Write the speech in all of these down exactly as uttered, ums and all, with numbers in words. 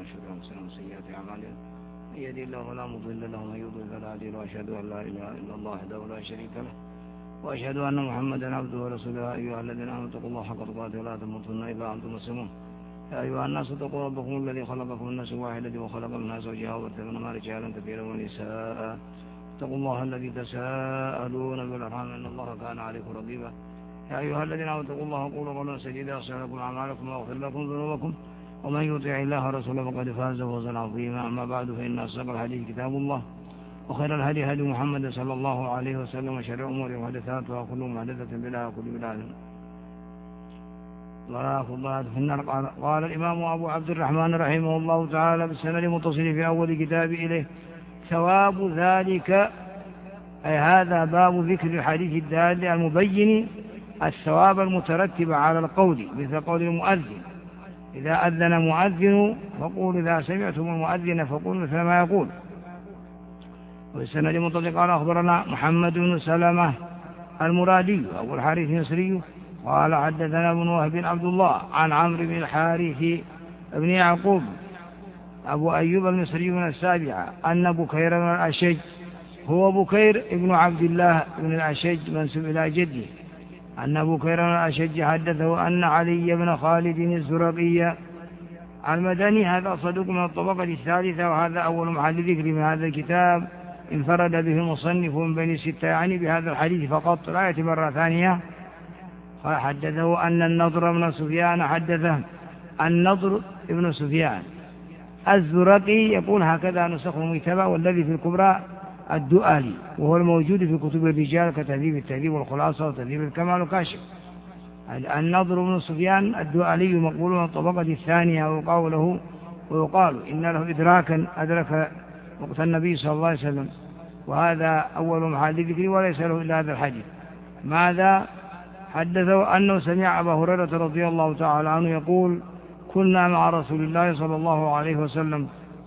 ومن شر أنفسنا ومن سيئات أعمالنا من يهده الله فلا مضل له ومن يضلل فلا هادي له وأشهد أن لا إله إلا الله وحده لا شريك له وأشهد أن محمدا عبده ورسوله. يا أيها الذين آمنوا اتقوا الله حق تقاته ولا تموتن إلا وأنتم مسلمون. يا أيها الناس اتقوا ربكم الذي خلقكم من نفس واحدة وخلق منها زوجها وبث منهما رجالا كثيرا ونساء. اتقوا الله الذي تساءلون به والأرحام إن الله كان عليكم رقيبا. يا أيها الذين آمنوا اتقوا الله وقولوا قولا سديدا يصلح لكم أعمالكم ويغفر لكم ذنوبكم ومن يطع الله ورسوله فقد فاز فوزا عظيما. أما بعد فإن أصدق الحديث كتاب الله وخير الهدي هدي محمد صلى الله عليه وسلم وشر الأمور محدثاتها وكل محدثة بدعة وكل بدعة ضلالة في النار. قال الإمام أبو عبد الرحمن رحمه الله تعالى بالسند المتصل في أول كتاب إليه ثواب ذلك، أي هذا باب ذكر الحديث الدال المبين الثواب المترتب على القول، مثل قول المؤذن إذا أذن مؤذن فقول إذا سمعتم المؤذن فقول مثل ما يقول. والسند المتصل قال أخبرنا محمد بن سلمة المرادي أبو الحارث المصري قال حدثنا ابن وهب عبد الله عن عمرو بن الحارث بن يعقوب أبو أيوب المصري من السابعة أن بكير بن الأشج هو بكير ابن عبد الله بن الأشج منسوب إلى جده أن بكير بن الأشج حدثه أن علي بن خالد الزرقي المدني هذا صدوق من الطبقة الثالثة، وهذا أول محل ذكر من هذا الكتاب انفرد به المصنف من بين الستة يعني بهذا الحديث فقط لا يأتي مرة ثانية. حدثه أن النضر بن سفيان حدثه النضر بن سفيان الزرقي يقول هكذا نسخه متبع، والذي في الكبرى الدؤلي وهو الموجود في كتب الرجال كتهذيب التهذيب والخلاصة وتهذيب الكمال وكاشف. النضر بن سفيان الدؤلي مقبول من الطبقة الثانية وقوله ويقال إن له إدراكا أدرك وقت النبي صلى الله عليه وسلم، وهذا أول محل ذكر وليس له إلا هذا الحديث. ماذا حدثه أنه سمع أبا هريرة رضي الله تعالى عنه يقول كنا مع رسول الله صلى الله عليه وسلم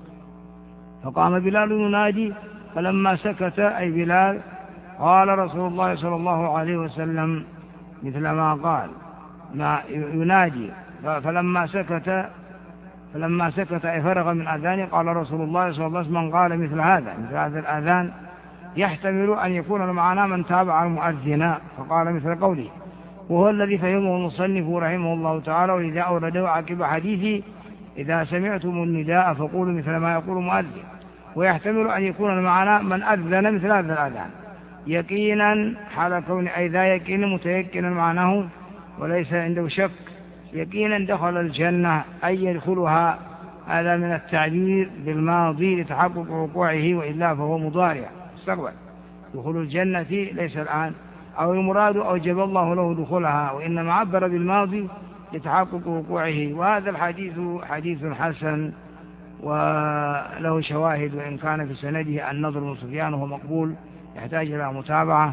فقام بلال ينادي فلما سكت أي بلال قال رسول الله صلى الله عليه وسلم مثل ما قال ما ينادي فلما سكت فلما سكت أي فرغ من أذانه قال رسول الله صلى الله عليه وسلم من قال مثل هذا مثل هذا الأذان يحتمل أن يكون معنا من تابع المؤذن فقال مثل قوله، وهو الذي فهمه المصنف رحمه الله تعالى، ولذا أورده عقب حديثي إذا سمعتم النداء فقولوا مثل ما يقول المؤذن. ويحتمل أن يكون معنا من أذن مثل هذا الأذان يقينا حال كون أي ذا يقين متيقنا معناه وليس عنده شك يقينا دخل الجنة أي يدخلها، هذا من التعبير بالماضي لتحقق وقوعه، وإلا فهو مضارع استقبل دخول الجنة ليس الآن، أو المراد أوجب الله له دخولها، وإنما عبر بالماضي لتحقق وقوعه. وهذا الحديث حديث حسن وله شواهد، وإن كان في سنده النضر بن سفيان وهو مقبول يحتاج إلى متابعة.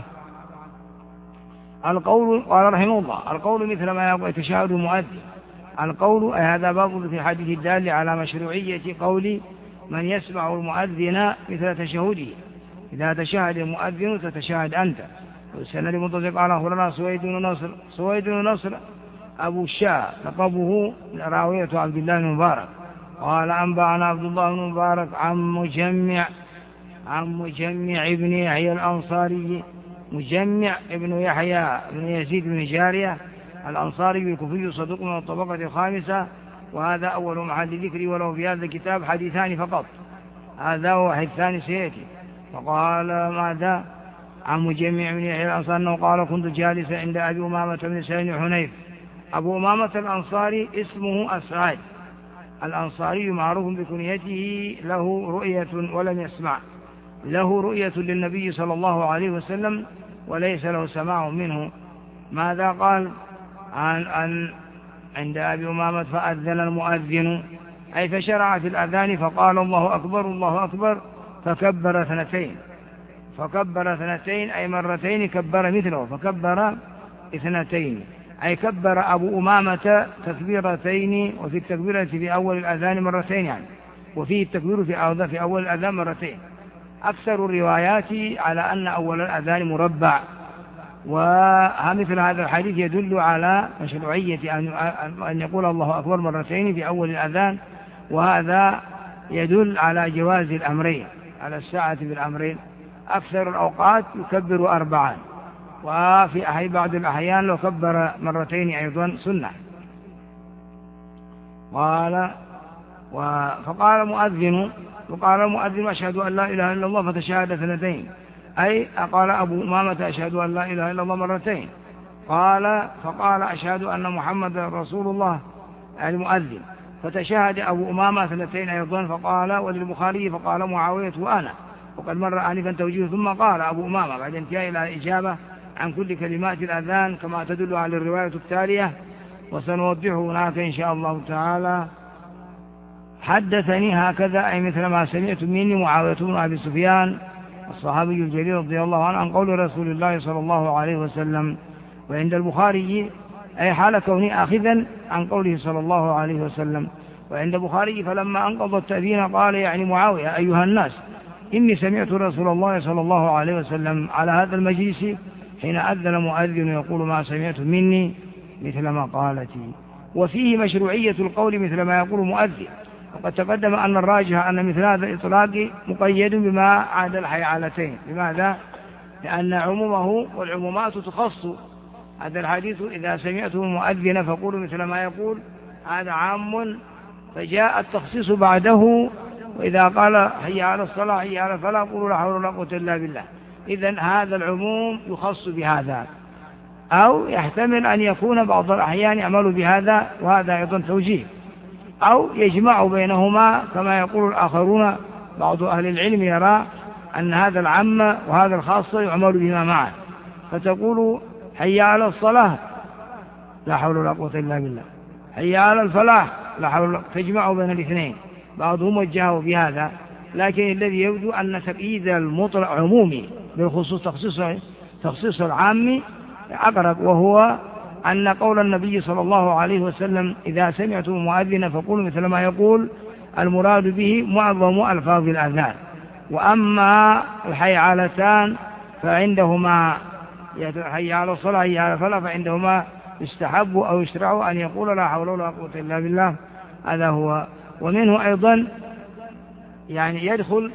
القول قال رحمه الله القول مثل ما يقول تشاهد المؤذن. القول أي هذا باب في الحديث الدال على مشروعية قول من يسمع المؤذن مثل تشهده، إذا تشاهد المؤذن تتشاهد أنت. والسند المتصل قال أخبرنا سويد بن نصر سويد بن نصر أبو الشاه لقبه راوية عبد الله بن مبارك قال أنبأنا عبد الله بن مبارك عن مجمع عن مجمع ابن يحيى الأنصاري مجمع ابن يحيى بن يزيد بن جارية الأنصاري الكوفي صدوق من الطبقة الخامسة، وهذا أول محل ذكري، وله في هذا الكتاب حديثان فقط، هذا هو الثاني سيأتي. فقال ماذا عن مجمع بن يحيى الأنصاري أنه قال كنت جالسا عند أبي أمامة بن سهل حنيف. أبو أمامة الأنصاري اسمه أسعد الأنصاري معروف بكنيته، له رؤية ولم يسمع، له رؤية للنبي صلى الله عليه وسلم وليس له سماع منه. ماذا قال عن, عن عند أبي أمامة فأذن المؤذن أي فشرع في الأذان فقال الله أكبر الله أكبر فكبر اثنتين فكبر اثنتين أي مرتين كبر مثله فكبر اثنتين أي كبر أبو أمامة تكبيرتين، وفي التكبيرة في أول الأذان مرتين يعني، وفيه التكبير في في أول الأذان مرتين. أكثر الروايات على أن أول الأذان مربع، ومثل هذا الحديث يدل على مشروعية أن يقول الله أكبر مرتين في أول الأذان، وهذا يدل على جواز الأمرين، على الساعة بالأمرين. أكثر الأوقات يكبر أربعا، وفي أحي بعض الأحيان لو كبر مرتين أيضا سنة. قال فقال مؤذن وقال المؤذن أشهد أن لا إله إلا الله فتشهد اثنتين، أي قال أبو أمامة أشهد أن لا إله إلا الله مرتين. قال فقال أشهد أن محمد رسول الله المؤذن، فتشهد أبو أمامة اثنتين أيضا. فقال وللبخاري فقال معاوية وأنا، وقد مر آنفا توجيه. ثم قال أبو أمامة بعد انتهاء إلى الإجابة عن كل كلمات الأذان كما تدل على الرواية التالية، وسنوضحه هناك إن شاء الله تعالى. حدثني هكذا، أي مثل ما سمعت مني معاوية بن أبي سفيان الصحابي الجليل رضي الله عنه عن قول رسول الله صلى الله عليه وسلم. وعند البخاري أي حال كوني آخذا عن قوله صلى الله عليه وسلم. وعند البخاري فلما أنقض التأذين قال يعني معاوية أيها الناس إني سمعت رسول الله صلى الله عليه وسلم على هذا المجلس حين أذن مؤذن يقول ما سمعت مني مثل ما قالتي. وفيه مشروعية القول مثل ما يقول مؤذن، وقد تقدم أن الراجح أن مثل هذا الإطلاق مقيد بما عدا الحيعلتين. لماذا؟ لأن عمومه والعمومات تخص. هذا الحديث إذا سمعتم مؤذن فقولوا مثل ما يقول، هذا عام، فجاء التخصيص بعده. وإذا قال حي على الصلاة حي على الفلاح قولوا لا حول ولا قوة إلا بالله. إذن هذا العموم يخص بهذا، أو يحتمل أن يكون بعض الأحيان يعمل بهذا، وهذا أيضا توجيه، أو يجمع بينهما كما يقول الآخرون. بعض أهل العلم يرى أن هذا العام وهذا الخاص يعمل بهما معا، فتقول حي على الصلاة لا حول ولا قوة إلا بالله، حي على الفلاح لا حول، تجمع بين الاثنين. بعضهم وجهه بهذا، لكن الذي يبدو أن تقييد المطلق عمومي بالخصوص تخصيص تخصيص العام أقرب، وهو أن قول النبي صلى الله عليه وسلم إذا سمعتم مؤذنا فقولوا مثل ما يقول، المراد به معظم ألفاظ الأذان. وأما الحيعلتان فعندهما حي على الصلاة حي على الفلاح فعندهما يستحب أو يشرع أن يقول لا حول ولا قوة إلا بالله. هذا هو. ومنه أيضا يعني يدخل،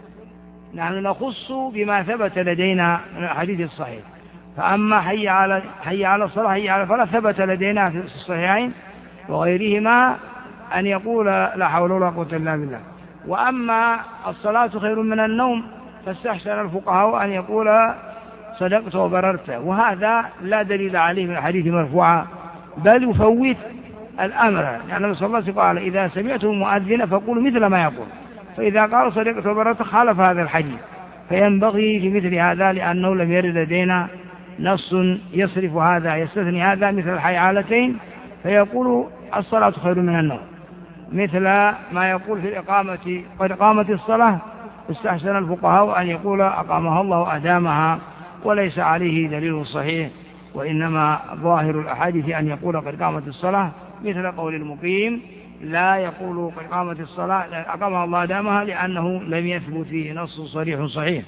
نحن نخص بما ثبت لدينا من الحديث الصحيح. فأما حي على حي على الصلاة حي على الفلاح ثبت لدينا في الصحيحين وغيرهما أن يقول لا حول ولا قوة إلا بالله. وأما الصلاة خير من النوم فاستحسن الفقهاء أن يقول صدقت وبررت، وهذا لا دليل عليه من الحديث مرفوعا، بل يفوت الأمر. يعني النبي صلى الله عليه وسلم قال إذا سمعتم مؤذنا فقولوا مثل ما يقول، فإذا قال صدقت وبررت خالف هذا الحديث. فينبغي في مثل هذا، لأنه لم يرد لدينا نص يصرف هذا يستثني هذا، مثل الحيعلتين فيقول الصلاة خير من النوم، مثل ما يقول في الإقامة قد قامت الصلاة استحسن الفقهاء أن يقول أقامها الله أدامها، وليس عليه دليل صحيح، وإنما ظاهر الأحاديث أن يقول قد قامت الصلاة، مثل قول المقيم لا يقول قد قامت الصلاة أقامها الله أدامها، لأنه لم يثبت فيه نص صريح صحيح.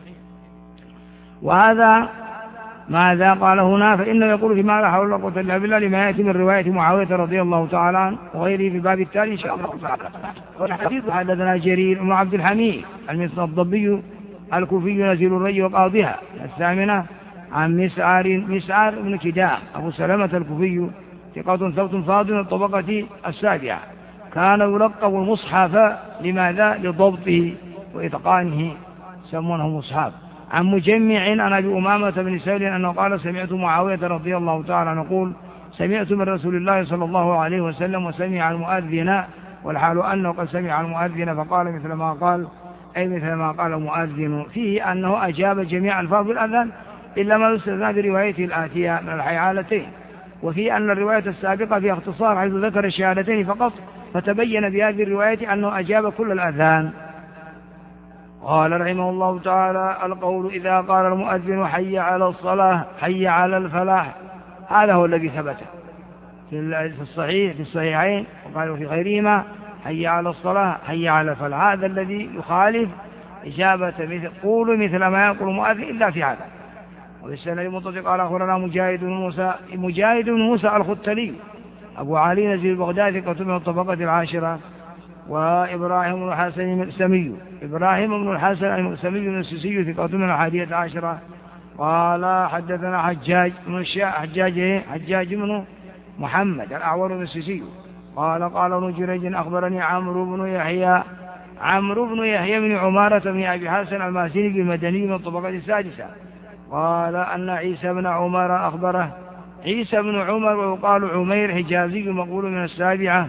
وهذا ماذا قال هنا؟ فإنه يقول فيما لا حول ولا قوة إلا بالله، لما يأتي من رواية معاوية رضي الله تعالى عنه وغيره في الباب التالي إن شاء الله تعالى. والحديث حدثنا جرير بن عبد الحميد المصري الضبي الكوفي نزيل الري وقاضيها الثامنة عن مسعر مسعر بن كدام أبو سلمة الكوفي ثقة ثبت فاضل الطبقة السابعة، كان يلقب المصحف لماذا؟ لضبطه وإتقانه سمونه مصحف. عن مجمع عن أبي أمامة بن سهل أنه قال سمعت معاوية رضي الله تعالى نقول سمعت من رسول الله صلى الله عليه وسلم وسمع المؤذن، والحال أنه قد سمع المؤذن فقال مثل ما قال، أي مثل ما قال المؤذن. فيه أنه أجاب جميع ألفاظ الأذان إلا ما يستثنى بروايته الآتية من الحيعلتين، وفي أن الرواية السابقة فيها اختصار حيث ذكر الشهادتين فقط، فتبين بهذه الرواية أنه أجاب كل الأذان. قال رحمه الله تعالى القول إذا قال المؤذن حي على الصلاة حي على الفلاح، هذا هو الذي ثبت في الصحيح في الصحيحين وقالوا في غيرهما حي على الصلاة حي على الفلاح، هذا الذي يخالف إجابة مثل قولوا مثل ما يقول المؤذن إلا في هذا. وبالسنة المنطق قال أخبرنا مجاهد بن موسى مجاهد بن موسى الختلي أبو علي نزيل بغداد ثقة من الطبقة العاشرة، وإبراهيم بن الحسن المقسمي. إبراهيم بن الحسن المقسمي السوسي ثقة من الحادية عشرة. قال حدثنا حجاج بن حجاج حجاج بن محمد الأعور السوسي قال قال ابن جريج أخبرني عمرو بن يحيى عمرو بن يحيى بن عمارة بن أبي حسن المازني المدني من الطبقة السادسة قال أن عيسى بن عمر أخبره عيسى بن عمر ويقال عمير حجازي مقبول من السابعة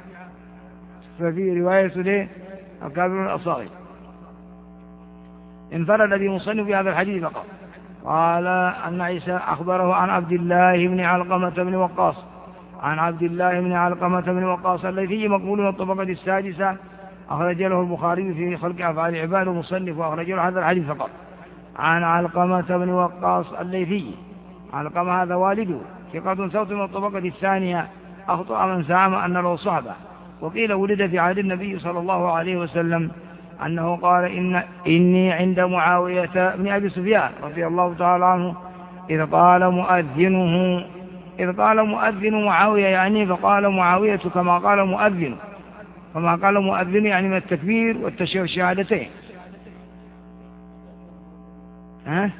ففي رواية له أكابر الأصاغر انفرد بمصنف في هذا الحديث فقط. قال أن عيسى أخبره عن عبد الله بن علقمة بن وقاص عن عبد الله بن علقمة بن وقاص الذي مقبول من الطبقة السادسة أخرج له البخاري في خلق أفعال العباد ومصنف وأخرج له هذا الحديث فقط. عن علقمة بن وقاص الليثي علقمة هذا والده ثقة ثبت من الطبقة الثانية أخطأ من زعم أن له صحبة وقيل ولد في عهد النبي صلى الله عليه وسلم أنه قال إن إني عند معاوية بن أبي سفيان رضي الله تعالى عنه إذ قال مؤذنه إذ قال مؤذن معاوية يعني فقال معاوية كما قال مؤذن كما قال مؤذن يعني من التكبير والشهادتين. ها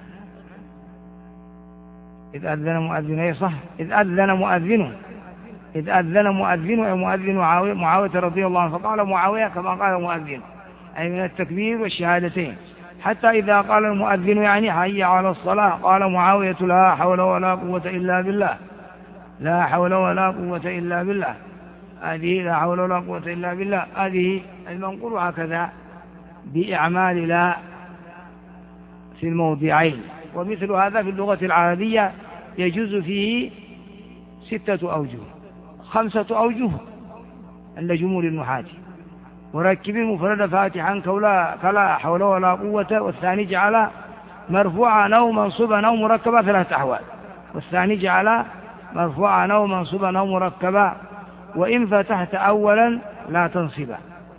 إذ أذن مؤذن أي صح إذ أذن مؤذن إذ أذن مؤذن أي مؤذن معاوية, معاوية رضي الله عنه فقال معاوية كما قال مؤذن أي من التكبير والشهادتين حتى إذا قال المؤذن يعني حي على الصلاة قال معاوية لا حول ولا قوة إلا بالله لا حول ولا قوة إلا بالله هذه لا حول ولا قوة إلا بالله هذه المنقول هكذا بإعمال لا في الموضعين. ومثل هذا في اللغة العربية يجوز فيه ستة أوجه خمسة أوجه عند جمهور النحاة وركب المفرد فاتحا كلا كلا حول ولا قوة والثاني جعل مرفوعا أو منصوبا أو مركبا ثلاثة أحوال والثاني جعل مرفوعا أو منصوبا أو مركبا وإن فتحت أولا لا تنصبا.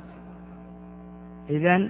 إذن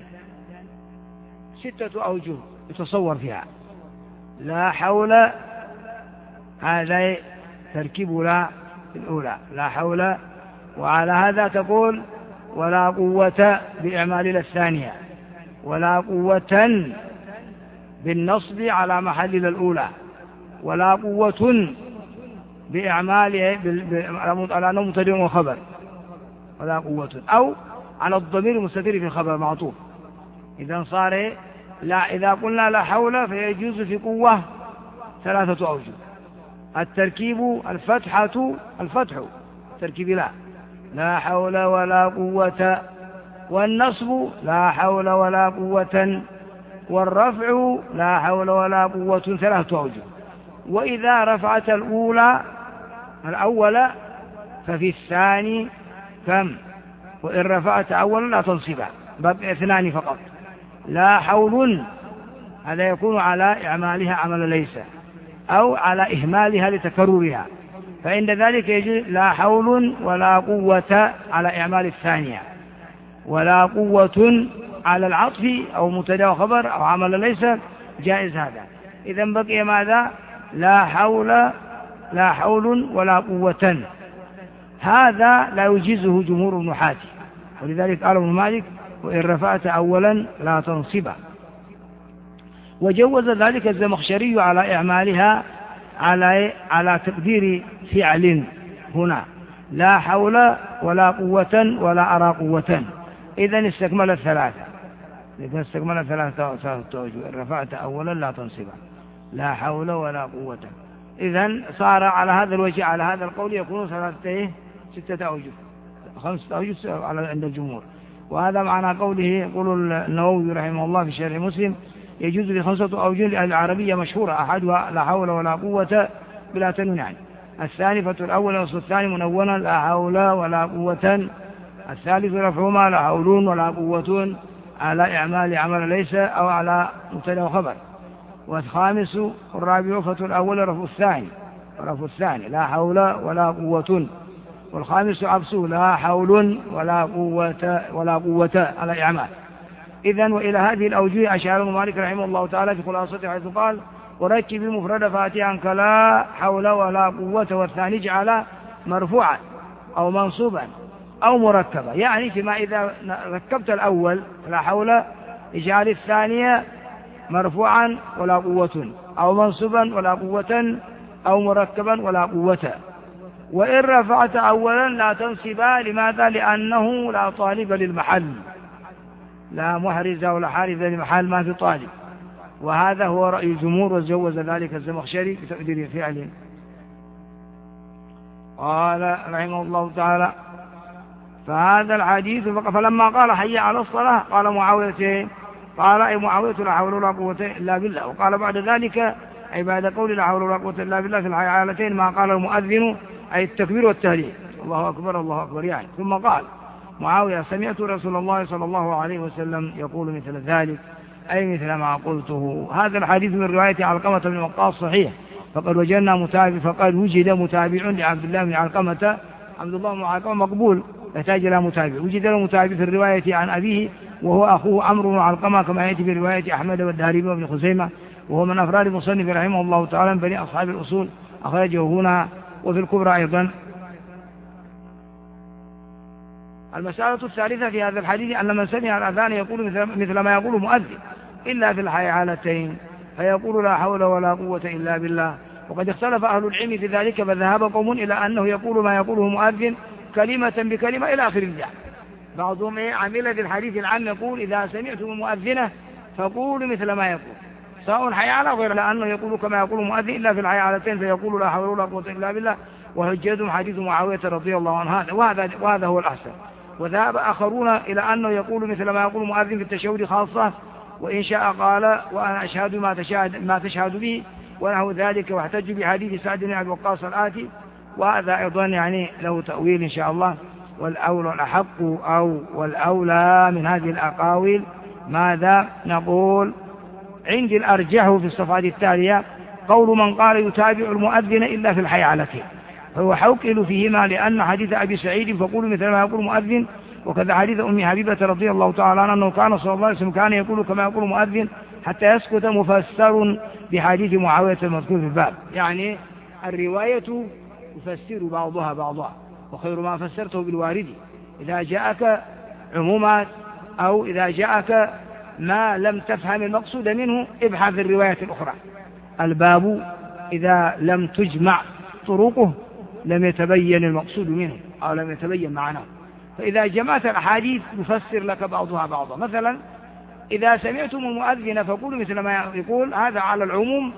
ستة أوجه يتصور فيها لا حول هذا تركيب لا الأولى لا حول وعلى هذا تقول ولا قوة بإعمال الثانية ولا قوة بالنصب على محل الأولى ولا قوة بإعمال على أنه مبتدأ وخبر ولا قوة أو على الضمير المستتر في الخبر معطوف. إذا صار لا إذا قلنا لا حول فيجوز في قوة ثلاثة أوجه التركيب الفتحة الفتح تركيب لا لا حول ولا قوة والنصب لا حول ولا قوة والرفع لا حول ولا قوة ثلاثة أوجه. وإذا رفعت الأولى الأولى ففي الثاني كم وإن رفعت أولا لا تنصبها بقي اثنان فقط. لا حول هذا يكون على إعمالها عمل ليس أو على إهمالها لتكررها فعند ذلك يجوز لا حول ولا قوة على إعمال الثانية ولا قوة على العطف أو مبتدا وخبر أو عمل ليس جائز هذا. إذا بقي ماذا لا حول لا حول ولا قوة هذا لا يجيزه جمهور النحاة ولذلك قال ابن مالك وإن رفعت أولا لا تنصبه. وجوز ذلك الزمخشري على إعمالها على على تقدير فعل هنا لا حول ولا قوة ولا أرى قوة. إذن استكمل الثلاثة إذا استكمل الثلاثة توجه إن رفعت أولا لا تنصبه لا حول ولا قوة. إذن صار على هذا الوجه على هذا القول يكون ثلاثة ستة أوجه خمسة أوجه على عند الجمهور. وهذا معنى قوله يقول النووي رحمه الله في شرح مسلم يجوز بخمسة أوجه لأهل العربية مشهورة أحدها لا حول ولا قوة بلا تنوين يعني الثاني فتح الأول والصف الثاني منونا لا حول ولا قوة الثالث رفعهما لا حول ولا قوة على إعمال عمل ليس أو على مبتدا وخبر. والخامس الرابع فتح الأول رفع الثاني رفع الثاني لا حول ولا قوة والخامس عبسه لا حول ولا قوة ولا قوة على إعمال. إذن وإلى هذه الأوجه أشار ابن مالك رحمه الله تعالى في خلاصته حيث قال وركب المفرد فاتحا كلا حول ولا قوة والثاني جعل مرفوعا أو منصوبا أو مركبة، يعني فيما إذا ركبت الأول فلا حول، اجعل الثانية مرفوعا ولا قوة، أو منصوبا ولا قوة، أو مركبا ولا قوة. وإن رفعت أولا لا تنصبا، لماذا؟ لأنه لا طالب للمحل، لا محرز ولا حارز للمحل، ما في طالب. وهذا هو رأي الجمهور، وجوز ذلك الزمخشري بتقدير الفعل. قال رحمه الله تعالى: فهذا الحديث فلما قال حي على الصلاة قال معاوية قال أي معاوية لا حول ولا قوة إلا بالله. وقال بعد ذلك أي بعد قول لا حول ولا قوة إلا بالله في الحالتين ما قال المؤذن أي التكبير والتهليل، الله أكبر الله أكبر يعني. ثم قال معاوية: سمعت رسول الله صلى الله عليه وسلم يقول مثل ذلك، أي مثل ما قلته. هذا الحديث من رواية علقمة بن وقاص صحيح، فقد وجدنا متابع، فقد وجد متابع لعبد الله بن علقمة، عبد الله بن علقمة مقبول يحتاج إلى متابع، وجد له متابع في الرواية عن أبيه وهو أخوه عمرو بن علقمة، كما يأتي في رواية أحمد والدارمي وابن خزيمة، وهو من أفراد المصنف رحمه الله تعالى من بني أصحاب الأصول، أخرجه هنا وفي الكبرى أيضا. المسألة الثالثة في هذا الحديث أن من سمع الأذان يقول مثل ما يقول مؤذن إلا في الحالتين، فيقول لا حول ولا قوة إلا بالله. وقد اختلف أهل العلم في ذلك، فذهب قوم إلى أنه يقول ما يقوله مؤذن كلمة بكلمة إلى آخر الجهة. بعضهم عمل في الحديث العام يقول إذا سمعتم المؤذنة فقولوا مثل ما يقول، سواء حي على غير، لأنه يقول كما يقول مؤذن إلا في الحالتين فيقول لا حول ولا قوة إلا بالله. وحجتهم حديث معاوية رضي الله عنه هذا، وهذا, وهذا هو الأحسن. وذهب آخرون إلى أنه يقول مثل ما يقول مؤذن في التشهد خاصة، وإن شاء قال وأنا أشهد ما تشهد, ما تشهد به ونحو ذلك، واحتج بحديث سعد بن أبي وقاص الآتي، وهذا أيضا يعني له تأويل إن شاء الله. والأولى الأحق أو والأولى من هذه الأقاويل ماذا نقول؟ عندي الأرجح في الصفحة التالية قول من قال يتابع المؤذن إلا في الحيعلتين، فهو حوكل فيهما، لأن حديث أبي سعيد فقول مثل ما يقول مؤذن، وكذا حديث أم حبيبة رضي الله تعالى عنه أنه كان صلى الله عليه وسلم كان يقول كما يقول مؤذن حتى يسكت، مفسر بحديث معاوية المذكور في الباب. يعني الرواية يفسر بعضها بعضها، وخير ما فسرته بالوارد. إذا جاءك عمومات أو إذا جاءك ما لم تفهم المقصود منه ابحث في الرواية الأخرى. الباب إذا لم تجمع طرقه لم يتبين المقصود منه أو لم يتبين معناه، فإذا جمعت الأحاديث يفسر لك بعضها بعضا. مثلا إذا سمعتم المؤذن فقولوا مثل ما يقول، هذا على العموم،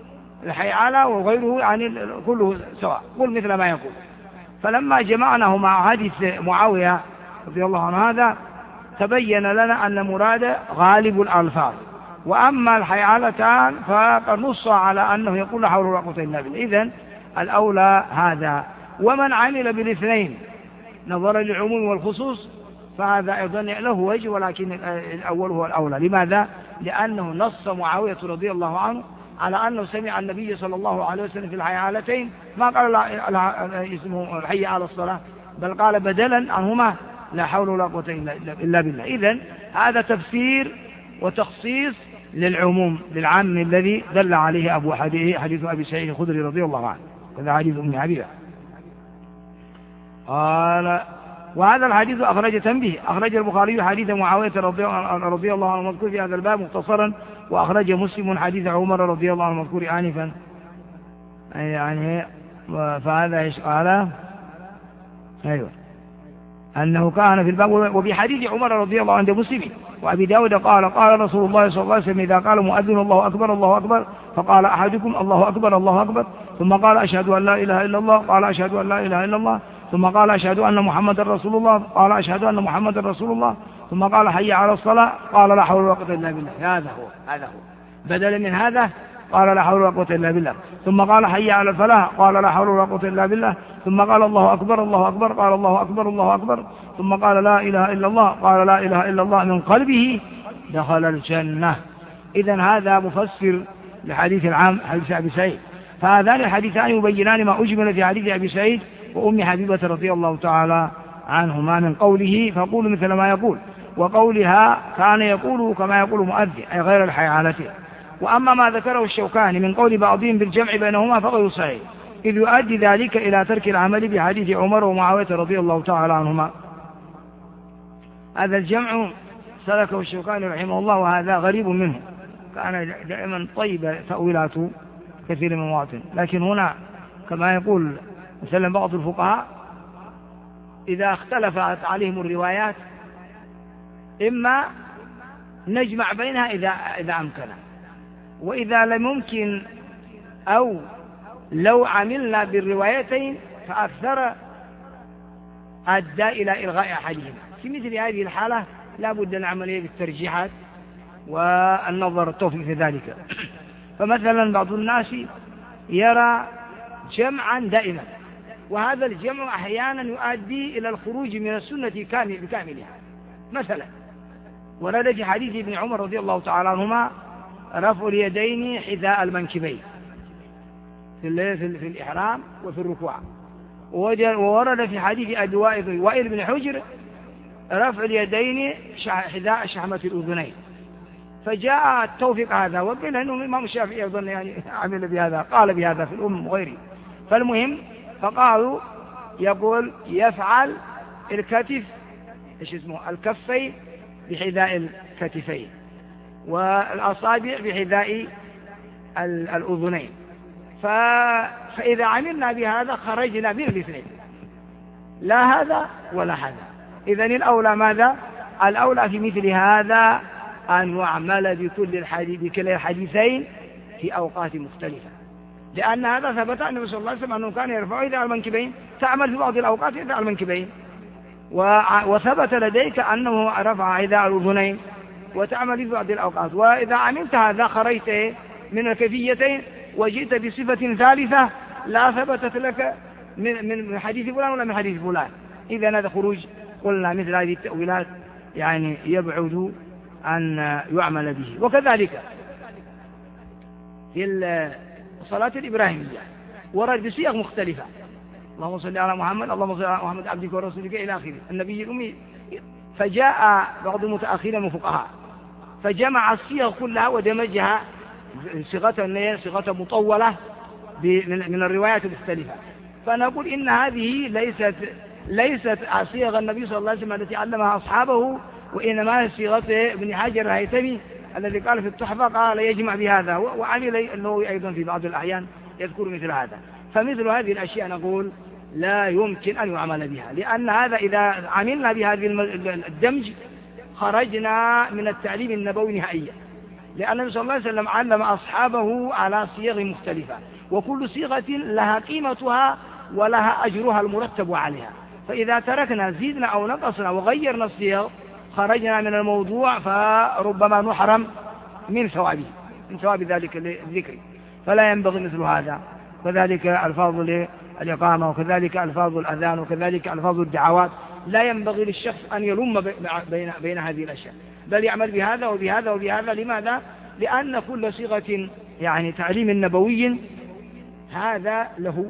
الحيعلى وغيره يعني كله سواء، قل مثل ما يقول. فلما جمعناه مع حديث معاوية رضي الله عنه هذا تبين لنا أن مراد غالب الألفاظ، وأما الحيعلتان فقد نص على أنه يقول لا حول ولا قوة إلا بالله. إذن الأولى هذا. ومن عمل بالاثنين نظرا للعموم والخصوص فهذا أيضا له وجه، ولكن الأول هو الأولى. لماذا؟ لأنه نص معاوية رضي الله عنه على أنه سمع النبي صلى الله عليه وسلم في الحيعلتين ما قال لا اسمه الحي على الصلاة، بل قال بدلا عنهما لا حول ولا قوة إلا بالله. إذن هذا تفسير وتخصيص للعموم للعام الذي دل عليه أبو حديث حديث أبي سعيد الخدري رضي الله عنه، كذا حديث أم حبيبة. قال وهذا الحديث أخرج تنبيه، أخرج البخاري حديث معاوية رضي الله عنه مذكور في هذا الباب مختصرا، وأخرج مسلم حديث عمر رضي الله عنه مذكور آنفا. يعني فهذا إيش قال؟ أيوه أنه كان في الباب. وفي حديث عمر رضي الله عنه مسلم وأبي داود قال قال رسول الله صلى الله عليه وسلم إذا قال مؤذن الله أكبر الله أكبر فقال أحدكم الله أكبر الله أكبر، ثم قال أشهد أن لا إله إلا الله، قال أشهد أن لا إله إلا الله، ثم قال أشهد أن محمد رسول الله، قال أشهد أن محمد رسول الله، ثم قال حي على الصلاة، قال لا حول ولا قوة إلا بالله. هذا هو هذا هو بدل من هذا قال لا حول ولا قوة إلا بالله. ثم قال حي على الفلاح، قال لا حول ولا قوة إلا بالله. ثم قال الله أكبر الله أكبر، قال الله أكبر الله أكبر. ثم قال لا إله إلا الله، قال لا إله إلا الله، من قلبه دخل الجنة. إذن هذا مفسر لحديث العام حديث أبي سعيد. فهذان الحديثان يبينان ما أجمل في حديث أبي سعيد وأم حبيبة رضي الله تعالى عنهما من قوله فقول مثل ما يقول، وقولها كان يقول كما يقول مؤذن أي غير الحيعلتين. وأما ما ذكره الشوكاني من قول بعضهم بالجمع بينهما فغير صحيح، إذ يؤدي ذلك إلى ترك العمل بحديث عمر ومعاوية رضي الله تعالى عنهما. هذا الجمع سلكه الشوكاني رحمه الله، وهذا غريب منه، كان دائما طيب تأويلات كثير من المواطن. لكن هنا كما يقول مثلا بعض الفقهاء إذا اختلفت عليهم الروايات إما نجمع بينها إذا إذا أمكن، وإذا لم يمكن أو لو عملنا بالروايتين فأكثر أدى إلى إلغاء أحدهما. في مثل هذه الحالة لا بد من عملية الترجيحات والنظر التوفيق في ذلك. فمثلا بعض الناس يرى جمعا دائما، وهذا الجمع أحيانا يؤدي إلى الخروج من السنة بكاملها. مثلا ورد في حديث ابن عمر رضي الله تعالى عنهما رفع اليدين حذاء المنكبين في, في الإحرام وفي الركوع، وورد في حديث أبي وائل بن حجر رفع اليدين حذاء شحمة الأذنين. فجاء التوفيق هذا، وقيل أنه الإمام الشافعي يظن يعني عمل بهذا، قال بهذا في الأم وغيره. فالمهم فقالوا يقول يفعل الكتف ايش اسمه الكفين بحذاء الكتفين، والأصابع بحذاء الأذنين. فإذا عملنا بهذا خرجنا من الاثنين، لا هذا ولا هذا. إذن الأولى ماذا؟ الأولى في مثل هذا أن يعمل بكل الحديث بكل الحديثين في أوقات مختلفة، لأن هذا ثبت أن النبي صلى الله عليه وسلم أنه كان يرفع إذا المنكبين، تعمل في بعض الأوقات إذا المنكبين، وثبت لديك أنه رفع إذا الأذنين وتعمل في بعض الأوقات. وإذا عملت هذا خرجت من الكيفيتين وجئت بصفة ثالثة لا ثبتت لك من من حديث فلان ولا من حديث فلان. إذا هذا خروج، قلنا مثل هذه التأويلات يعني يبعد أن يعمل به. وكذلك في الصلاة الإبراهيمية ورد بصيغ مختلفة، اللهم صل على محمد، اللهم صل على محمد عبدك ورسولك إلى آخره، النبي الأمي. فجاء بعض المتأخرين من الفقهاء فجمع الصيغ كلها ودمجها صيغة صيغة مطولة من الروايات المختلفة. فنقول إن هذه ليست ليست صيغ النبي صلى الله عليه وسلم التي علمها أصحابه، وإنما صيغة ابن حجر الهيثمي الذي قال في التحفة قال يجمع بهذا، وعمل النووي أيضا في بعض الأحيان يذكر مثل هذا. فمثل هذه الأشياء نقول لا يمكن أن يعمل بها، لأن هذا إذا عملنا بهذه الدمج خرجنا من التعليم النبوي نهائيا، لأن النبي صلى الله عليه وسلم علم أصحابه على صيغ مختلفة، وكل صيغة لها قيمتها ولها أجرها المرتب عليها. فإذا تركنا زيدنا أو نقصنا وغيرنا الصيغ خرجنا من الموضوع، فربما نحرم من ثوابه من ثواب ذلك الذكر. فلا ينبغي مثل هذا. كذلك ألفاظ الإقامة، وكذلك ألفاظ الأذان، وكذلك ألفاظ الدعوات، لا ينبغي للشخص أن يلم بين, بين هذه الأشياء، بل يعمل بهذا وبهذا وبهذا. لماذا؟ لأن كل صيغة يعني تعليم نبوي هذا له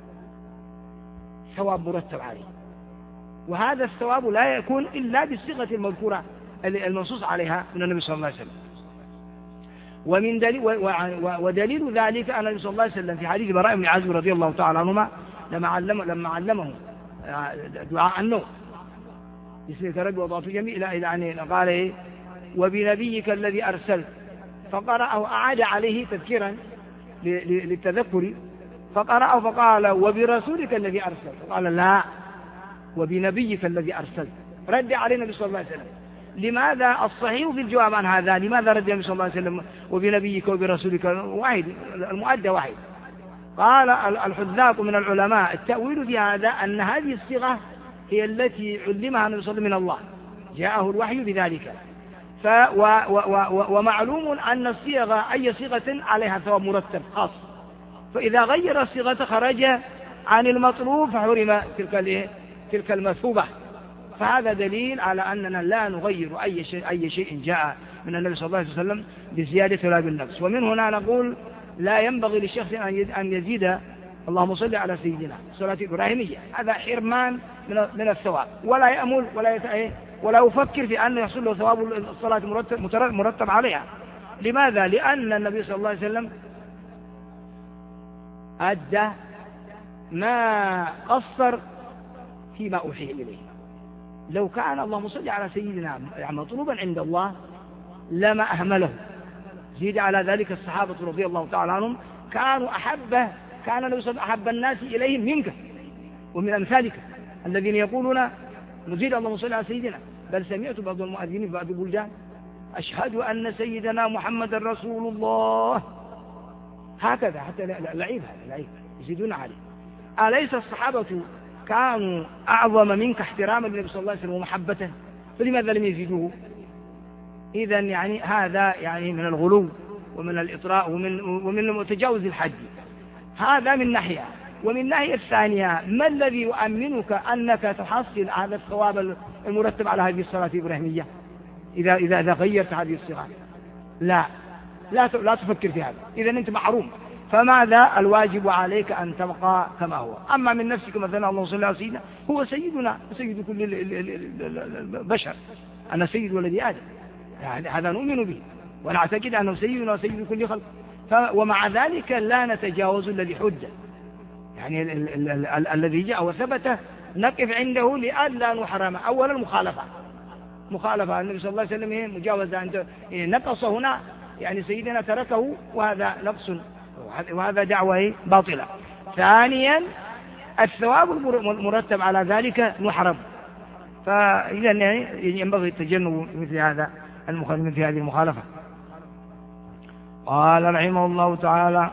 ثواب مرتب عليه، وهذا الثواب لا يكون إلا بالصيغة المذكورة المنصوص عليها من النبي صلى الله عليه وسلم. ومن دليل ودليل ذلك أن النبي صلى الله عليه وسلم في حديث براء بن عازب رضي الله تعالى عنهما لما علمه لما علمه دعاء النوم بسمك ربي وضعت جميع إلى يعني قال إيه وبنبيك الذي أرسلت، فقرأه أعاد عليه تذكيرا للتذكر، فقرأه فقال وبرسولك الذي أرسلت، فقال لا وبنبيك الذي أرسلت. رد عليه النبي صلى الله عليه وسلم. لماذا؟ الصحيح في الجواب عن هذا لماذا رد النبي صلى الله عليه وسلم وبنبيك وبرسولك واحد، المؤدى واحد. قال الحذاق من العلماء التأويل في هذا أن هذه الصيغة هي التي علمها النبي صلى الله عليه وسلم من الله، جاءه الوحي بذلك. ف و و و ومعلوم أن الصيغة أي صيغة عليها ثواب مرتب خاص، فإذا غير الصيغة خرج عن المطلوب فحرم تلك تلك المثوبة. فهذا دليل على أننا لا نغير أي شيء أي شيء جاء من النبي صلى الله عليه وسلم بزيادة ولا بالنقص. ومن هنا نقول لا ينبغي للشخص أن يزيد اللهم صل على سيدنا الصلاة الإبراهيمية، هذا حرمان من الثواب، ولا يأمل ولا يتأيه ولا يفكر في أن يحصل له ثواب الصلاة مرتب, مرتب عليها. لماذا؟ لأن النبي صلى الله عليه وسلم أدى ما قصر فيما أوحي إليه، لو كان اللهم صل على سيدنا يعني مطلوبا عند الله لما أهمله. زيد على ذلك الصحابة رضي الله تعالى عنهم كانوا أحبه، كان النبي صلى الله عليه وسلم أحب الناس إليهم منك ومن أمثالك الذين يقولون نزيد اللهم صل على سيدنا. بل سمعت بعض المؤذنين في بعض البلدان أشهد أن سيدنا محمد رسول الله، هكذا حتى لعيب، هذا لعيب يزيدون عليه. أليس الصحابة كانوا أعظم منك احتراما للنبي صلى الله عليه وسلم ومحبته، فلماذا لم يزيدوه؟ إذا يعني هذا يعني من الغلو ومن الإطراء ومن ومن تجاوز الحد، هذا من ناحية. ومن ناحية الثانية ما الذي يؤمنك أنك تحصل هذا الثواب المرتب على هذه الصلاة الإبراهيمية إذا إذا إذا غيرت هذه الصلاة؟ لا لا لا تفكر في هذا، إذا أنت محروم. فماذا الواجب عليك أن تبقى كما هو. أما من نفسك مثلا اللهم صل على سيدنا، هو سيدنا وسيد كل البشر، أنا سيد ولد آدم، يعني هذا نؤمن به ونعتقد أنه سيدنا وسيد كل خلق. ومع ذلك لا نتجاوز الذي حج، يعني ال ال ال ال الذي جاء وثبت نقف عنده لئلا نحرم. أولا المخالفة، مخالفة النبي صلى الله عليه وسلم مجاوزة، أنت نقص هنا يعني سيدنا تركه، وهذا نقص وهذا دعوة باطلة. ثانيا الثواب المرتب على ذلك محرم. فإذا يعني ينبغي التجنب مثل هذا مثل هذه المخالفة. قال رحمه الله تعالى: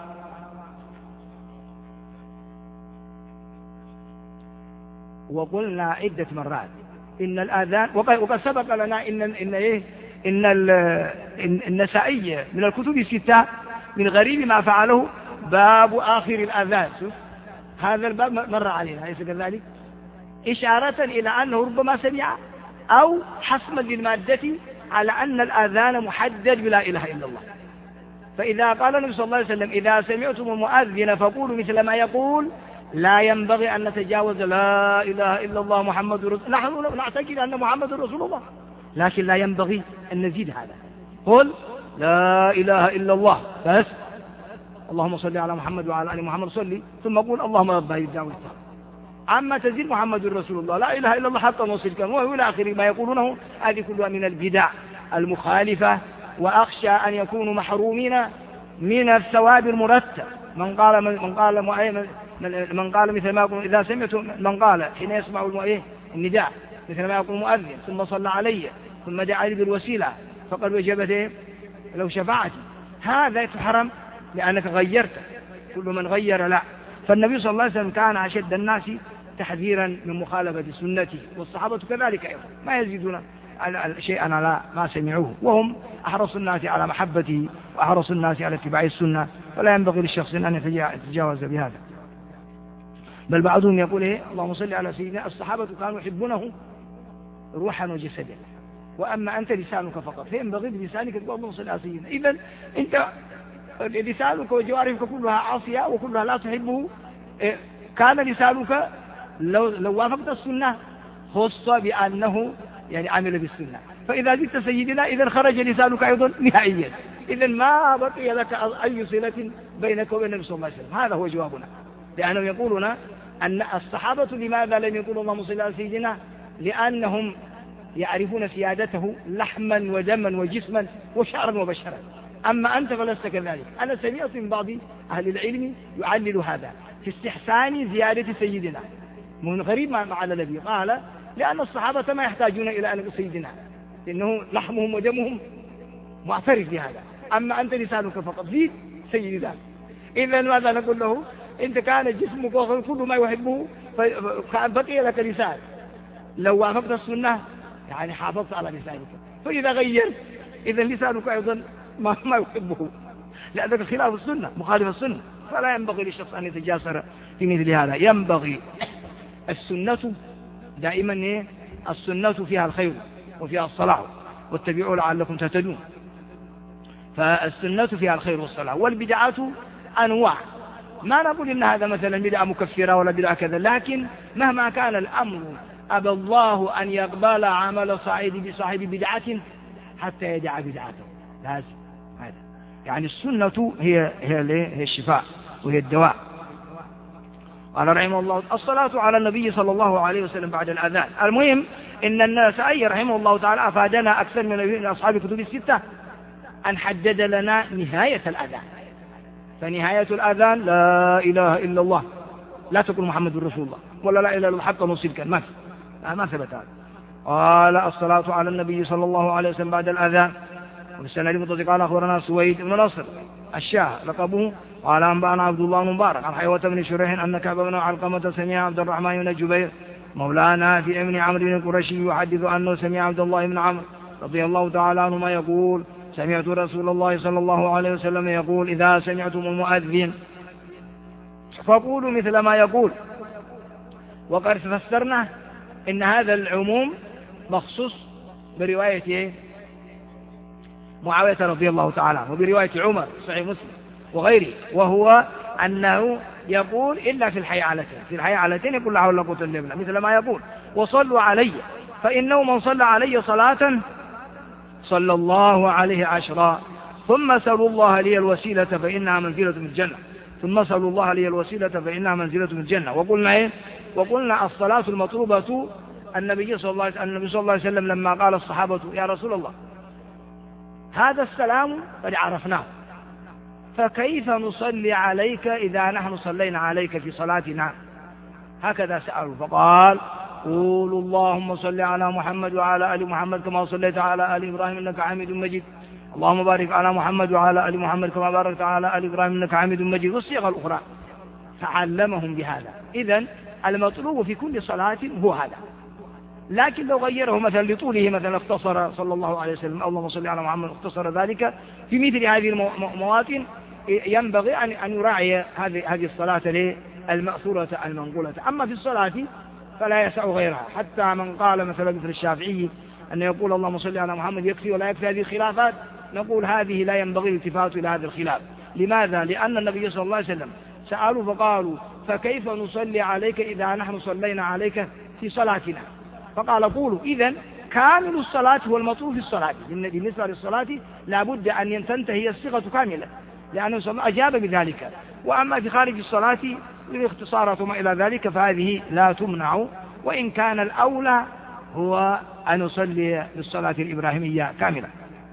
وقلنا عدة مرات إن الآذان، وقد سبق لنا إن إن إيه إن النسائي من الكتب الستة من غريب ما فعله باب آخر الآذان. هذا الباب مر علينا أليس كذلك؟ إشارة إلى أنه ربما سمع أو حسما للمادة على أن الآذان محدد بلا إله إلا الله. فإذا قال النبي صلى الله عليه وسلم: إذا سمعتم المؤذن فقولوا مثل ما يقول، لا ينبغي أن نتجاوز لا إله إلا الله محمد رسول الله. نحن نعتقد أن محمد رسول الله، لكن لا ينبغي أن نزيد هذا. قل لا إله إلا الله بس، اللهم صل على محمد وعلى آل محمد صلي، ثم قول اللهم رب هذه الدعوة. أما تزيد محمد رسول الله لا إله إلا الله حتى نوصل كان وإلى آخر ما يقولونه، هذه كلها من البدع المخالفة. وأخشى أن يكونوا محرومين من الثواب المرتب. من قال من قال من قال مثل ما يقول إذا سمعتم، من قال حين يسمع النداء مثل ما يقول المؤذن ثم صلى علي ثم دعا لي بالوسيلة فقد وجبت لو شفاعتي، هذا يتحرم لأنك غيرت. كل من غير لا. فالنبي صلى الله عليه وسلم كان أشد الناس تحذيرا من مخالفة سنته، والصحابة كذلك أيضا ما يزيدون شيئا على ما سمعوه، وهم أحرص الناس على محبته وأحرص الناس على اتباع السنة، ولا ينبغي للشخص أن يتجاوز بهذا. بل بعضهم يقول إيه اللهم صل على سيدنا، الصحابة كانوا يحبونه روحا وجسدا، وأما أنت لسانك فقط، فينبغي بلسانك تقول اللهم صل على سيدنا. إذن أنت لسانك وجوارحك كلها عاصية وكلها لا تحبه. إيه كان لسانك لو, لو وافقت السنة خص بأنه يعني عمل بالسنة، فإذا زدت سيدنا إذن خرج لسانك أيضا نهائيا، إذن ما بقي لك أي صلة بينك وبين النبي صلى الله عليه وسلم. هذا هو جوابنا، لأنهم يقولون أن الصحابة لماذا لم يقولوا اللهم صل على سيدنا؟ لأنهم يعرفون سيادته لحما ودما وجسما وشعرا وبشرا. أما أنت فلست كذلك. أنا سمعت من بعض أهل العلم يعلل هذا في استحسان زيادة سيدنا، من غريب مع النبي قال لأن الصحابة ما يحتاجون إلى أن سيدنا، لأنه لحمهم ودمهم معترف بهذا. أما أنت لسانك فقط زيد سيدنا. إذن ماذا نقول له؟ أنت كان جسمك كل ما يحبه فبقي لك لسان، لو وافقت السنة يعني حافظت على لسانك، فإذا غيرت إذن لسانك أيضا ما, ما يحبه، لأنك خلاف السنة مخالف السنة. فلا ينبغي للشخص أن يتجاسر في مثل هذا. ينبغي السنة دائما إيه؟ السنة فيها الخير وفيها الصلاح، واتبعوا لعلكم تهتدون. فالسنة فيها الخير والصلاح. والبدعات أنواع، ما نقول إن هذا مثلا بدعة مكفرة ولا بدعة كذا، لكن مهما كان الأمر أبى الله أن يقبل عمل صاحب بصاحب بدعة حتى يدع بدعته، لازم هذا. يعني السنة هي هي هي الشفاء وهي الدواء. قال رحمه الله: الصلاة على النبي صلى الله عليه وسلم بعد الأذان. المهم إن النسائي رحمه الله تعالى أفادنا أكثر من أصحاب الكتب الستة أن حدد لنا نهاية الأذان. فنهاية الأذان لا إله إلا الله، لا تقول محمد رسول الله ولا لا إله إلا الله حقا وصدقا، ما ما ثبت هذا. قال الصلاة على النبي صلى الله عليه وسلم بعد الأذان. وفي السنة المتصل قال أخبرنا سويد بن نصر الشاه لقبه قال أنبأنا عبد الله بن مبارك عن حيوة بن شريح أن كعب بن علقمة سمع عبد الرحمن بن جبير مولانا في ابن عمرو بن القرشي يحدث أنه سمع عبد الله بن عمرو رضي الله تعالى عنهما يقول سمعت رسول الله صلى الله عليه وسلم يقول إذا سمعتم المؤذن فقولوا مثل ما يقول. وقد فسرنا إن هذا العموم مخصوص برواية معاوية رضي الله تعالى عنه وبرواية عمر صحيح مسلم وغيره، وهو أنه يقول إلا في الحي علتين، في الحي علتين يقول لا حول ولا قوة إلا بالله مثل ما يقول وصلوا علي فإنه من صلى علي صلاة صلى الله عليه عشرا ثم سألوا الله لي الوسيلة فإنها منزلة من الجنة ثم سألوا الله لي الوسيلة فإنها منزلة من الجنة. وقلنا إيه؟ وقلنا الصلاة المطلوبة النبي صلى الله عليه النبي صلى الله عليه وسلم لما قال الصحابة يا رسول الله هذا السلام قد عرفناه فكيف نصلي عليك إذا نحن صلينا عليك في صلاتنا؟ هكذا سألوا فقال قولوا اللهم صل على محمد وعلى آل محمد كما صليت على آل إبراهيم إنك حميد مجيد اللهم بارك على محمد وعلى آل محمد كما باركت على آل إبراهيم إنك حميد مجيد والصيغة الأخرى. فعلمهم بهذا. إذن المطلوب في كل صلاة هو هذا، لكن لو غيره مثلا لطوله مثلا اختصر صلى الله عليه وسلم اللهم صل على محمد اختصر ذلك في مثل هذه المواطن ينبغي أن يراعي هذه الصلاة المأثورة المنقولة. أما في الصلاة فلا يسع غيرها، حتى من قال مثلا مثل الشافعي أن يقول اللهم صل على محمد يكفي ولا يكفي هذه الخلافات، نقول هذه لا ينبغي الالتفات إلى هذا الخلاف. لماذا؟ لأن النبي صلى الله عليه وسلم سألوا فقالوا فكيف نصلي عليك إذا نحن صلينا عليك في صلاتنا؟ فقال قولوا. إذن كامل الصلاة هو المطلوب في الصلاة. بالنسبة للصلاة لابد أن تنتهي الصيغة كاملة لأنه أجاب بذلك. وأما في خارج الصلاة بالاختصارات وما إلى ذلك فهذه لا تمنع، وإن كان الأولى هو أن نصلي بالصلاة الإبراهيمية كاملة.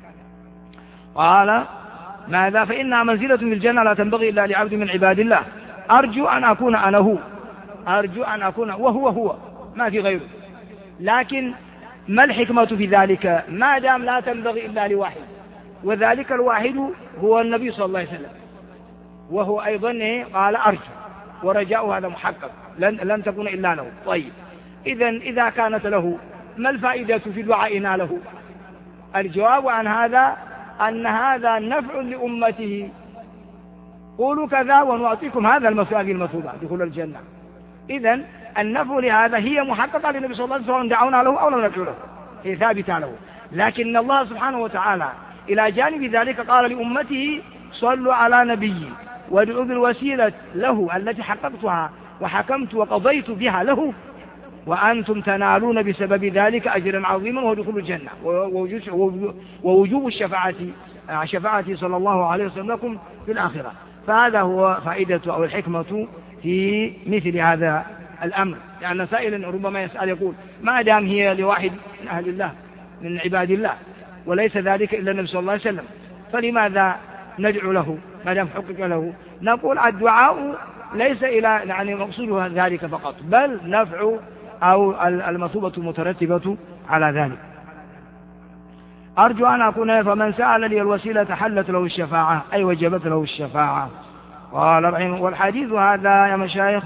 قال ماذا؟ فإنها منزلة في الجنة لا تنبغي إلا لعبد من عباد الله أرجو أن أكون أنا هو، أرجو أن أكون وهو هو ما في غيره. لكن ما الحكمة في ذلك ما دام لا تنبغي إلا لواحد، وذلك الواحد هو النبي صلى الله عليه وسلم، وهو أيضا قال أرجو ورجاء هذا محقق لن, لن تكون إلا له. طيب إذن إذا كانت له ما الفائدة في دعائنا له؟ الجواب عن هذا أن هذا نفع لأمته، قولوا كذا ونعطيكم هذا المثوبة المثوبة دخول الجنة. إذن النفع لهذا هي محققة للنبي صلى الله عليه وسلم دعونا له أو لم ندعو له، هي ثابتة له. لكن الله سبحانه وتعالى إلى جانب ذلك قال لأمته صلوا على نبي وادعوا بالوسيلة له التي حققتها وحكمت وقضيت بها له وأنتم تنالون بسبب ذلك أجرا عظيما ودخول الجنة ووجوب الشفاعة شفاعتي صلى الله عليه وسلم لكم في الآخرة. فهذا هو فائدة أو الحكمة في مثل هذا الأمر. لأن يعني سائل ربما يسأل يقول ما دام هي لواحد من أهل الله من عباد الله وليس ذلك إلا النبي صلى الله عليه وسلم فلماذا ندعو له ما دام حقق له؟ نقول الدعاء ليس إلى يعني مقصودها ذلك فقط، بل نفع أو المثوبة المترتبة على ذلك. أرجو أن أكون فمن سأل لي الوسيلة حلت له الشفاعة أي وجبت له الشفاعة. قال رحمه. والحديث هذا يا مشايخ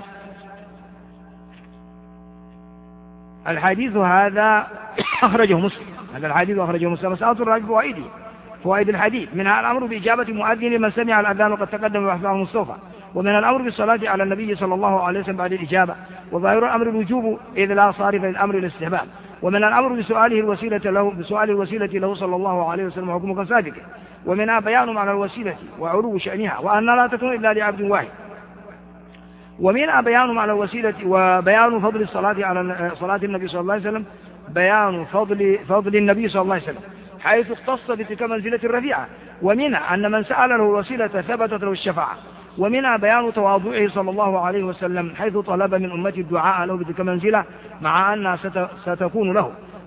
الحديث هذا أخرجه مسلم، هذا الحديث أخرجه مسلم. مسألة الراجل فوائده فوائد الحديث منها الأمر بإجابة مؤذن لمن سمع الأذان وقد تقدم بحثه المصطفى، ومن الأمر بالصلاة على النبي صلى الله عليه وسلم بعد الإجابة، وظاهر الأمر الوجوب إذ لا صارف للأمر الاستحباب، ومن الأمر بسؤاله الوسيلة له بسؤال الوسيلة له صلى الله عليه وسلم حكم كصادق، ومنها بيان معنى الوسيلة وعلو شأنها وأن لا تكون إلا لعبد واحد، ومنها بيان معنى الوسيلة وبيان فضل الصلاة على صلاة النبي صلى الله عليه وسلم بيان فضل فضل النبي صلى الله عليه وسلم حيث اختص بتلك منزلة الرفيعة، ومنها أن من سأل له الوسيلة ثبتت له الشفاعة، ومنها بيان تواضعه صلى الله عليه وسلم حيث طلب من أمة الدعاء له بتلك منزلة مع أنها ستكون له،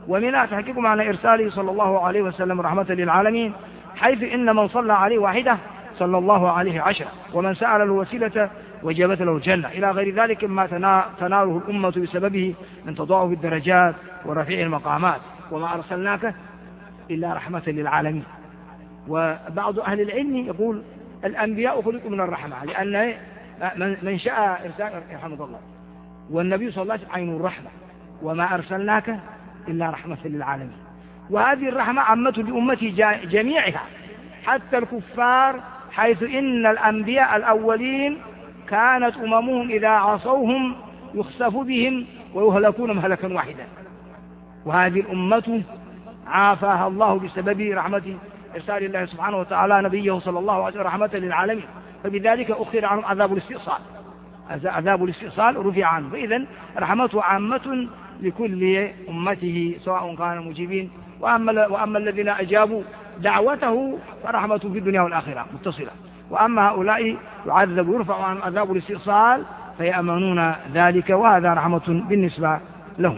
ومنها تحقيق معنى إرساله صلى الله عليه وسلم رحمة للعالمين، حيث إن من صلى عليه واحدة صلى الله عليه عشرة، ومن سأل له وسيلة وجبت له الجنة، إلى غير ذلك ما تناله الأمة بسببه من تضاعف الدرجات ورفيع المقامات. وما أرسلناك إلا رحمة للعالمين. وبعض أهل العلم يقول الأنبياء خلقوا من الرحمة، لأن من شاء إرسال رحمة الله، والنبي صلى الله عليه وسلم عين الرحمة، وما أرسلناك إلا رحمة للعالمين. وهذه الرحمة عامة لأمتي جميعها حتى الكفار، حيث إن الأنبياء الأولين كانت أممهم إذا عصوهم يخسف بهم ويهلكون مهلكا واحدا، وهذه الأمة عافاها الله بسبب رحمة إرسال الله سبحانه وتعالى نبيه صلى الله عليه وسلم رحمة للعالمين، فبذلك أخر عنهم عذاب الاستئصال، عذاب الاستئصال رفع عنه. فإذا رحمته عامة لكل أمته سواء كانوا مجيبين، وأما, وأما الذين أجابوا دعوته فرحمته في الدنيا والآخرة متصلة، وأما هؤلاء يعذب ويرفع عن عذاب الاستئصال فيأمنون ذلك، وهذا رحمة بالنسبة لهم.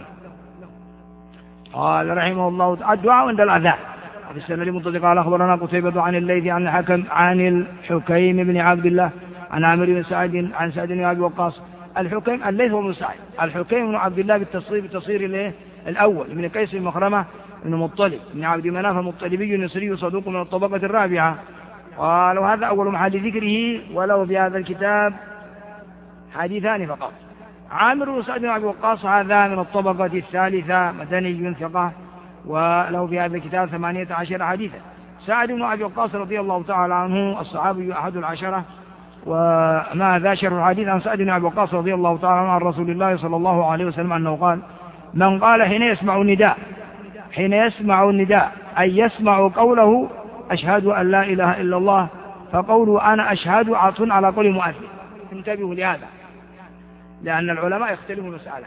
قال رحمه الله الدعاء عند الأذان. وفي السنة المتصل قال أخبرنا قتيبة عن الليث عن الحكم عن الحكيم بن عبد الله عن عامر بن سعد عن سعد بن أبي وقاص. الحكيم الليث بن سعد، الحكيم بن عبد الله بالتصريف بالتصير الأول من قيس بن مخرمة بن مطلب بن عبد مناف المطلبي النصري صدوق من الطبقة الرابعة. قال وهذا أول محل ذكره، ولو في هذا الكتاب حديثان فقط. عامر بن سعد بن أبي وقاص هذا من الطبقة الثالثة مدني ثقة، وله في هذا الكتاب ثمانية عشر حديثا. سعد بن أبي وقاص رضي الله تعالى عنه الصحابي أحد العشرة، وما ذا شر الحديث عن سعد بن أبي وقاص رضي الله تعالى عنه عن رسول الله صلى الله عليه وسلم أنه قال: من قال حين يسمع النداء حين يسمع النداء أي يسمع قوله أشهد أن لا إله إلا الله، فقوله أنا أشهد عطف على قول مؤذن. انتبهوا لهذا، لأن العلماء يختلفوا مسألة.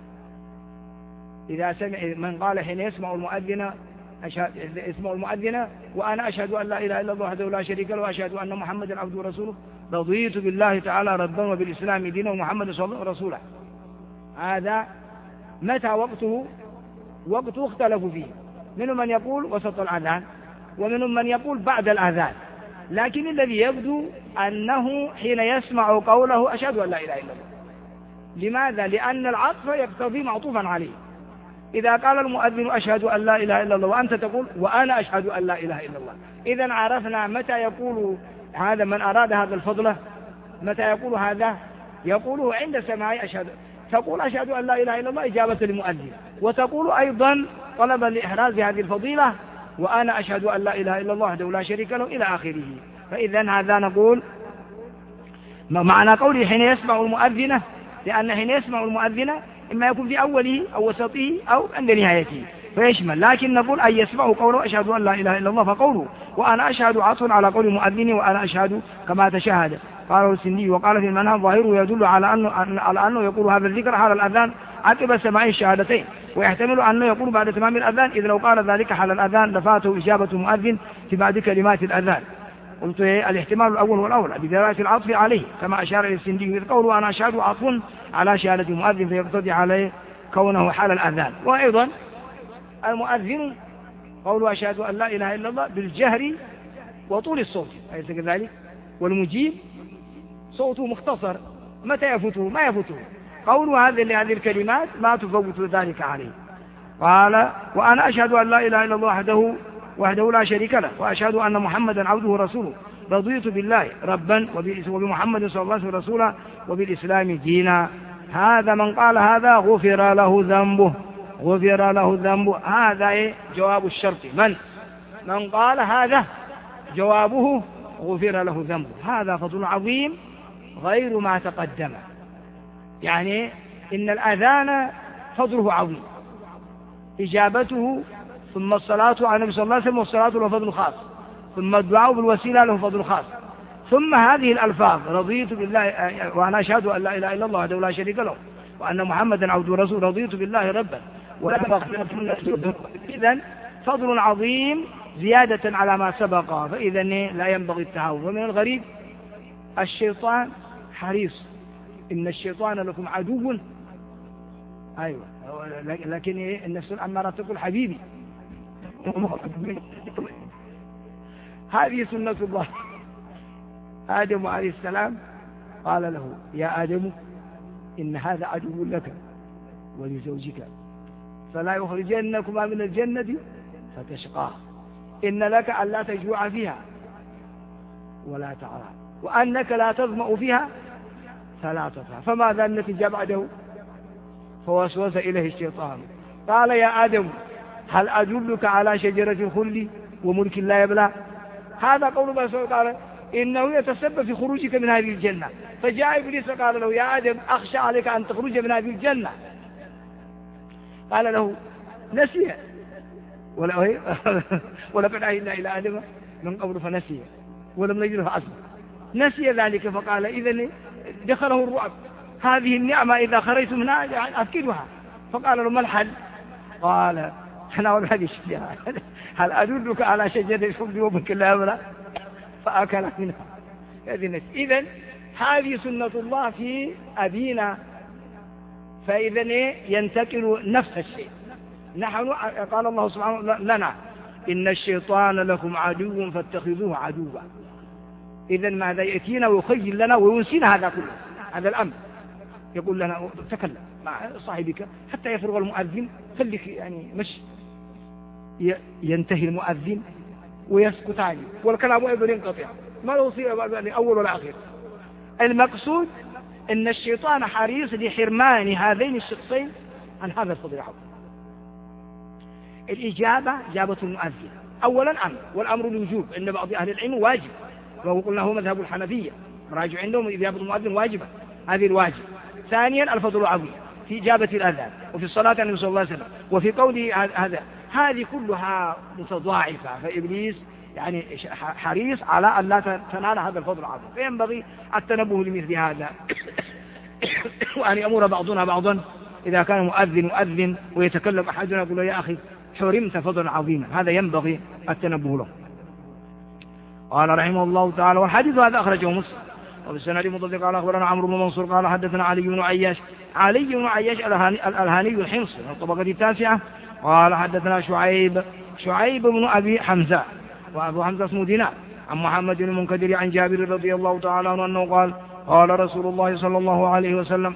إذا سمع من قال حين يسمع المؤذن أشهد اسمع المؤذن وأنا أشهد أن لا إله إلا الله وحده لا شريك له وأشهد أن محمدا عبده ورسوله، رضيت بالله تعالى ربا وبالإسلام دينا ومحمد صلى الله عليه وسلم رسولا. هذا متى وقته؟ وقته اختلفوا فيه، منهم من يقول وسط الأذان، ومنهم من يقول بعد الأذان، لكن الذي يبدو أنه حين يسمع قوله أشهد أن لا إله إلا الله. لماذا؟ لأن العطف يقتضي معطوفا عليه. إذا قال المؤذن أشهد أن لا إله إلا الله وأنت تقول وأنا أشهد أن لا إله إلا الله، إذن عرفنا متى يقول هذا من أراد هذا الفضل، متى يقول هذا؟ يقوله عند سماع أشهد، تقول أشهد أن لا إله إلا الله إجابة للمؤذن، وتقول أيضا طلبا لإحراز هذه الفضيلة وأنا أشهد أن لا إله إلا الله وحده لا شريك له إلى آخره. فإذن هذا نقول معنى قوله حين يسمع المؤذن، لأن حين يسمع المؤذن إما يكون في أوله أو وسطه أو عند نهايته فيشمل، لكن نقول أن يسمع قوله أشهد أن لا إله إلا الله، فقوله وأنا أشهد عطف على قول المؤذن وأنا أشهد كما تشهد. قاله السندي وقال في المنهج ظاهره يدل على أنه, على أنه يقول هذا الذكر حال الأذان عقب سماع الشهادتين، ويحتمل أنه يقول بعد تمام الأذان، إذ لو قال ذلك حال الأذان لفاته إجابة المؤذن في بعد كلمات الأذان. قلت الاحتمال الأول والأولى بدلالة العطف عليه كما أشار إلى السندي، إذ قوله أنا أشهد عطف على شهادة المؤذن فيقتضي عليه كونه حال الأذان. وأيضا المؤذن قوله أشهد أن لا إله إلا الله بالجهر وطول الصوت أليس كذلك؟ والمجيب صوته مختصر، متى يفوته؟ ما يفوته. قوله هذه لهذه الكلمات ما تفوت ذلك عليه. قال وأنا أشهد أن لا إله إلا الله وحده وحده لا شريك له وأشهد أن محمدا عبده ورسوله، رضيت بالله ربا وبمحمد صلى الله عليه وسلم رسولا وبالإسلام دينا. هذا من قال هذا غفر له ذنبه، غفر له ذنبه. هذا جواب الشرط، من من قال هذا جوابه غفر له ذنبه. هذا فضل عظيم غير ما تقدم، يعني إن الأذان فضله عظيم، إجابته ثم الصلاة على النبي صلى الله عليه وسلم والصلاة له فضل خاص، ثم الدعاء بالوسيلة له فضل خاص، ثم هذه الألفاظ رضيت بالله وأنا أشهد أن لا إله إلا الله وحده لا شريك له وأن محمدا عبده ورسوله، رضيت بالله ربا إذن فضل عظيم زيادة على ما سبق، فإذا لا ينبغي التهاون. ومن الغريب الشيطان حريص، إن الشيطان لكم عدو أيوة، لكن النفس الأمارة تقول حبيبي. هذه سنة الله. آدم عليه السلام قال له يا آدم إن هذا عدو لك ولزوجك فلا يخرجنكما من الجنة فتشقى، إن لك ألا تجوع فيها ولا تعرى وأنك لا تظمأ فيها فلا تطهى. فماذا النتيجة بعده؟ فوسوس إليه الشيطان قال يا آدم هل أدلك على شجرة الخلد وملك لا يبلى؟ هذا قول الله سبحانه وتعالى إنه يتسبب في خروجك من هذه الجنة. فجاء إبليس قال له يا آدم أخشى عليك أن تخرج من هذه الجنة. قال له نسي ولقد عهدنا إلى آدم من قبل فنسي ولم نجد له عزما، نسي ذلك فقال إذن دخله الرعب، هذه النعمة إذا خرجت منها أفكدها. فقال له ما الحل؟ قال تناول هذه الشجرة هل أدلك على شجرة الخلد وملك لا يبلى؟ فأكل منها. إذن هذه سنة الله في أبينا، فإذن ينتقل نفس الشيء. نحن قال الله سبحانه لنا إن الشيطان لكم عدو فاتخذوه عدوا. إذن ماذا يأتينا ويخيل لنا وينسينا هذا كله، هذا الأمر. يقول لنا تكلم مع صاحبك حتى يفرغ المؤذن، خليك يعني مش ينتهي المؤذن ويسكت عنه والكلام أيضا ينقطع، ما له صيغة أول ولا أخير. المقصود أن الشيطان حريص لحرمان هذين الشخصين عن هذا الفضل العظيم. الإجابة إجابة المؤذن أولا أمر، والأمر الوجوب عند بعض أهل العلم واجب، وهو قلنا هو مذهب الحنفية، راجع عندهم إجابة المؤذن واجبة، هذه الواجب. ثانيا الفضل العظيم في إجابة الأذان وفي الصلاة على النبي صلى الله عليه وسلم وفي قوله هذا، هذه كلها متضاعفة. فإبليس يعني حريص على أن لا تنال هذا الفضل العظيم، فينبغي التنبه لمثل هذا وأن يأمر بعضنا بعضا إذا كان مؤذن مؤذن ويتكلم أحدنا يقول له يا أخي حرمت فضلا عظيما، هذا ينبغي التنبه له. قال رحمه الله تعالى والحديث هذا أخرجه مسلم وفي السند مطلق قال أخبرنا عمرو بن منصور قال حدثنا علي بن عياش علي بن عياش الألهاني الحمصي من الطبقة التاسعة قال حدثنا شعيب شعيب بن أبي حمزة وأبو حمزة اسمه دينار عن محمد بن المنكدر عن جابر رضي الله تعالى عنه أنه قال قال رسول الله صلى الله عليه وسلم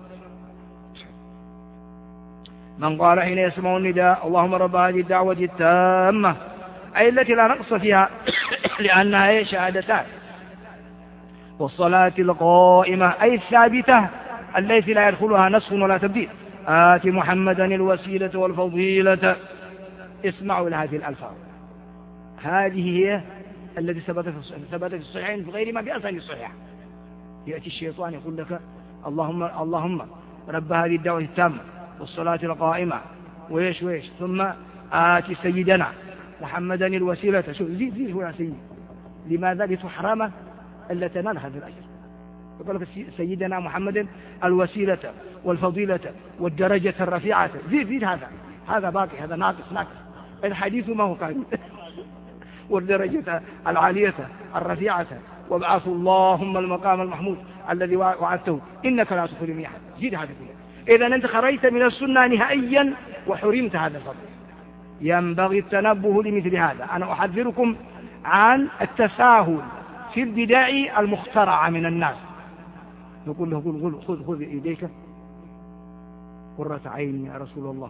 من قال حين يسمع النداء اللهم رب هذه الدعوة التامة أي التي لا نقص فيها لأنها هي شهادتان، والصلاة القائمة أي الثابتة التي لا يدخلها نسخ ولا تبديل، آت محمدا الوسيلة والفضيلة. اسمعوا لهذه الألفاظ، هذه هي التي ثبت في الصحيحين في غير ما في أسانيد الصحيحة. يأتي الشيطان يقول لك اللهم اللهم رب هذه الدعوة التامة والصلاة القائمة ويش ويش ثم آتي سيدنا محمدا الوسيلة. شوف زيد زيد هو يا سيدي، لماذا؟ لتحرم ألا تنال هذا الأجر. يقول لك سيدنا محمد الوسيلة والفضيلة والدرجة الرفيعة، زيد زيد هذا هذا باقي، هذا ناقص ناقص. الحديث ما هو قال والدرجة العالية الرفيعة وابعث اللهم المقام المحمود الذي وعدته إنك لا تخلف الميعاد. زيد هذا كله. إذا أنت خرجت من السنة نهائيا وحرمت هذا الفضل. ينبغي التنبه لمثل هذا. أنا أحذركم عن التساهل في البدع المخترعة من الناس. نقول له قل خذ خذ يديك قرة عين يا رسول الله.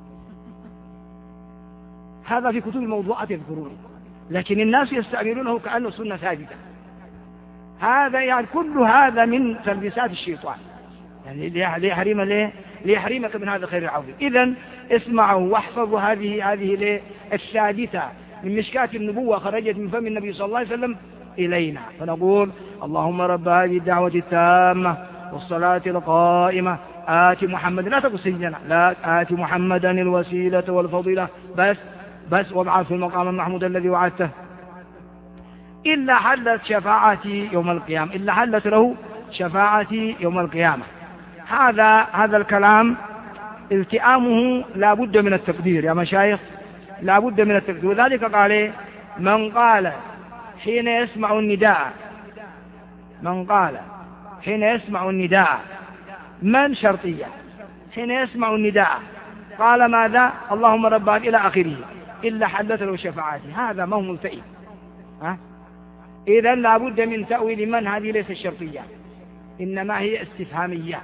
هذا في كتب الموضوعات يذكرونه، لكن الناس يستعملونه كأنه سنة ثابتة. هذا يعني كل هذا من تلبيسات الشيطان، يعني ليحرم ليه ليحرمك من هذا الخير العظيم. إذن اسمعوا واحفظوا هذه هذه الثابتة من مشكاة النبوة خرجت من فم النبي صلى الله عليه وسلم إلينا. فنقول اللهم رب هذه الدعوة التامة والصلاة القائمة آت محمد، لا تقل سيدنا، لا آت محمدا الوسيلة والفضيلة بس بس وابعث في المقام المحمود الذي وعدته، إلا حلت شفاعتي يوم القيامة، إلا حلت له شفاعتي يوم القيامة. هذا هذا الكلام التئامه لا بد من التقدير يا مشايخ، لا بد من التقدير. وذلك قال من قال حين يسمع النداء من قال حين يسمع النداء من شرطية حين يسمع النداء قال ماذا؟ اللهم رب إلى آخره إلا حلت له شفاعتي، هذا ما هو ملتئم. ها؟ إذن لابد من تأويل من، هذه ليس الشرطية إنما هي استفهامية.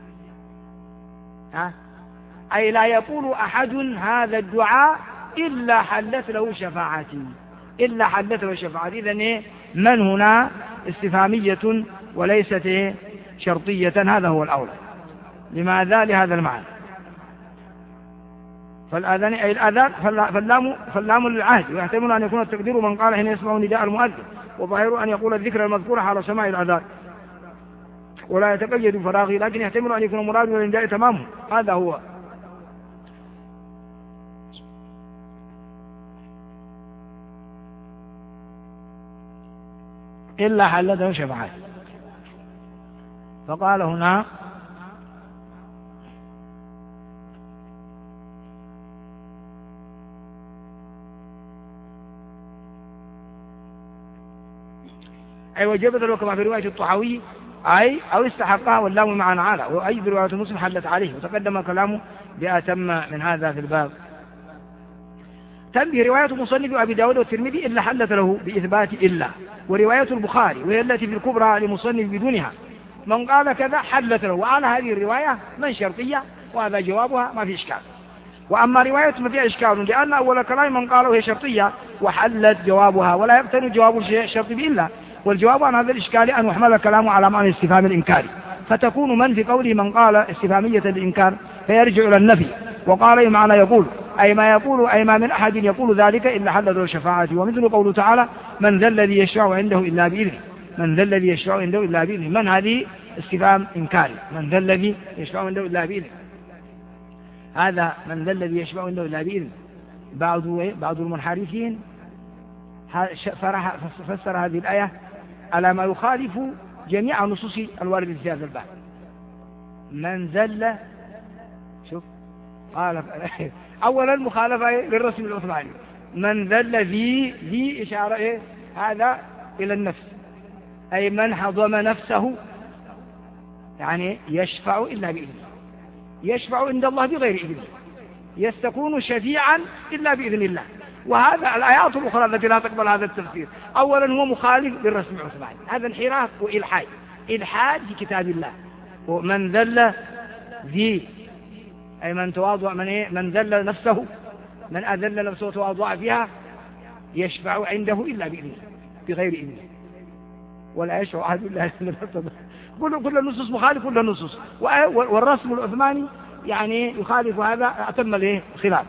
ها؟ أي لا يقول أحد هذا الدعاء إلا حلت له شفاعتي، إلا حلت له شفاعتي. إذن إيه؟ من هنا استفهامية وليست إيه؟ شرطية، هذا هو الأولى. لماذا؟ لهذا المعنى. فالآذان أي الآذان فاللام فاللام للعهد، ويحتمل أن يكون التقدير من قال حين يسمع نداء المؤذن، وظاهر أن يقول الذكر المذكور على سماع الآذان ولا يتقيد فراغه، لكن يحتمل أن يكون مراد النداء تمامه، هذا هو. إلا حلته شفاعات. فقال هنا أي وجبت له كما في رواية الطحاوي أي أو استحقها واللام معنا على، وأي في رواية مسلم حلت عليه، وتقدم كلامه بأتم من هذا في الباب. تنبه رواية مصنف أبي داود والترمذي إلا حلت له بإثبات إلا، ورواية البخاري وهي التي في الكبرى لمصنف بدونها من قال كذا حلت له، وعلى هذه الرواية من شرطية وهذا جوابها ما في إشكال. وأما رواية ما فيها إشكال لأن أول كلام من قاله هي شرطية وحلت جوابها، ولا يقتني جواب الشرط بإلا، والجواب عن هذا الإشكال أن يحمل كلامه على معنى استفهام الإنكار، فتكون من في قوله من قال استفهامية الإنكار فيرجع إلى النفي، وقال معنى يقول أي ما يقول أي ما من أحد يقول ذلك إلا حلت له شفاعته. ومثل قوله تعالى من ذا الذي يشفع عنده إلا بإذنه، من ذا الذي يشفع عنده إلا بإذنه، من هذه استفهام إنكاري، من ذا الذي يشفع عنده إلا بإذنه، هذا من ذا الذي يشفع عنده إلا بإذنه. بعض بعض المنحرفين فسر هذه الآية على ما يخالف جميع النصوص الواردة في هذا الباب. من ذل شوف قال أولا مخالفة للرسم العثماني، من ذل ذي ذي إشارة إيه؟ هذا إلى النفس، أي من حضم نفسه يعني يشفع إلا بإذنه، يشفع عند الله بغير إذنه، يستكون شفيعا إلا بإذن الله. وهذا الآيات الأخرى التي لا تقبل هذا التفسير أولا هو مخالف للرسم العثماني، هذا انحراف وإلحاد، إلحاد في كتاب الله. ومن ذل ذي أي من تواضع، من إيه؟ من ذل نفسه، من أذل نفسه وتواضع فيها يشفع عنده إلا بإذنه بغير إذنه، ولا يشفع أحد إلا بإذنه. كل كل النصوص مخالف كل النصوص، والرسم العثماني يعني يخالف هذا أتم له خلاف.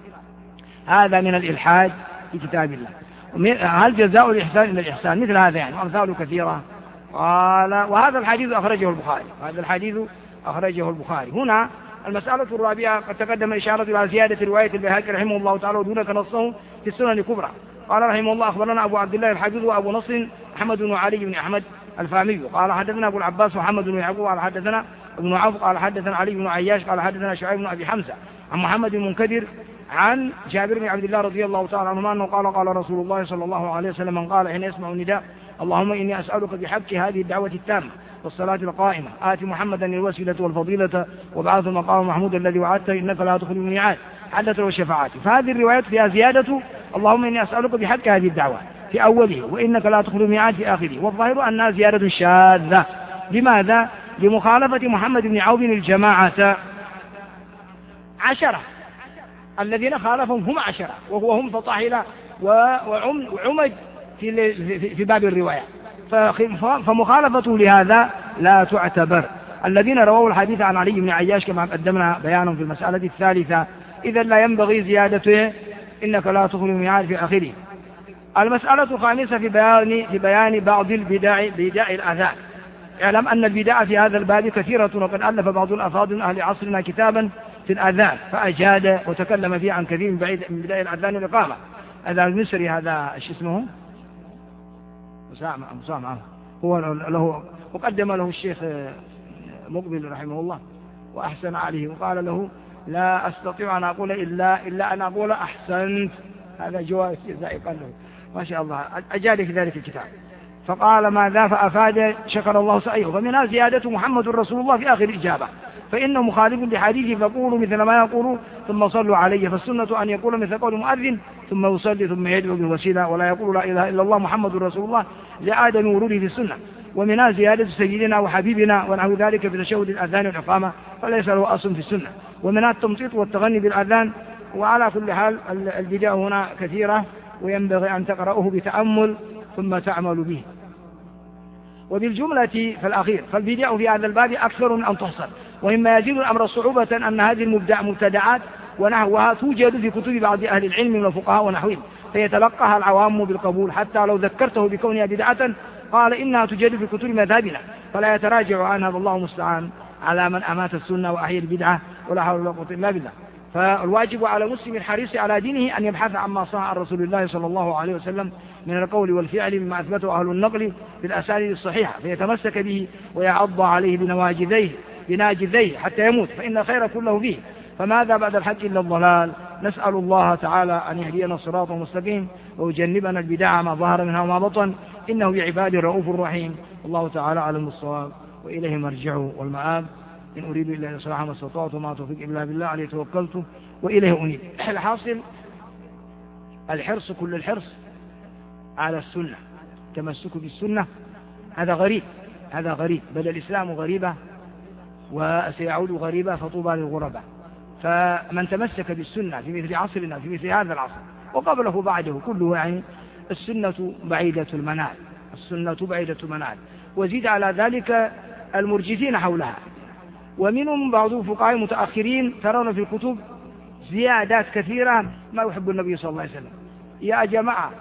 هذا من الإلحاد في كتاب الله. هل جزاء الإحسان إلا الإحسان؟ مثل هذا يعني وأمثاله كثيرة. قال وهذا الحديث أخرجه البخاري، هذا الحديث أخرجه البخاري. هنا المسألة الرابعة قد تقدم إشارة إلى زيادة رواية البيهقي رحمه الله تعالى ودونك نصه في السنن الكبرى. قال رحمه الله أخبرنا أبو عبد الله الحافظ وأبو نصر محمد بن علي بن أحمد الفامي قال حدثنا أبو العباس محمد بن يعقوب قال حدثنا ابن عوف قال حدثنا علي بن عياش قال حدثنا شعيب بن أبي حمزة عن محمد بن منكدر عن جابر بن عبد الله رضي الله تعالى عنهما أنه قال قال رسول الله صلى الله عليه وسلم من قال حين يسمع النداء اللهم إني أسألك بحق هذه الدعوة التامة والصلاة القائمة آت محمدا الوسيلة والفضيلة وبعث المقام محمود الذي وعدته إنك لا تخلف الميعاد حدث له شفاعتي. فهذه الروايات فيها زيادة اللهم إني أسألك بحق هذه الدعوة في أوله وإنك لا تخلف الميعاد في آخره، والظاهر أنها زيادة شاذة. لماذا؟ لمخالفة محمد بن عوف الجماعة عشرة، الذين خالفهم هم عشرة وهو هم فطاحلة وعمد في في باب الرواية، فمخالفته لهذا لا تعتبر. الذين رووا الحديث عن علي بن عياش كما قدمنا بيانهم في المسألة الثالثة، إذا لا ينبغي زيادته إنك لا تخلف الميعاد في آخره. المسألة الخامسة في بيان في بيان بعض البدع بدع الآذان. اعلم أن البدع في هذا الباب كثيرة، وقد ألف بعض الأفاضل من أهل عصرنا كتابا في الآذان فأجاد وتكلم فيه عن كثير من بدع الآذان والإقامة. هذا المصري هذا ايش اسمه؟ مسامع مسامع هو له وقدم له الشيخ مقبل رحمه الله وأحسن عليه وقال له لا أستطيع أن أقول إلا إلا أن أقول أحسنت. هذا جواب استهزائي قال له ما شاء الله أجاد في ذلك الكتاب. فقال ماذا فأفاد شكر الله سعيه. ومنها زيادة محمد رسول الله في آخر الإجابة فإنه مخالف لحديثه فقولوا مثل ما يقولوا ثم صلوا علي. فالسنة أن يقول مثل قول المؤذن ثم يصلي ثم يدعو بالوسيلة ولا يقول لا إله إلا الله محمد رسول الله لعدم وروده في السنة. ومنها زيادة سيدنا وحبيبنا ونحو ذلك في تشهد الأذان والإقامة فليس له أصل في السنة. ومنها التمطيط والتغني بالأذان. وعلى كل حال البدع هنا كثيرة وينبغي أن تقرأه بتأمل ثم تعمل به. وبالجملة فالأخير فالبدع في هذا الباب أكثر من أن تحصر. ومما يزيد الأمر صعوبة أن هذه المبتدعات ونحوها توجد في كتب بعض أهل العلم من الفقهاء ونحوهم فيتلقاها العوام بالقبول حتى لو ذكرته بكونها بدعة قال إنها توجد في كتب مذهبنا فلا يتراجع عنها والله المستعان على من أمات السنة وأحيا البدعة ولا حول ولا قوة إلا بالله. فالواجب على مسلم الحريص على دينه أن يبحث عما صح عن رسول الله صلى الله عليه وسلم من القول والفعل مما أثبته أهل النقل بالأسانيد الصحيحة فيتمسك به ويعض عليه بنواجذيه بناجذيه حتى يموت فإن خير كله فيه. فماذا بعد الحق إلا الضلال. نسأل الله تعالى أن يهدينا الصراط المستقيم ويجنبنا البدع ما ظهر منها وما بطن إنه بعباده رؤوف رحيم. الله تعالى أعلم بالصواب وإليه مرجعه والمآب. إن أريد إلا الإصلاح ما استطعت وما توفيق إلا بالله عليه توكلت وإليه أنيب. الحاصل الحرص كل الحرص على السنة تمسك بالسنة هذا غريب هذا غريب بل الإسلام غريبة وسيعود غريبة فطوبى للغرباء. فمن تمسك بالسنة في مثل عصرنا في مثل هذا العصر وقبله بعده كله يعني السنة بعيدة المنال السنة بعيدة المنال. وزيد على ذلك المرجفين حولها ومنهم بعض الفقهاء المتأخرين ترون في الكتب زيادات كثيرة ما يحب النبي صلى الله عليه وسلم. يا جماعة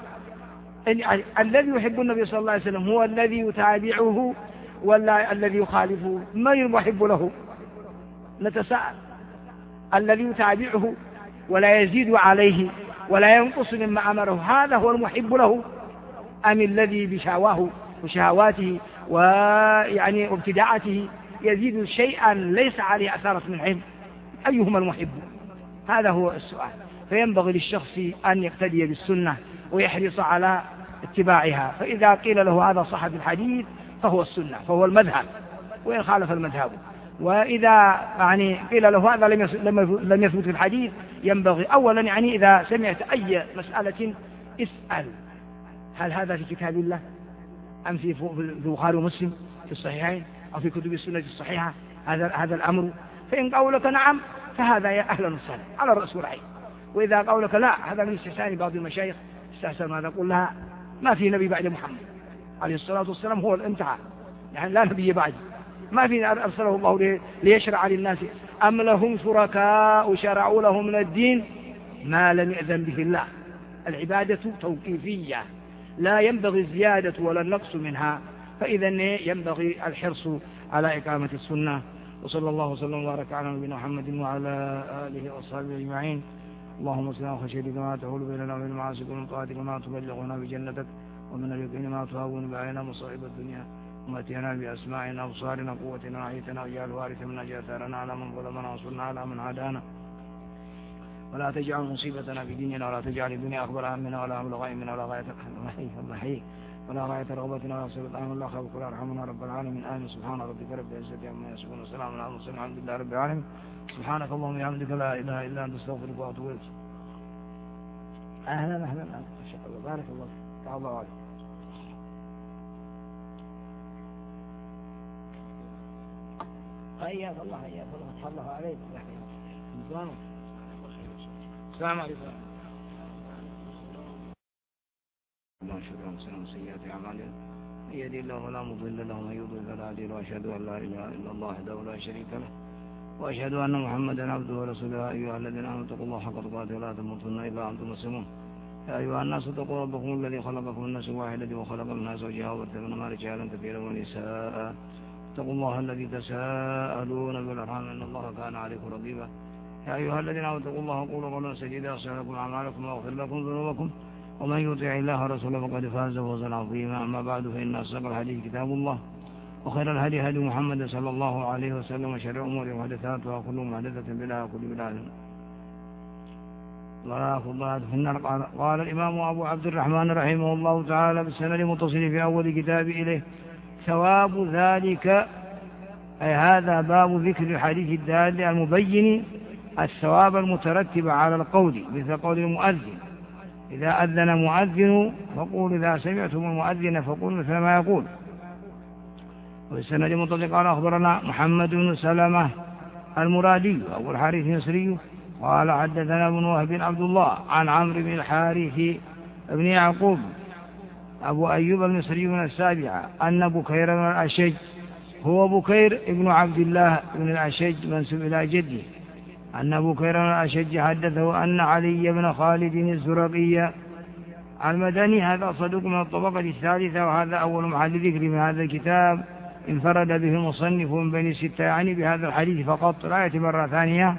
الذي يحب النبي صلى الله عليه وسلم هو الذي يتابعه ولا الذي يخالفه؟ من يحب له؟ نتساءل. الذي يتابعه ولا يزيد عليه ولا ينقص مما أمره هذا هو المحب له أم الذي بشهواه وشهواته ويعني ابتداعته يزيد شيئا ليس عليه أثارة من علم؟ أيهما المحب؟ هذا هو السؤال. فينبغي للشخص أن يقتدي بالسنة ويحرص على اتباعها. فإذا قيل له هذا صح في الحديث فهو السنة فهو المذهب وإن خالف المذهب. وإذا يعني قيل له هذا لم يثبت في الحديث ينبغي أولا يعني إذا سمعت أي مسألة اسأل هل هذا في كتاب الله أم في البخاري ومسلم في الصحيحين أو في كتب السنة الصحيحة هذا هذا الأمر. فإن قولك نعم فهذا يا أهلا وسهلا على الرأس والعين. وإذا قولك لا هذا من استحسان بعض المشايخ استحسن هذا قل لها ما في نبي بعد محمد عليه الصلاة والسلام هو الامتحان يعني لا نبي بعد ما في أرسله الله ليشرع للناس أم لهم شركاء شرعوا له من الدين ما لم يأذن به الله. العبادة توقيفية لا ينبغي الزيادة ولا النقص منها. فإذا ينبغي الحرص على إقامة السنة. وصلى الله وسلم وبارك على نبينا محمد وعلى آله وصحبه أجمعين. اللهم صل على خشيتك ما تحول بيننا وبين معاصيك ومن طاعتك ما تبلغنا بجنتك ومن اليقين ما تهون بعيننا مصائب الدنيا ومتعنا بأسماعنا وأبصارنا قوتنا وحيتنا واجعل الوارث منا جاثارنا على من ظلمنا وانصرنا على من عادانا ولا تجعل مصيبتنا في ديننا ولا تجعل الدنيا أكبر همنا ولا مبلغ علمنا ولا غاية الرحيم ولا غاية رغبتنا ولا صلة آمن الله خلق ولا رحمنا رب العالمين آمين. سبحان ربك رب العزة عما يصفون وسلام على المرسلين الحمد لله رب العالمين. سبحانك اللهم وبحمدك لا إله إلا أنت أستغفرك وأتوب إليك. أهلا أهلا ما شاء الله بارك الله فيك تعالى الله عليك. حياك الله حياك الله فتح الله عليك. السلام عليكم. اللهم شكرا وسلام سيئات أعمالنا من يهدي الله فلا مضل له ومن يضلل فلا هادي له وأشهد أن لا إله إلا الله وحده لا شريك له وأشهد أن محمدا عبده ورسوله. أيها الذين آمنوا اتقوا الله حق تقاته ولا تموتن إلا وأنتم مسلمون. يا أيها الناس اتقوا ربكم الذي خلقكم من نفس واحدة وخلق منها زوجها وبث منهما رجالا كثيرا ونساء. اتقوا الله الذي تساءلون بالأرحام إن الله كان عليكم رقيبا. يا أيها الذين آمنوا اتقوا الله وقولوا قولا سديدا يصلح لكم أعمالكم ويغفر لكم ذنوبكم ومن يطع الله ورسوله فقد فاز فوزا عظيما. أما بعد فإن أصدق الحديث كتاب الله وخير الهدي هدي محمد صلى الله عليه وسلم وشر الأمور محدثاتها وكل محدثة بدعة وكل بدعة ضلالة في النار. قال الإمام أبو عبد الرحمن رحمه الله تعالى بالسند المتصل في أول كتاب إليه ثواب ذلك أي هذا باب ذكر الحديث الدال المبين الثواب المترتب على القول، مثل قول المؤذن: إذا أذن مؤذن فقول إذا سمعتم المؤذن فقول مثل ما يقول. والسند متصل قال أخبرنا محمد بن سلمة المرادي أبو الحارث المصري قال حدثنا ابن وهب بن عبد الله عن عمرو بن الحارث بن يعقوب أبو أيوب المصري من السابعة أن بكير بن الأشج، هو بكير ابن عبد الله بن الأشج منسوب إلى جده، أن بكير بن الأشج حدثه أن علي بن خالد الزرقي المدني، هذا صدوق من الطبقة الثالثة، وهذا أول محل ذكر من هذا الكتاب، انفرد به المصنف من بين الستة يعني بهذا الحديث فقط، لا يأتي مرة ثانية.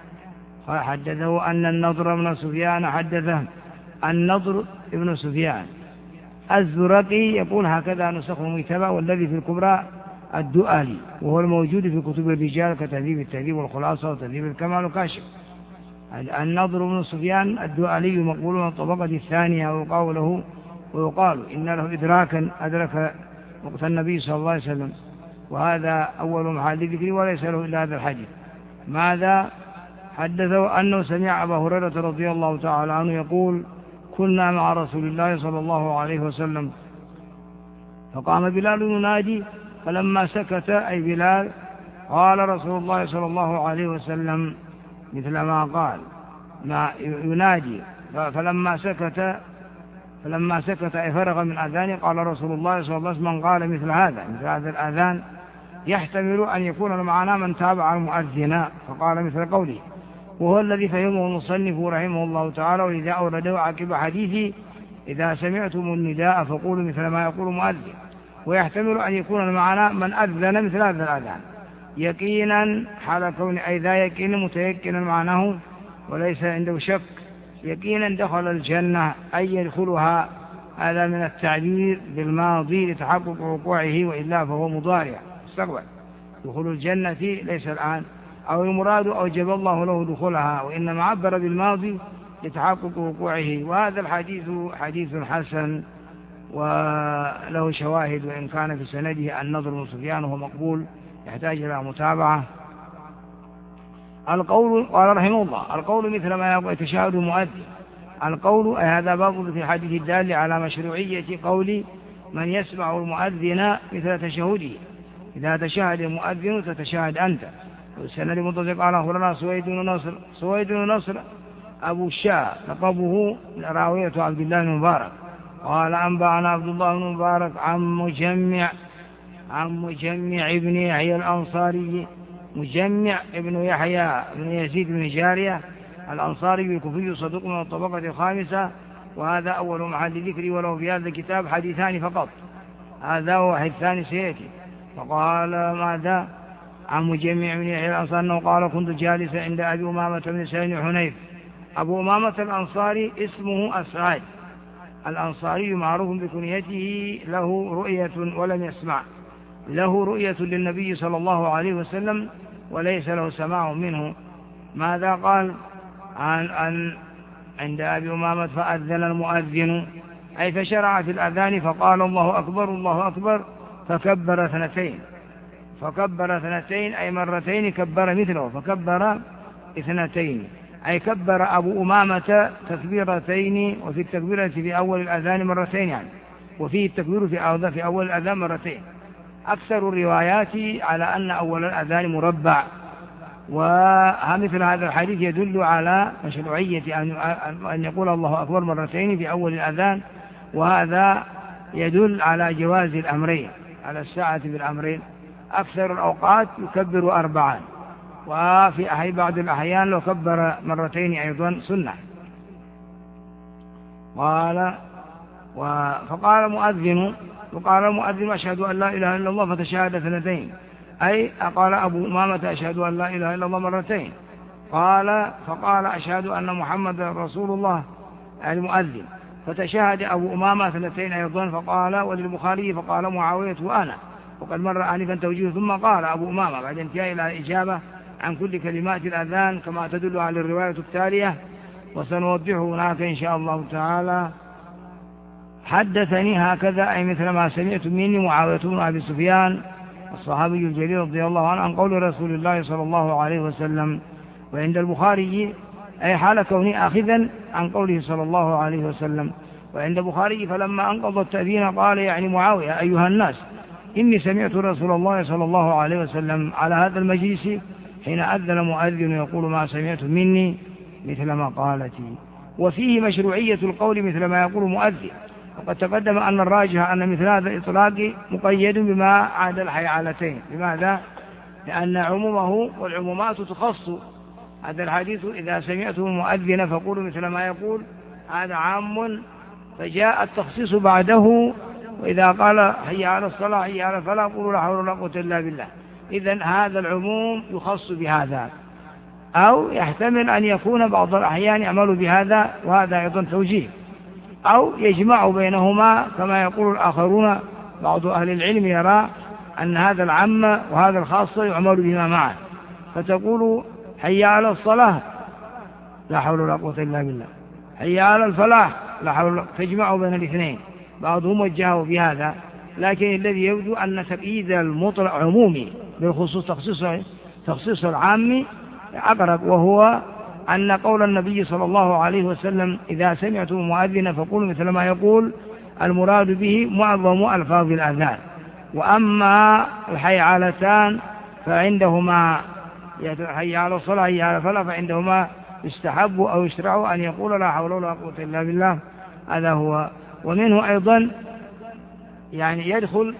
حدثه أن النضر بن سفيان حدثه النضر بن سفيان الزرقي، يقول هكذا نسخ المجتبى، والذي في الكبرى الدؤلي، وهو الموجود في كتب الرجال كتهذيب التهذيب والخلاصة وتهذيب الكمال وكاشف. النضر بن سفيان الدؤلي مقبول من الطبقة الثانية، ويقال له ويقال إن له إدراكا أدرك وقت النبي صلى الله عليه وسلم، وهذا أول محل ذكر وليس له إلا هذا الحديث. ماذا حدثه أنه سمع أبا هريرة رضي الله تعالى عنه يقول: كنا مع رسول الله صلى الله عليه وسلم فقام بلال ينادي، فلما سكت أي بلال قال رسول الله صلى الله عليه وسلم مثل ما قال ما ينادي، فلما سكت فلما سكت أي فرغ من أذانه قال رسول الله صلى الله عليه وسلم: من قال مثل هذا مثل هذا الأذان يحتمل أن يكون المعنى من تابع المؤذن، فقال مثل قوله، وهو الذي فهمه المصنف رحمه الله تعالى، ولذا أورده عقب حديثه: إذا سمعتم النداء فقولوا مثل ما يقول مؤذن. ويحتمل أن يكون المعنى من أذن مثل هذا الأذان يقينا، حال كون أي ذا يقين متيقنا معناه وليس عنده شك، يقينا دخل الجنة أي يدخلها، هذا من التعبير بالماضي لتحقق وقوعه، وإلا فهو مضارع مستقبل، دخول الجنة ليس الآن، أو المراد أوجب الله له دخولها، وإنما عبر بالماضي لتحقق وقوعه. وهذا الحديث حديث حسن وله شواهد، وإن كان في سنده النضر بن سفيان وهو مقبول يحتاج إلى متابعة. القول قال رحمه الله: القول مثل ما يقول يتشهد المؤذن. القول أي هذا باب في الحديث الدال على مشروعية قول من يسمع المؤذن مثل تشهده، إذا تشهد المؤذن تتشهد أنت. والسند متصل قال أخبرنا سويد بن نصر سويد بن نصر أبو الشاء لقبه راوية عبد الله بن مبارك قال أنبأنا عبد الله بن مبارك عن مجمع عن مجمع ابن يحيى الأنصاري، مجمع ابن يحيى بن يزيد بن جارية الأنصاري الكوفي صدوق من الطبقة الخامسة، وهذا أول محل ذكري، وله في هذا الكتاب حديثان فقط، هذا هو الثاني سيأتي. فقال ماذا عن مجمع بن يحيى الأنصاري أنه قال: كنت جالسا عند أبي أمامة بن سهل حنيف. أبو أمامة الأنصاري اسمه أسعد الأنصاري، معروف بكنيته، له رؤية ولم يسمع، له رؤية للنبي صلى الله عليه وسلم وليس له سماع منه. ماذا قال عن, عن عند أبي أمامة: فأذن المؤذن، أي فشرع في الأذان فقال: الله أكبر الله أكبر، فكبر اثنتين فكبر اثنتين أي مرتين كبر مثله، فكبر اثنتين أي كبر أبو أمامة تكبيرتين، وفي التكبيرة في أول الأذان مرتين يعني، وفيه التكبير في في أول الأذان مرتين. أكثر الروايات على أن أول الأذان مربع، ومثل هذا الحديث يدل على مشروعية أن يقول الله أكبر مرتين في أول الأذان، وهذا يدل على جواز الأمرين، على الساعة بالأمرين. أكثر الأوقات يكبر أربعا، وفي بعض الأحيان لو كبر مرتين أيضا سنة. قال فقال مؤذن وقال المؤذن: أشهد أن لا إله إلا الله، فتشهد اثنتين، أي قال أبو أمامة: أشهد أن لا إله إلا الله مرتين. قال فقال: أشهد أن محمد رسول الله المؤذن، فتشهد أبو أمامة اثنتين أيضا. فقال وللبخاري: فقال معاوية وأنا، وقد مر آنفا توجيه، ثم قال أبو أمامة بعد انتهاء إلى الإجابة عن كل كلمات الأذان كما تدل على الرواية التالية، وسنوضحه هناك إن شاء الله تعالى. حدثني هكذا أي مثل ما سمعت مني معاوية بن أبي سفيان الصحابي الجليل رضي الله عنه عن قول رسول الله صلى الله عليه وسلم. وعند البخاري أي حال كوني آخذا عن قوله صلى الله عليه وسلم. وعند البخاري فلما أنقض التأذين قال يعني معاوية أيها الناس إني سمعت رسول الله صلى الله عليه وسلم على هذا المجلس حين أذن مؤذن يقول ما سمعت مني مثل ما قالتي. وفيه مشروعية القول مثل ما يقول مؤذن. وقد تقدم أن الراجح أن مثل هذا الإطلاق مقيد بما عدا الحيعلتين. لماذا؟ لأن عمومه والعمومات تخص. هذا الحديث إذا سمعتم مؤذن فقولوا مثل ما يقول هذا عام، فجاء التخصيص بعده وإذا قال هيا على الصلاة هيا على الفلاح قولوا لا حول ولا قوة إلا بالله. إذن هذا العموم يخص بهذا، أو يحتمل أن يكون بعض الأحيان يعمل بهذا وهذا أيضا توجيه، أو يجمع بينهما كما يقول الآخرون. بعض أهل العلم يرى أن هذا العام وهذا الخاص يعمل بهما معا، فتقول هيا على الصلاة لا حول ولا قوة إلا بالله، هيا على الفلاح لا حول، تجمع بين الاثنين. بعضهم وجهه بهذا، لكن الذي يبدو أن تقييد المطلق عمومي بالخصوص تخصيص تخصيص العام أقرب، وهو أن قول النبي صلى الله عليه وسلم إذا سمعتم مؤذنا فقولوا مثل ما يقول المراد به معظم ألفاظ الأذان. وأما الحيعلتان فعندهما حي على الصلاة حي على الفلاح فعندهما يستحب أو يشرع أن يقول لا حول ولا قوة إلا بالله. هذا هو. ومنه أيضا يعني يدخل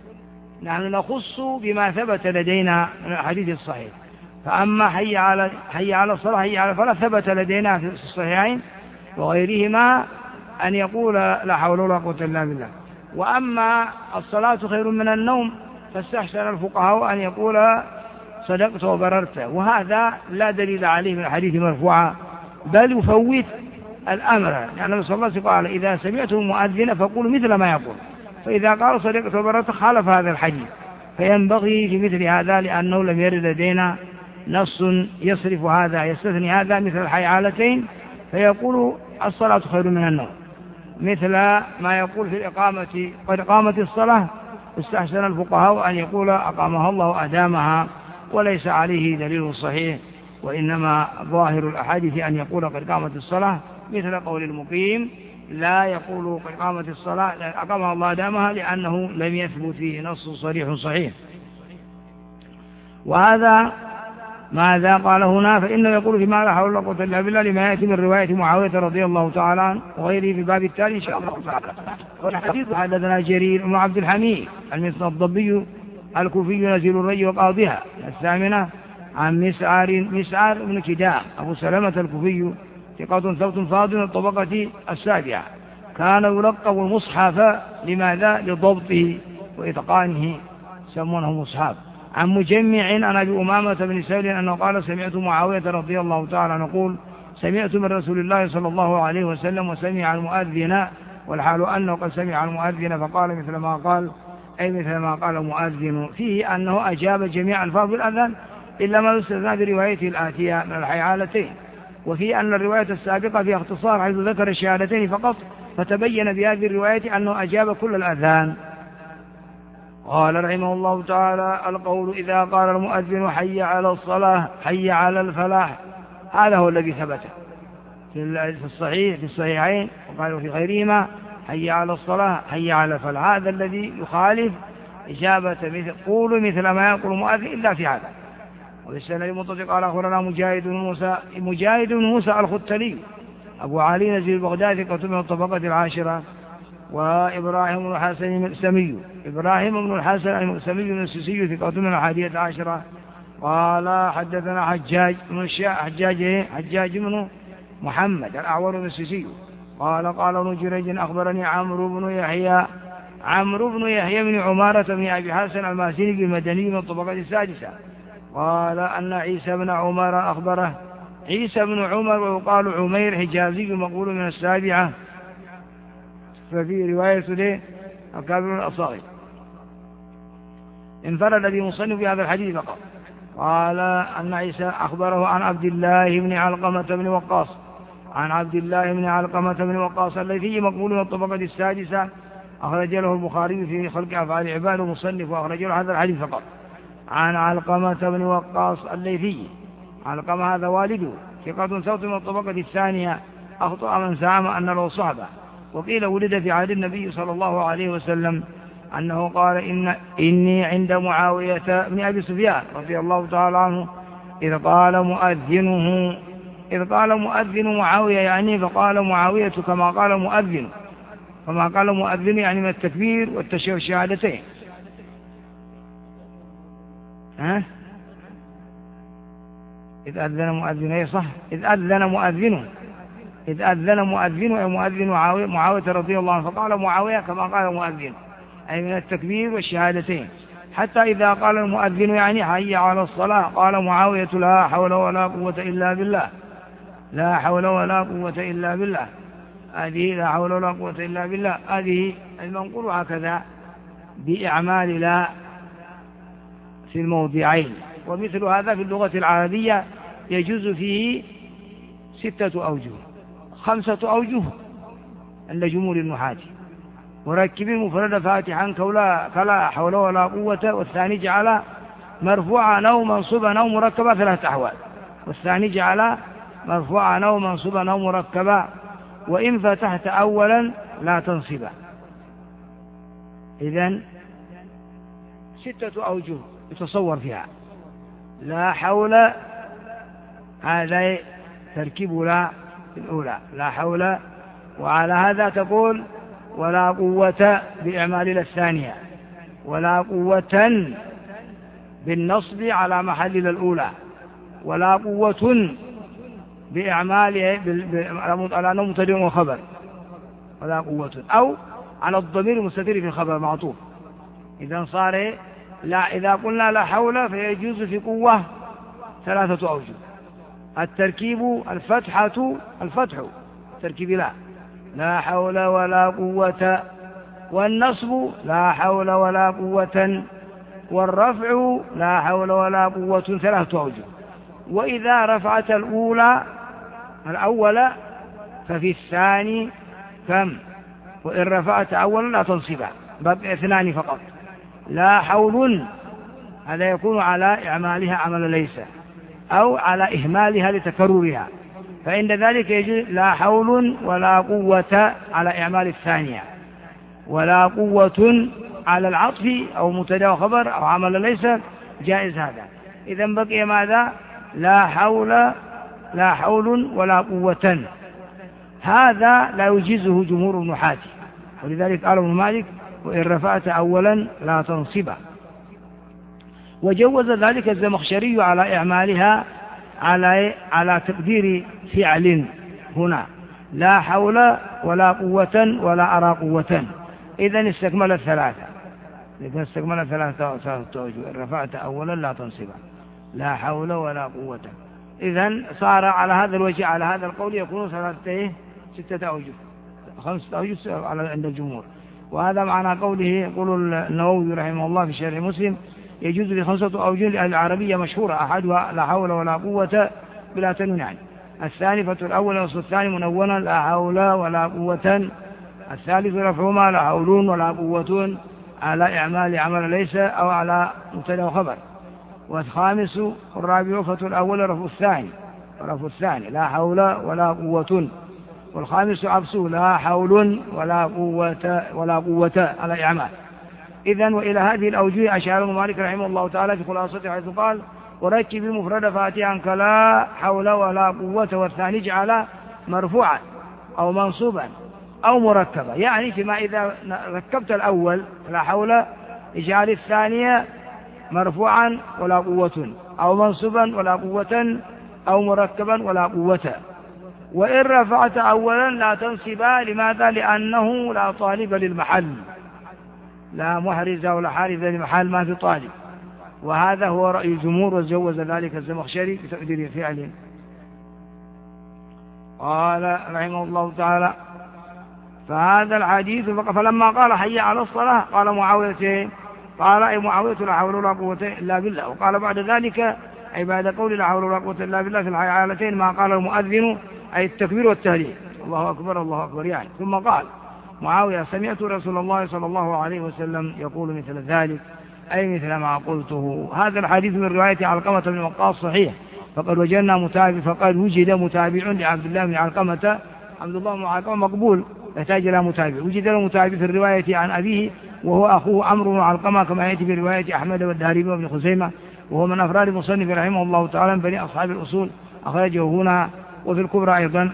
نحن نخص بما ثبت لدينا من الحديث الصحيح. فأما حي على حي على الصلاة حي على الفلاح ثبت لدينا في الصحيحين وغيرهما أن يقول لا حول ولا قوة إلا بالله. وأما الصلاة خير من النوم فاستحسن الفقهاء أن يقول صدقت وبررت، وهذا لا دليل عليه من الحديث مرفوعا، بل يفوت الأمر. يعني النبي صلى الله عليه وسلم قال إذا سمعتم مؤذنا فقولوا مثل ما يقول، فإذا قال صدقت وبررت خالف هذا الحديث. فينبغي في مثل هذا لأنه لم يرد لدينا نص يصرف هذا يستثني هذا مثل الحيعلتين، فيقول الصلاة خير من النوم مثل ما يقول في الإقامة قد قامت الصلاة، استحسن الفقهاء أن يقول أقامها الله أدامها، وليس عليه دليل صحيح، وإنما ظاهر الأحاديث أن يقول قد قامت الصلاة مثل قول المقيم لا يقول قد قامت الصلاة أقامها الله أدامها، لأنه لم يثبت فيه نص صريح صحيح. وهذا ماذا قال هنا فإنه يقول فيما لا حول ولا قوة إلا بالله لما يأتي من رواية معاوية رضي الله تعالى عنه وغيره في الباب التالي إن شاء الله تعالى. والحديث حدثنا جرير بن عبد الحميد المصري الضبي الكوفي نزيل الري وقاضيها الثامنة عن مسعر مسعر بن كدام أبو سلمة الكوفي ثقة ثبت فاضل الطبقة السابعة، كان يلقب المصحف لماذا؟ لضبطه وإتقانه سمونه مصحف. عن مجمع عن أبي أمامة بن سهل أنه قال سمعت معاوية رضي الله تعالى نقول سمعت من رسول الله صلى الله عليه وسلم وسمع المؤذن والحال أنه قد سمع المؤذن فقال مثل ما قال، أي مثل ما قال المؤذن، فيه أنه أجاب جميع ألفاظ الأذان إلا ما يستثنى بروايته الآتية من الحيعلتين، وفي أن الرواية السابقة فيها اختصار حيث ذكر الشهادتين فقط، فتبين بهذه الرواية أنه أجاب كل الأذان. قال رحمه الله تعالى القول إذا قال المؤذن حي على الصلاة حي على الفلاح، هذا هو الذي ثبت في الصحيح في الصحيحين وقالوا في غيرهما حي على الصلاة حي على الفلاح، هذا الذي يخالف إجابة مثل قولوا مثل ما يقول المؤذن إلا في هذا. وبالسنة المتصل قال أخبرنا مجاهد بن موسى مجاهد بن موسى الختلي أبو علي نزيل بغداد ثقة من الطبقة العاشرة، وإبراهيم بن الحسن المقسمي إبراهيم بن الحسن المقسمي السيسي ثقة من الحادية عشرة. قال حدثنا حجاج بن حجاج حجاج بن محمد الأعور السيسي قال قال ابن جريج أخبرني عمرو بن يحيى عمرو بن يحيى بن عمارة بن أبي حسن المازني المدني من الطبقة السادسة قال أن عيسى بن عمر أخبره عيسى بن عمر ويقال عمير حجازي مقبول من السابعة، ففي رواية له أكابر الأصاغر. انفرد بمصنف في هذا الحديث فقط. قال أن عيسى أخبره عن عبد الله بن علقمة بن وقاص عن عبد الله بن علقمة بن وقاص الذي مقبول من الطبقة السادسة أخرج له البخاري في خلق أفعال العباد ومصنف، وأخرج له هذا الحديث فقط. عن علقمة بن وقاص الليثي، علقمة هذا والده، ثقة ثبت من الطبقة الثانية، أخطأ من زعم أن له صحبة. وقيل ولد في عهد النبي صلى الله عليه وسلم، أنه قال إن إني عند معاوية بن أبي سفيان رضي الله تعالى عنه إذ قال مؤذنه إذ قال مؤذن معاوية، يعني فقال معاوية كما قال مؤذن، كما قال مؤذن يعني من التكبير والشهادتين. ها إذ أذن مؤذن، أي صح، إذ أذن مؤذن إذ أذن مؤذن أي مؤذن معاوية, معاوية رضي الله عنه، فقال معاوية كما قال مؤذن أي من التكبير والشهادتين. حتى إذا قال المؤذن يعني حي على الصلاة قال معاوية لا حول ولا قوة إلا بالله، لا حول ولا قوة إلا بالله، هذه لا حول ولا قوة إلا بالله هذه المنقول هكذا بإعمال لا في الموضعين. ومثل هذا في اللغة العربية يجوز فيه ستة أوجه، خمسة أوجه عند جمهور النحاة. وركب المفرد فاتحا كلا كلا حول ولا قوة، والثاني جعل مرفوعا أو منصوبا أو مركبا ثلاثة أحوال، والثاني جعل مرفوعا أو منصوبا أو مركبا. وإن فتحت أولا لا تنصبا. إذن ستة أوجه يتصور فيها. لا حول هذا تركيب لا في الأولى، لا حول، وعلى هذا تقول ولا قوة بإعمال الثانية، ولا قوة بالنصب على محل الأولى، ولا قوة بإعماله على أنه مبتدأ وخبر، ولا قوة، أو على الضمير المستتر في الخبر معطوف. إذا صار لا، إذا قلنا لا حول فيجوز في قوة ثلاثة أوجه: التركيب الفتحة الفتح تركيب لا لا حول ولا قوة، والنصب لا حول ولا قوة، والرفع لا حول ولا قوة ثلاثة أوجه. وإذا رفعت الأولى الأول ففي الثاني كم؟ وإن رفعت أولا لا تنصبها، باب اثنان فقط. لا حول هذا يكون على إعمالها عمل ليس، أو على إهمالها لتكررها، فعند ذلك يجوز لا حول ولا قوة على إعمال الثانية، ولا قوة على العطف أو مبتدا وخبر أو عمل ليس، جائز هذا. إذا بقي ماذا؟ لا حول لا حول ولا قوة. هذا لا يجيزه جمهور النحاة، ولذلك قال ابن مالك وإن رفعت أولا لا تنصبه. وجوز ذلك الزمخشري على إعمالها على على تقدير فعل هنا: لا حول ولا قوة ولا أرى قوة. إذن استكمل الثلاثة، إذن استكمل الثلاثة توجه: إن رفعت أولا لا تنصبه، لا حول ولا قوة. إذن صار على هذا الوجه، على هذا القول يكون ثلاثة ستة أوجه، خمسة أوجه عند الجمهور. وهذا معنى قوله، يقول النووي رحمه الله في شرح مسلم: يجوز لخمسة أوجه لأهل العربية مشهورة، أحدها لا حول ولا قوة بلا تنوين يعني، الثاني فتح الأول والصف الثاني منونا لا حول ولا قوة، الثالث رفعهما لا حول ولا قوة على إعمال عمل ليس أو على مبتدا وخبر، والخامس الرابع فتح الأول رفع الثاني رفع الثاني لا حول ولا قوة، والخامس عبسه لا حول ولا قوة ولا قوة على إعمال. إذن وإلى هذه الأوجه أشار ابن مالك رحمه الله تعالى في خلاصته حيث قال: وركب المفرد فاتحا كلا حول ولا قوة، والثاني جعل مرفوعا أو منصوبا أو مركبا، يعني فيما إذا ركبت الأول لا حول اجعل الثانية مرفوعا ولا قوة، أو منصوبا ولا قوة، أو مركبا ولا قوة. وإن رفعت أولا لا تنصبا، لماذا؟ لأنه لا طالب للمحل، لا محرز ولا حارز للمحل، ما في طالب. وهذا هو رأي الجمهور، وجوز ذلك الزمخشري بتقدير فعل. قال رحمه الله تعالى: فهذا الحديث فلما قال حي على الصلاة قال معاوية قال أي معاوية لا حول ولا قوة إلا بالله. وقال بعد ذلك أي بعد قول لا حول ولا قوة إلا بالله في الحالتين ما قال المؤذن أي التكبير والتهليل، الله أكبر الله أكبر يعني. ثم قال: معاوية سمعت رسول الله صلى الله عليه وسلم يقول مثل ذلك، أي مثل ما قلته. هذا الحديث من رواية علقمة بن وقاص صحيح، فقد وجدنا متابع فقد وجد متابع لعبد الله بن علقمة، عبد الله بن علقمة مقبول يحتاج إلى متابع، وجد له متابع في الرواية عن أبيه وهو أخوه عمرو بن علقمة كما يأتي في رواية أحمد والدارمي وابن خزيمة، وهو من أفراد المصنف رحمه الله تعالى من بني أصحاب الأصول، أخرجه هنا وفي الكبرى أيضا.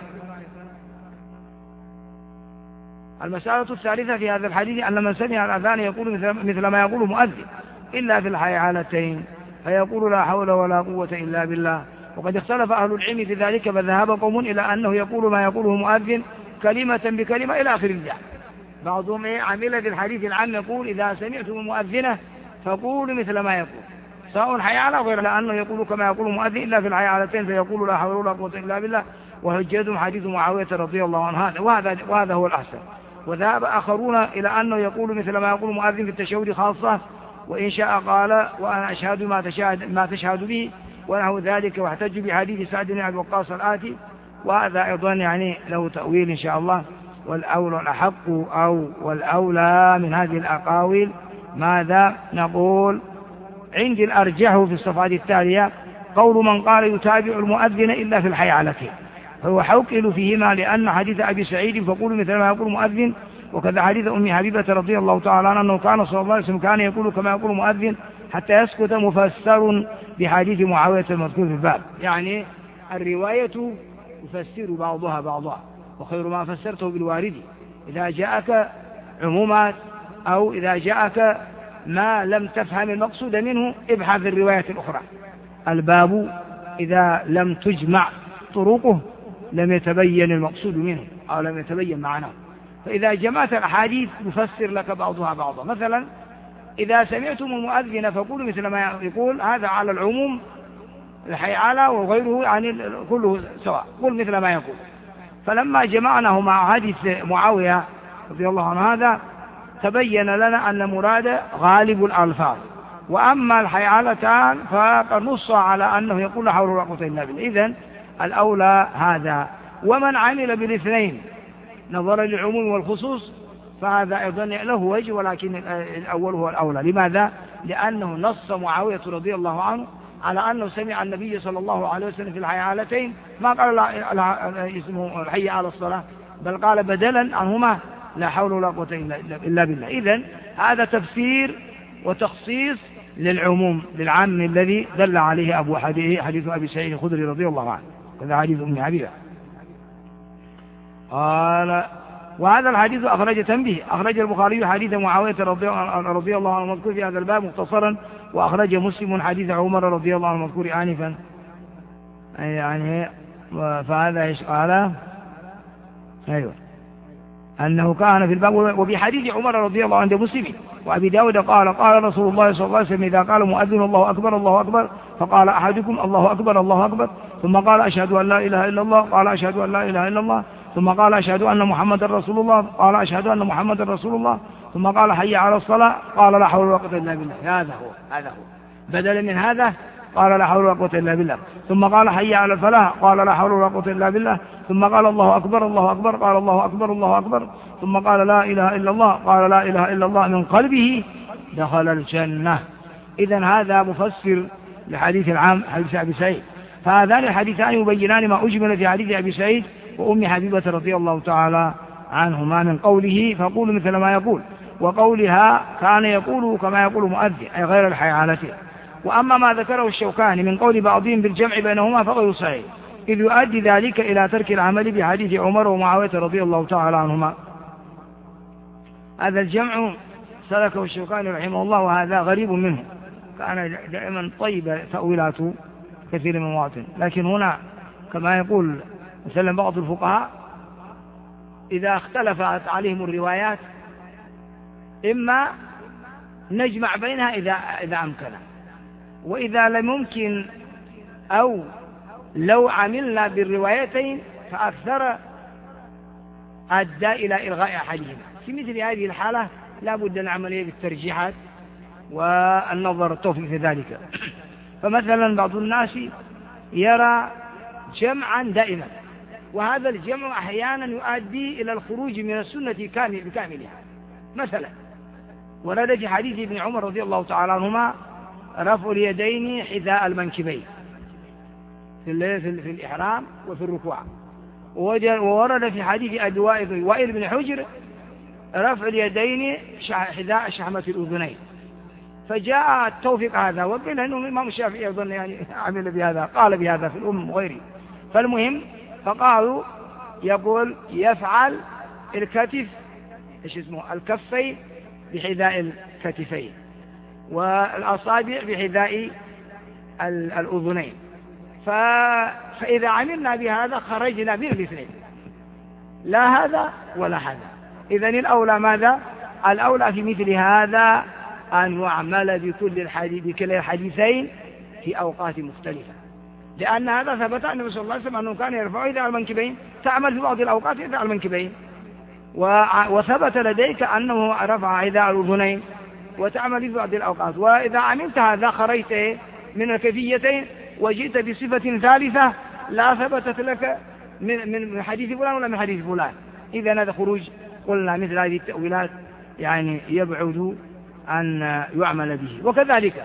المسألة الثالثة في هذا الحديث أن من سمع الأذان يقول مثل ما يقول مؤذن إلا في الحيعلتين، فيقول لا حول ولا قوة إلا بالله. وقد اختلف أهل العلم في ذلك، فذهب قوم إلى أنه يقول ما يقوله مؤذن كلمة بكلمة إلى آخر الجاء. بعضهم عمل في الحديث العام يقول إذا سمعتم المؤذنة فقولوا مثل ما يقول، سواء حيعلة غير، لأنه يقول كما يقول مؤذن إلا في الحيعلتين فيقول لا حول ولا قوة إلا بالله، وحجتهم حديث معاوية رضي الله عنه هذا، وهذا, وهذا هو الأحسن. وذهب آخرون إلى أنه يقول مثل ما يقول مؤذن في التشهد خاصة، وإن شاء قال وأنا أشهد ما تشهد, ما تشهد به ونحو ذلك، واحتج بحديث سعد بن أبي وقاص الآتي، وهذا أيضا يعني له تأويل إن شاء الله. والأولى الأحق أو والأولى من هذه الأقاويل ماذا نقول؟ عندي الأرجح في الصفحة التالية قول من قال يتابع المؤذن إلا في الحيعلتين، فهو حوكل فيهما، لأن حديث أبي سعيد فقول مثل ما يقول مؤذن، وكذا حديث أم حبيبة رضي الله تعالى عنها أنه كان صلى الله عليه وسلم كان يقول كما يقول مؤذن حتى يسكت، مفسر بحديث معاوية المذكور في الباب. يعني الرواية تفسر بعضها بعضها، وخير ما فسرته بالوارد. إذا جاءك عمومات أو إذا جاءك ما لم تفهم المقصود منه ابحث الرواية الأخرى. الباب إذا لم تجمع طرقه لم يتبين المقصود منه أو لم يتبين معناه، فإذا جمعت الأحاديث يفسر لك بعضها بعضا. مثلا إذا سمعتم المؤذن فقولوا مثل ما يقول، هذا على العموم الحيعلة وغيره يعني كله سواء، قل مثل ما يقول. فلما جمعناه مع حديث معاوية رضي الله عنه هذا تبين لنا أن مراد غالب الألفاظ، وأما الحيعلتان فقد نص على أنه يقول لا حول ولا قوة إلا بالله. إذن الأولى هذا. ومن عمل بالاثنين نظرا للعموم والخصوص فهذا أيضا له وجه، ولكن الأول هو الأولى. لماذا؟ لأنه نص معاوية رضي الله عنه على أنه سمع النبي صلى الله عليه وسلم في الحيعلتين ما قال لا لا اسمه الحي على الصلاة، بل قال بدلا عنهما لا حول ولا قوة إلا بالله. إذن هذا تفسير وتخصيص للعموم للعام الذي دل عليه أبو حديث حديث أبي سعيد الخدري رضي الله عنه، كذا حديث أم حبيبة. قال وهذا الحديث أخرج تنبيه، أخرج البخاري حديث معاوية رضي الله عنه مذكور في هذا الباب مختصرا، وأخرج مسلم حديث عمر رضي الله عنه مذكور آنفا. يعني فهذا إيش قال؟ أيوه أنه كان في الباب. وبحديث عمر رضي الله عنه مسلم وأبي داود قال قال رسول الله صلى الله عليه وسلم إذا قال مؤذن الله أكبر الله أكبر فقال أحدكم الله أكبر الله أكبر، ثم قال أشهد أن لا إله إلا الله، قال أشهد أن لا إله إلا الله، ثم قال أشهد أن محمد رسول الله، قال أشهد أن محمد رسول الله، ثم قال حي على الصلاة، قال لا حول ولا قوة إلا بالله. هذا هو هذا هو بدلا من هذا قال لا حول ولا قوة إلا بالله، ثم قال حي على الفلاح، قال لا حول ولا قوة إلا بالله، ثم قال الله أكبر الله أكبر، قال الله أكبر الله أكبر، ثم قال لا إله إلا الله، قال لا إله إلا الله، من قلبه دخل الجنة. إذن هذا مفسر لحديث العام حديث أبي سعيد. فهذان الحديثان يبينان ما أجمل في حديث أبي سعيد وأم حبيبة رضي الله تعالى عنهما من قوله فقول مثل ما يقول، وقولها كان يقول كما يقول مؤذن أي غير الحيعلتين. وأما ما ذكره الشوكاني من قول بعضهم بالجمع بينهما فغير صحيح، إذ يؤدي ذلك إلى ترك العمل بحديث عمر ومعاوية رضي الله تعالى عنهما. هذا الجمع سلكه الشوكاني رحمه الله، وهذا غريب منه، كان دائما طيب تأويلاته كثير من المواطن. لكن هنا كما يقول مثلا بعض الفقهاء إذا اختلفت عليهم الروايات إما نجمع بينها إذا إذا أمكن، وإذا لم يمكن أو لو عملنا بالروايتين فأكثر أدى إلى إلغاء أحدهما. في مثل هذه الحالة لا بد من عملية بالترجيحات والنظر التوفيق في ذلك. فمثلا بعض الناس يرى جمعا دائما وهذا الجمع أحيانا يؤدي إلى الخروج من السنة كامل بكاملها. مثلا ورد في حديث ابن عمر رضي الله تعالى عنهما رفع اليدين حذاء المنكبين في, في الإحرام وفي الركوع. وورد في حديث أبي وائل بن حجر رفع اليدين حذاء شحمة الأذنين. فجاء التوفيق هذا، وقيل أنه الإمام الشافعي أظن يعني عمل بهذا، قال بهذا في الأم وغيره. فالمهم فقالوا يقول يفعل الكتف إيش اسمه الكفين بحذاء الكتفين والأصابع بحذاء الأذنين. فإذا عملنا بهذا خرجنا من الاثنين، لا هذا ولا هذا. إذن الأولى ماذا؟ الأولى في مثل هذا أن يعمل بكل الحديث بكل الحديثين في أوقات مختلفة، لأن هذا ثبت أن النبي صلى الله عليه وسلم أنه كان يرفع حذاء المنكبين، تعمل في بعض الأوقات حذاء المنكبين، وثبت لديك أنه رفع حذاء الأذنين وتعمل في بعض الأوقات. وإذا عملت هذا خرجت من الكيفيتين وجئت بصفة ثالثة لا ثبتت لك من من حديث فلان ولا من حديث فلان. إذا هذا خروج قلنا مثل هذه التأويلات يعني يبعد أن يعمل به. وكذلك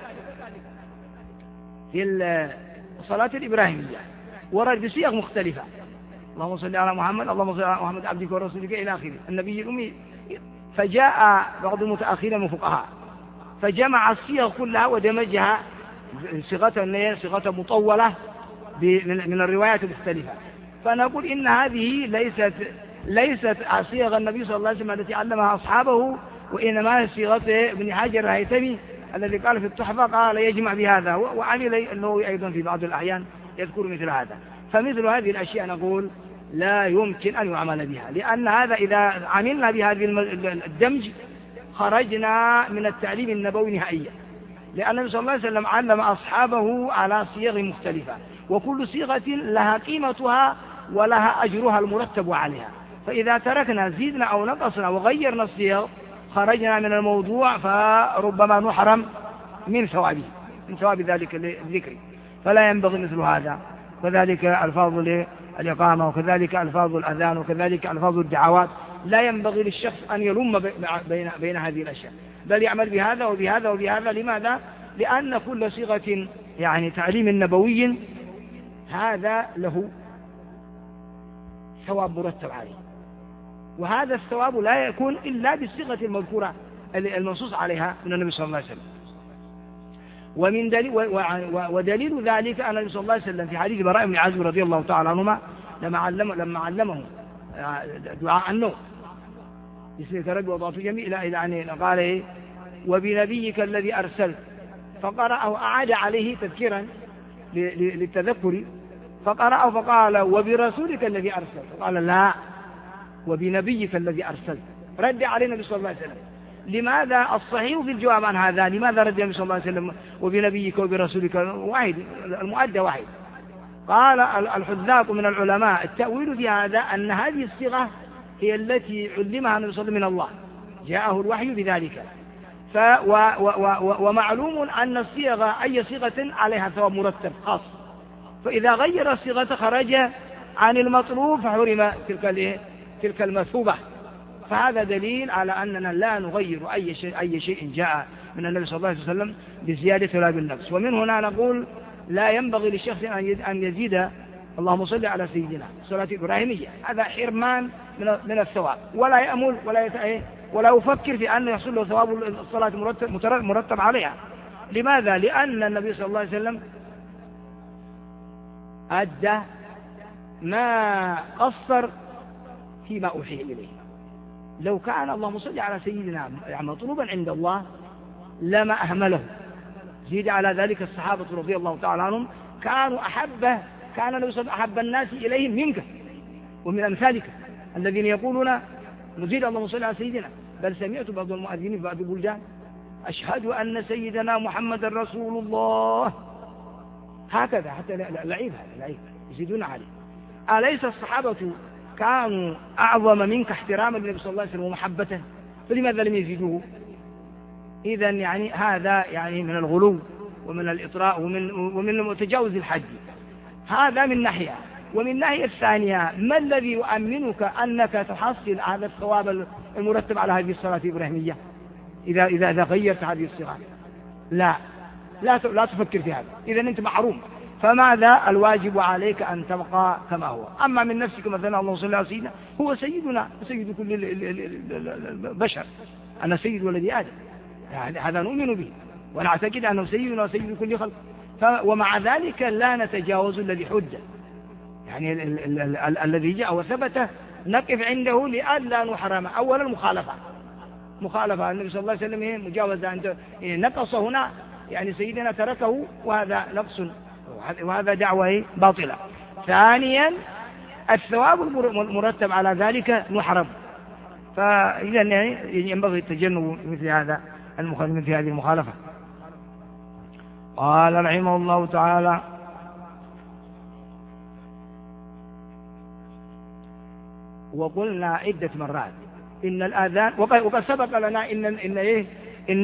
في الصلاة الإبراهيمية ورد بصيغ مختلفة، اللهم صل على محمد، اللهم صل على محمد عبدك ورسولك إلى آخره النبي الأمي. فجاء بعض المتأخرين من الفقهاء فجمع الصيغ كلها ودمجها صيغة صيغة مطولة من الروايات المختلفة. فنقول إن هذه ليست ليست صيغ النبي صلى الله عليه وسلم التي علمها أصحابه، وإنما صيغة ابن حجر الهيثمي الذي قال في التحفة قال يجمع بهذا، وعمل النووي أيضا في بعض الأحيان يذكر مثل هذا. فمثل هذه الأشياء نقول لا يمكن أن يعمل بها، لأن هذا إذا عملنا بهذه الدمج خرجنا من التعليم النبوي نهائيا، لأن النبي صلى الله عليه وسلم علم أصحابه على صيغ مختلفة، وكل صيغة لها قيمتها ولها أجرها المرتب عليها. فإذا تركنا زيدنا أو نقصنا وغيرنا الصيغ خرجنا من الموضوع، فربما نحرم من ثوابه من ثواب ذلك الذكر. فلا ينبغي مثل هذا. وكذلك ألفاظ الإقامة، وكذلك ألفاظ الأذان، وكذلك ألفاظ الدعوات، لا ينبغي للشخص أن يلم بين, بين هذه الأشياء، بل يعمل بهذا وبهذا وبهذا. لماذا؟ لأن كل صيغة يعني تعليم نبوي هذا له ثواب مرتب عليه، وهذا الثواب لا يكون إلا بالصيغة المذكورة المنصوص عليها من النبي صلى الله عليه وسلم. ومن دليل ودليل ذلك أن النبي صلى الله عليه وسلم في حديث براء بن عازب رضي الله تعالى عنهما لما علم لما علمه دعاء النوم بسم ربي وضعت جميع إلى إلى أن قال إيه وبنبيك الذي أرسلت، فقرأه أعاد عليه تذكيرا للتذكر، فقرأه فقال وبرسولك الذي أرسلت، فقال لا وبنبيك الذي أرسلت. رد عليه النبي صلى الله عليه وسلم. لماذا؟ الصحيح في الجواب عن هذا لماذا رد النبي صلى الله عليه وسلم وبنبيك وبرسولك واحد، المؤدى واحد. قال الحذاق من العلماء التأويل في هذا أن هذه الصيغة هي التي علمها النبي صلى الله عليه وسلم من الله، جاءه الوحي بذلك. ف و و و ومعلوم أن الصيغة أي صيغة عليها ثواب مرتب خاص، فإذا غير الصيغة خرج عن المطلوب فحرم تلك تلك المثوبة. فهذا دليل على أننا لا نغير أي شيء أي شيء جاء من النبي صلى الله عليه وسلم بزيادة ولا بالنقص. ومن هنا نقول لا ينبغي للشخص أن يزيد اللهم صل على سيدنا صلاة إبراهيمية، هذا حرمان من من الثواب، ولا يأمل ولا يتأيه ولا يفكر في أن يحصل له ثواب الصلاة مرتب مرتب عليها. لماذا؟ لأن النبي صلى الله عليه وسلم أدى ما قصر فيما أوحي إليه. لو كان اللهم صل على سيدنا مطلوبا عند الله لما أهمله. زيد على ذلك الصحابة رضي الله تعالى عنهم كانوا أحبه كان النبي صلى الله عليه وسلم أحب الناس إليهم منك ومن أمثالك الذين يقولون نزيد اللهم صل على سيدنا. بل سمعت بعض المؤذنين في بعض البلدان أشهد أن سيدنا محمد رسول الله، هكذا حتى لعيب هذا لعيب يزيدون عليه. أليس الصحابة كانوا أعظم منك احتراما للنبي صلى الله عليه وسلم ومحبته، فلماذا لم يزيدوه؟ إذن يعني هذا يعني من الغلو ومن الإطراء ومن ومن تجاوز الحد. هذا من ناحية. ومن الناحية الثانية ما الذي يؤمنك أنك تحصل هذا الثواب المرتب على هذه الصلاة الإبراهيمية إذا إذا إذا غيرت هذه الصلاة؟ لا لا لا تفكر في هذا، إذا أنت محروم. فماذا الواجب عليك أن تبقى كما هو. أما من نفسك مثلا اللهم صل على سيدنا، هو سيدنا سيد كل البشر، أنا سيد ولد آدم، يعني هذا نؤمن به ونعتقد أنه سيدنا وسيد كل خلق، ومع ذلك لا نتجاوز الذي حج، يعني ال ال ال ال الذي جاء وثبت نقف عنده لئلا نحرم. أولا المخالفة، مخالفة النبي صلى الله عليه وسلم مجاوزة، أنت نقص هنا يعني سيدنا تركه، وهذا نقص وهذا دعوة باطلة. ثانيا الثواب المرتب على ذلك محرم، فإذا ينبغي التجنب مثل هذا مثل هذه المخالفة. قال رحمه الله تعالى: وقلنا عدة مرات إن الآذان، وقد سبق لنا إن إن إيه إن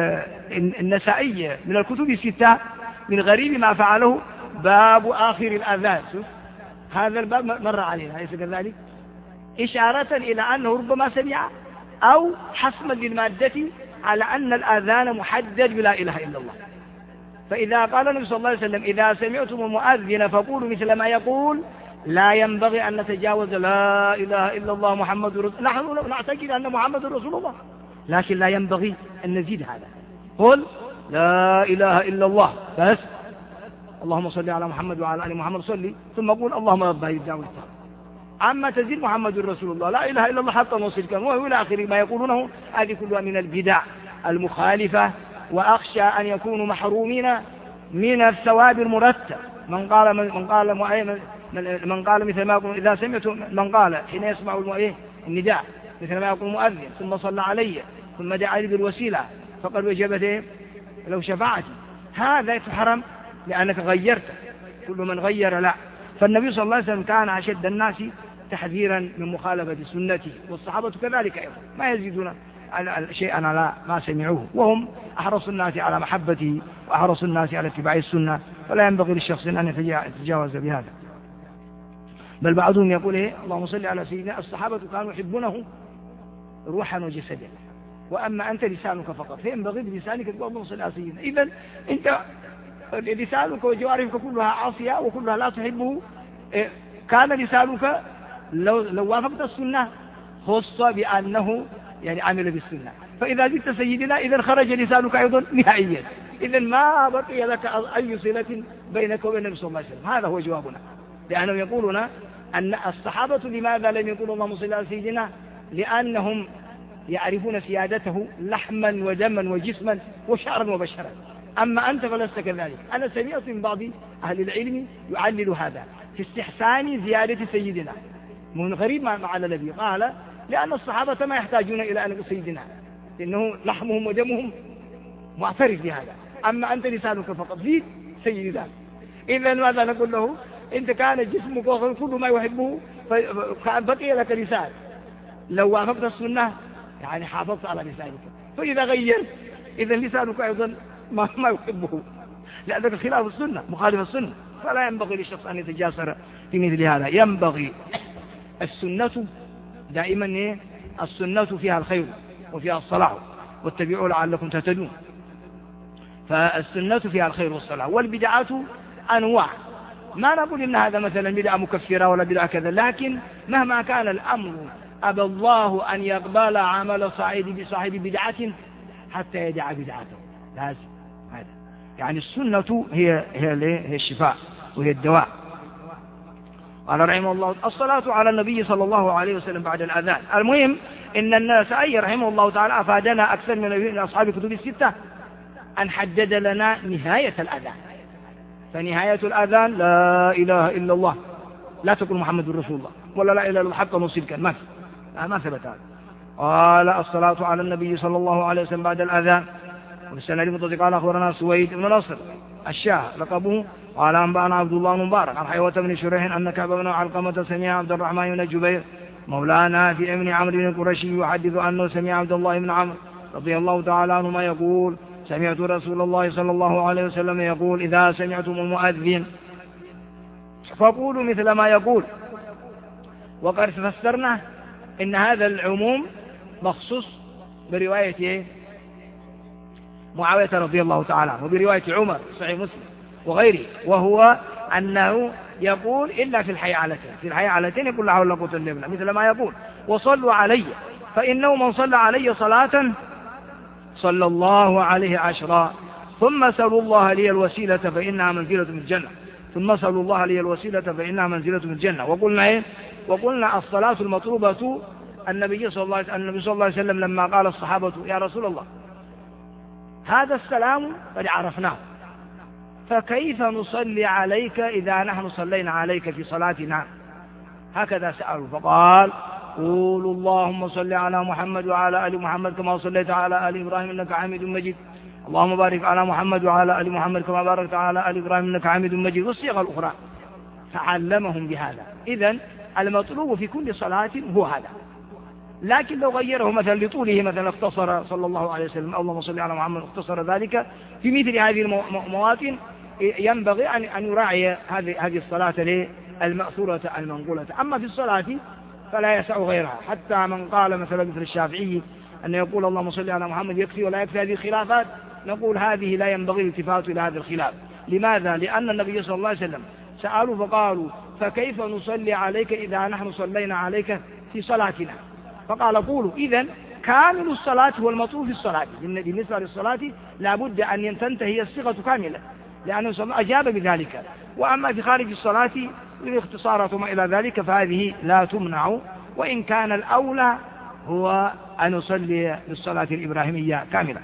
النسائي من الكتب الستة من غريب ما فعله باب آخر الآذان. هذا الباب مر علينا أليس كذلك؟ إشارة إلى أنه ربما سمع أو حسما للمادة على أن الآذان محدد بلا إله إلا الله. فإذا قال النبي صلى الله عليه وسلم: إذا سمعتم المؤذن فقولوا مثل ما يقول، لا ينبغي أن نتجاوز لا إله إلا الله محمد رسول الله. نحن نعتقد أن محمد رسول الله، لكن لا ينبغي أن نزيد هذا. قل لا إله إلا الله بس، اللهم صل على محمد وعلى آل محمد صلي، ثم قول اللهم رب هذه الدعوة التامة. أما تزيد محمد رسول الله لا إله إلا الله حتى نوصل كم وإلى آخر ما يقولونه، هذه كلها من البدع المخالفة، وأخشى أن يكونوا محرومين من الثواب المرتب. من قال من قال من قال مثل ما يقول إذا سمعت، من قال حين يسمع النداء مثل ما يقول المؤذن ثم صلى علي ثم دعا لي بالوسيلة فقد وجبت لو شفاعتي، هذا يتحرم لأنك غيرت. كل من غير لا. فالنبي صلى الله عليه وسلم كان أشد الناس تحذيرا من مخالفة سنته، والصحابة كذلك أيضا ما يزيدون شيئا على ما سمعوه، وهم أحرص الناس على محبته وأحرص الناس على اتباع السنة، فلا ينبغي للشخص أن يتجاوز بهذا. بل بعضهم يقول إيه اللهم صل على سيدنا، الصحابة كانوا يحبونه روحا وجسدا، وأما أنت لسانك فقط، فينبغي بلسانك تقول اللهم صل على سيدنا. إذن أنت لسانك وجوارحك كلها عاصية وكلها لا تحبه، كان لسانك لو, لو وافقت السنة خص بأنه يعني عمل بالسنة، فإذا زدت سيدنا إذن خرج لسانك أيضا نهائيا، إذن ما بقي لك أي صلة بينك وبين النبي صلى الله عليه وسلم. هذا هو جوابنا، لأنهم يقولون أن الصحابة لماذا لم يقولوا اللهم صل على سيدنا؟ لأنهم يعرفون سيادته لحما ودما وجسما وشعرا وبشرا، أما أنت فلست كذلك. أنا سمعت من بعض أهل العلم يعلل هذا في استحسان زيادة سيدنا، من غريب ما على الذي قال لأن الصحابة ما يحتاجون إلى أن يقول سيدنا، لأنه لحمهم ودمهم معترف بهذا، أما أنت لسانك فقط زيد سيدنا. إذا ماذا نقول له؟ أنت كان جسمك كل ما يحبه فبقي لك لسان، لو وافقت السنة يعني حافظت على لسانك، فإذا غيرت إذا لسانك أيضا ما, ما يحبه، لأنك خلاف السنة مخالف السنة. فلا ينبغي للشخص أن يتجاسر في مثل هذا. ينبغي السنة دائما إيه؟ السنة فيها الخير وفيها الصلاح، واتبعوا لعلكم تهتدون. فالسنة فيها الخير والصلاح، والبدعات أنواع، ما نقول إن هذا مثلا بدعة مكفرة ولا بدعة كذا، لكن مهما كان الأمر أبى الله أن يقبل عمل صاحب بصاحب بدعة حتى يدع بدعته، لازم هذا. يعني السنة هي هي هي الشفاء وهي الدواء. قال رحمه الله: الصلاة على النبي صلى الله عليه وسلم بعد الأذان. المهم إن النسائي رحمه الله تعالى أفادنا أكثر من أصحاب الكتب الستة أن حدد لنا نهاية الأذان، فنهاية الأذان لا إله إلا الله، لا تقول محمد رسول الله ولا لا إله إلا الله حتى نصيب كان ما ما ثبت هذا. قال: الصلاة على النبي صلى الله عليه وسلم بعد الأذان. والسنة المتصل قال: أخبرنا سويد بن نصر الشاه لقبه قال: أنبأنا عبد الله بن مبارك عن حيوة بن شريح أن كعب بن علقمة سمع عبد الرحمن بن جبير مولانا في ابن عمرو بن القرشي يحدث أنه سمع عبد الله بن عمرو رضي الله تعالى عنهما يقول: سمعت رسول الله صلى الله عليه وسلم يقول: إذا سمعتم المؤذن فقولوا مثل ما يقول. وقد فسرنا إن هذا العموم مخصوص برواية معاوية رضي الله تعالى عنه وبرواية عمر صحيح مسلم وغيره، وهو أنه يقول إلا في الحي علتين، في الحي علتين يقول لا حول ولا قوة إلا بالله، مثل ما يقول وصلوا علي فإنه من صلى علي صلاة صلى الله عليه عشرا، ثم سألوا الله لي الوسيلة فإنها منزلة من الجنة، ثم سألوا الله لي الوسيلة فإنها منزلة من الجنة. وقلنا إيه؟ وقلنا الصلاة المطلوبة النبي صلى الله عليه النبي صلى الله عليه وسلم لما قال الصحابة يا رسول الله هذا السلام قد عرفناه، فكيف نصلي عليك إذا نحن صلينا عليك في صلاتنا؟ هكذا سألوا، فقال قولوا اللهم صل على محمد وعلى آل محمد كما صليت على آل إبراهيم إنك حميد مجيد، اللهم بارك على محمد وعلى آل محمد كما باركت على آل إبراهيم إنك حميد مجيد، والصيغة الأخرى. فعلمهم بهذا. إذن المطلوب في كل صلاة هو هذا، لكن لو غيره مثلا لطوله مثلا اختصر صلى الله عليه وسلم اللهم صل على محمد اختصر ذلك في مثل هذه المواطن، ينبغي أن يراعي هذه هذه الصلاة المأثورة المنقولة. أما في الصلاة فلا يسع غيرها، حتى من قال مثلا مثل الشافعي أن يقول اللهم صل على محمد يكفي ولا يكفي هذه الخلافات، نقول هذه لا ينبغي الالتفات إلى هذا الخلاف. لماذا؟ لأن النبي صلى الله عليه وسلم سألوا فقالوا فكيف نصلي عليك إذا نحن صلينا عليك في صلاتنا؟ فقال قولوا. إذن كامل الصلاة هو المطلوب في الصلاة. بالنسبة للصلاة لابد أن تنتهي الصيغة كاملة، لأنه أجاب بذلك. وأما في خارج الصلاة الاختصارات وما إلى ذلك فهذه لا تمنع، وإن كان الأولى هو أن نصلي بالصلاة الإبراهيمية كاملة.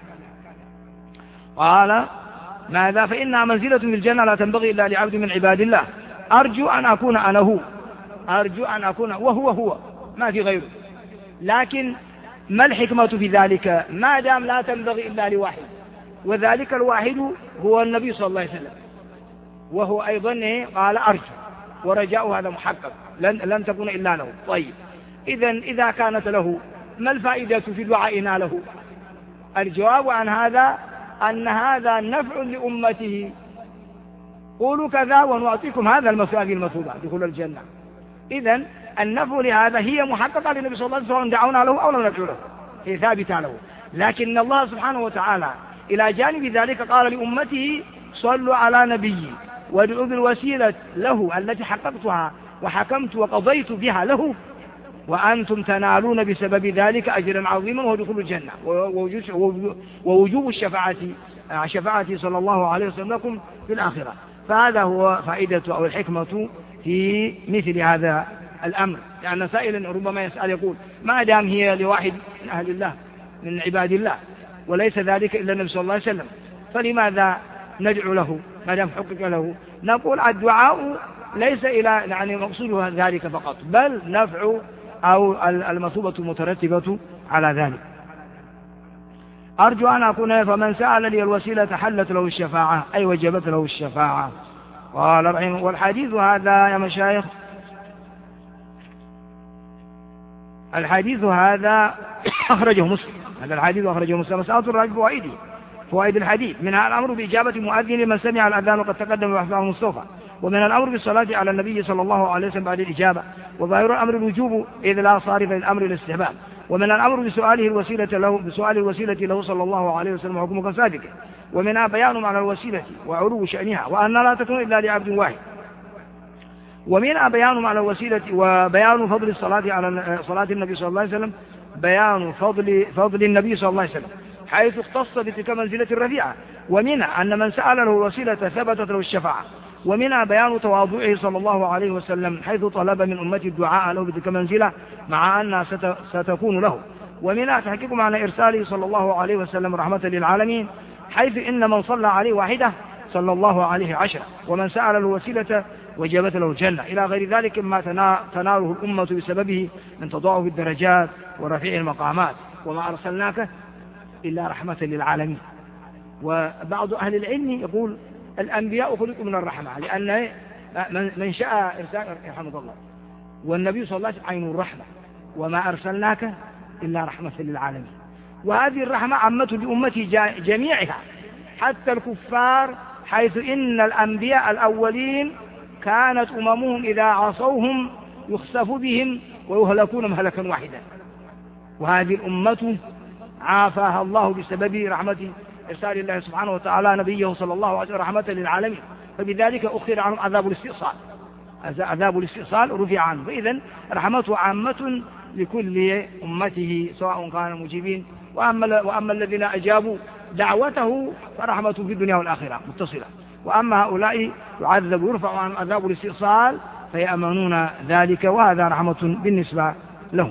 قال ماذا؟ فإنها منزلة من الجنة لا تنبغي إلا لعبد من عباد الله، أرجو أن أكون أنا هو، أرجو أن أكون وهو هو ما في غيره. لكن ما الحكمة في ذلك ما دام لا تنبغي إلا لواحد، وذلك الواحد هو النبي صلى الله عليه وسلم، وهو أيضا قال أرجو، ورجاء هذا محقق لن, لن تكون إلا له. طيب إذن إذا كانت له ما الفائدة في دعائنا له؟ الجواب عن هذا أن هذا نفع لأمته، قولوا كذا ونعطيكم هذا المثوبة المثوبة دخول الجنة. إذن النفع لهذا هي محققة للنبي صلى الله عليه وسلم سواء دعونا له أو لم ندعو له، هي ثابتة له. لكن الله سبحانه وتعالى إلى جانب ذلك قال لأمته صلوا على نبي وادعوا بالوسيلة له التي حققتها وحكمت وقضيت بها له، وأنتم تنالون بسبب ذلك أجرا عظيما ودخول الجنة ووجوب الشفاعة شفاعتي صلى الله عليه وسلم لكم في الآخرة. فهذا هو فائدة أو الحكمة في مثل هذا الأمر، لأن يعني سائلا ربما يسأل يقول ما دام هي لواحد من أهل الله من عباد الله وليس ذلك إلا النبي صلى الله عليه وسلم فلماذا ندعو له ما دام حقق له؟ نقول الدعاء ليس إلى يعني مقصودها ذلك فقط، بل نفع أو المثوبة المترتبة على ذلك. أرجو أن أكون فمن سأل لي الوسيلة حلت له الشفاعة أي وجبت له الشفاعة. قال رحمه. والحديث هذا يا مشايخ الحديث هذا أخرجه مسلم، هذا الحديث أخرجه مسلم. مسألة الراجل فوائده فوائد الحديث منها الأمر بإجابة مؤذن لمن سمع الأذان وقد تقدم بحثه المصطفى، ومن الأمر بالصلاة على النبي صلى الله عليه وسلم بعد الإجابة، وظاهر الأمر الوجوب إذ لا صارف للأمر الاستحباب، ومن الأمر بسؤاله الوسيلة له بسؤال الوسيلة له صلى الله عليه وسلم حكمه كصادق، ومنها بيان معنى الوسيلة وعلو شأنها وأن لا تكون إلا لعبد واحد، ومنها بيان معنى الوسيلة وبيان فضل الصلاة على صلاة النبي صلى الله عليه وسلم بيان فضل فضل النبي صلى الله عليه وسلم حيث اختص بتلك منزلة الرفيعة، ومنها أن من سأل له الوسيلة ثبتت له الشفاعة، ومنها بيان تواضعه صلى الله عليه وسلم حيث طلب من أمته الدعاء له بتلك منزلة مع أنها ستكون له، ومنها تحقيق معنى إرساله صلى الله عليه وسلم رحمة للعالمين حيث إن من صلى عليه واحدة صلى الله عليه عشرة، ومن سأل له الوسيلة وجبت له الجنة، إلى غير ذلك ما تناله الأمة بسببه من تضاعف الدرجات ورفيع المقامات، وما أرسلناك إلا رحمة للعالمين. وبعض أهل العلم يقول الأنبياء خلقوا من الرحمة، لأن من شاء إرسال رحمة الله، والنبي صلى الله عليه وسلم عين الرحمة، وما أرسلناك إلا رحمة للعالمين. وهذه الرحمة عمته لأمتي جميعها حتى الكفار، حيث إن الأنبياء الأولين كانت أممهم إذا عصوهم يخسف بهم ويهلكون مهلكا واحدا، وهذه الأمة عافاها الله بسبب رحمته إرسال الله سبحانه وتعالى نبيه صلى الله عليه وسلم رحمة للعالمين، فبذلك أخر عنهم عذاب الاستئصال، عذاب الاستئصال رفع عنه، فإذا رحمته عامة لكل أمته سواء كانوا مجيبين، وأما, وأما الذين أجابوا دعوته فرحمته في الدنيا والآخرة متصلة، وأما هؤلاء يعذب ويرفع عنهم عذاب الاستئصال فيأمنون ذلك، وهذا رحمة بالنسبة لهم.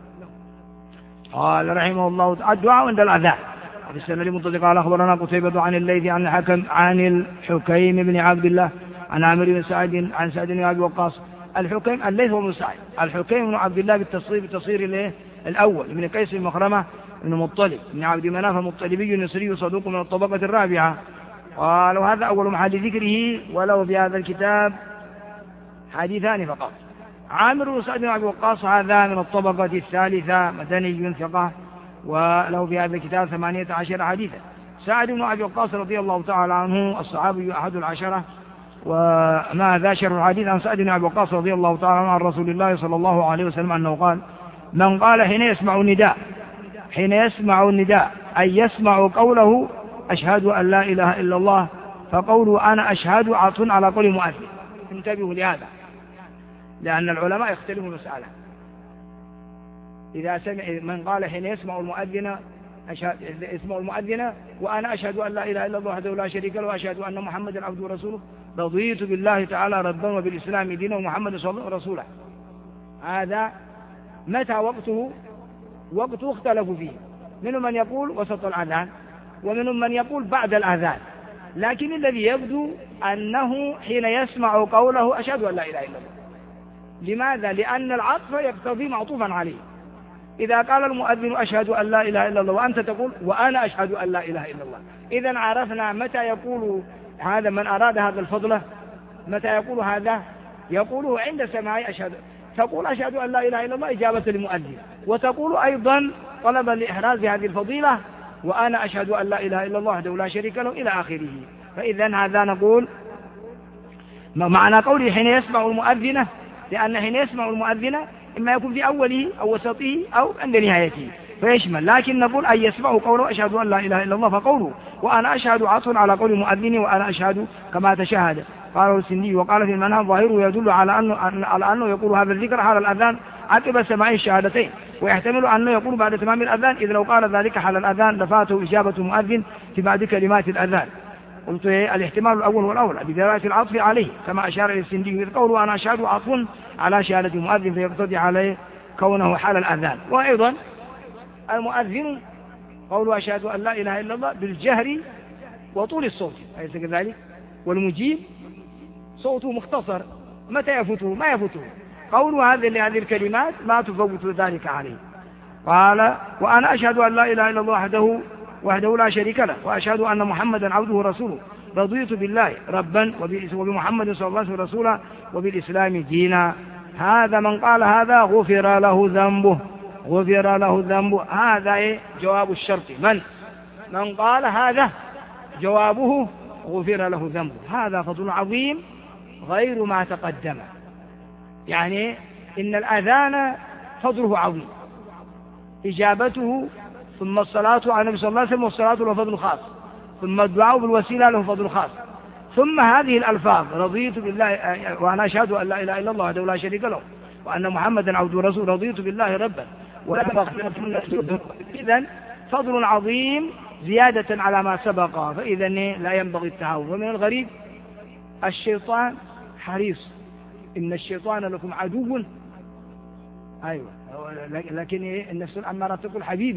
قال رحمه الله الدعاء عند الأذان. في السنة المتصلة قال أخبرنا قتيبة عن الليث عن الحكم عن الحكيم بن عبد الله عن عامر بن سعد عن سعد بن أبي وقاص. الحكيم الليث بن سعد، الحكيم بن عبد الله بالتصريف بالتصريف الأول من قيس بن مخرمة بن مطلب بن عبد مناف المطلبي النصري صدوق من الطبقة الرابعة. قال وهذا أول محل ذكره، وله في هذا الكتاب حديثان فقط. عامر بن سعد بن أبي وقاص هذا من الطبقة الثالثة مدني ثقة، وله في هذا الكتاب ثمانية عشر حديثا. سعد بن أبي وقاص رضي الله تعالى عنه الصحابي أحد العشرة، وما ذا شر الحديث عن سعد بن أبي وقاص رضي الله تعالى عنه عن رسول الله صلى الله عليه وسلم أنه قال: من قال حين يسمع النداء حين يسمع النداء أي يسمع قوله أشهد أن لا إله إلا الله، فقوله أنا أشهد عطف على قول مؤذن. انتبهوا لهذا، لأن العلماء يختلفوا المسألة. إذا سمع من قال حين يسمع المؤذن أشهد اسمع المؤذن وأنا أشهد أن لا إله إلا الله وحده لا شريك له وأشهد أن محمدا عبده ورسوله، رضيت بالله تعالى ربا وبالإسلام دينا ومحمد صلى الله عليه وسلم رسولا. هذا متى وقته؟ وقته اختلفوا فيه، منهم من يقول وسط الأذان ومنهم من يقول بعد الأذان، لكن الذي يبدو أنه حين يسمع قوله أشهد أن لا إله إلا الله. لماذا؟ لأن العطف يقتضي معطوفا عليه. إذا قال المؤذن أشهد أن لا إله إلا الله وأنت تقول وأنا أشهد أن لا إله إلا الله، إذن عرفنا متى يقول هذا من أراد هذا الفضل، متى يقول هذا؟ يقوله عند سماع أشهد، تقول أشهد أن لا إله إلا الله إجابة للمؤذن، وتقول أيضا طلبا لإحراز هذه الفضيلة وأنا أشهد أن لا إله إلا الله وحده لا شريك له إلى آخره. فإذن هذا نقول معنى قوله حين يسمع المؤذن، لأن حين يسمع المؤذن إما يكون في أوله أو وسطه أو عند نهايته فيشمل، لكن نقول أن يسمعه قوله أشهد أن لا إله إلا الله، فقوله وأنا أشهد عطف على قول المؤذن وأنا أشهد كما تشهد. قاله السندي وقال في المنهج ظاهره يدل على أنه, على أنه يقول هذا الذكر حال الأذان عقب سماع الشهادتين، ويحتمل أنه يقول بعد تمام الأذان، إذ لو قال ذلك حال الأذان لفاته إجابة المؤذن في بعد كلمات الأذان. قلت الاحتمال الأول والأول بدلالة العطف عليه كما أشار إلى السندي، إذ قوله أنا أشهد عطف على شهادة المؤذن فيقتضي عليه كونه حال الأذان. وأيضا المؤذن قوله أشهد أن لا إله إلا الله بالجهر وطول الصوت أليس كذلك؟ والمجيب صوته مختصر، متى يفوته؟ ما يفوته. قوله هذه لهذه الكلمات ما تفوت ذلك عليه. قال وأنا أشهد أن لا إله إلا الله وحده وحده لا شريك له وأشهد أن محمدا عبده ورسوله، رضيت بالله ربا وبمحمد صلى الله عليه وسلم رسولا وبالإسلام دينا. هذا من قال هذا غفر له ذنبه، غفر له ذنبه. هذا جواب الشرط، من من قال هذا جوابه غفر له ذنبه. هذا فضل عظيم غير ما تقدم، يعني إن الأذان فضله عظيم، إجابته ثم الصلاة على النبي صلى الله عليه وسلم والصلاة له فضل خاص، ثم الدعاء بالوسيلة له فضل خاص، ثم هذه الألفاظ رضيت بالله وأنا أشهد أن لا إله إلا الله وحده لا شريك له وأن محمدا عبده ورسوله، رضيت بالله ربا ولا إذن فضل عظيم زيادة على ما سبق، فإذا لا ينبغي التهاون. ومن الغريب الشيطان حريص، إن الشيطان لكم عدو، أيوة، لكن النفس الأمارة تقول حبيبي.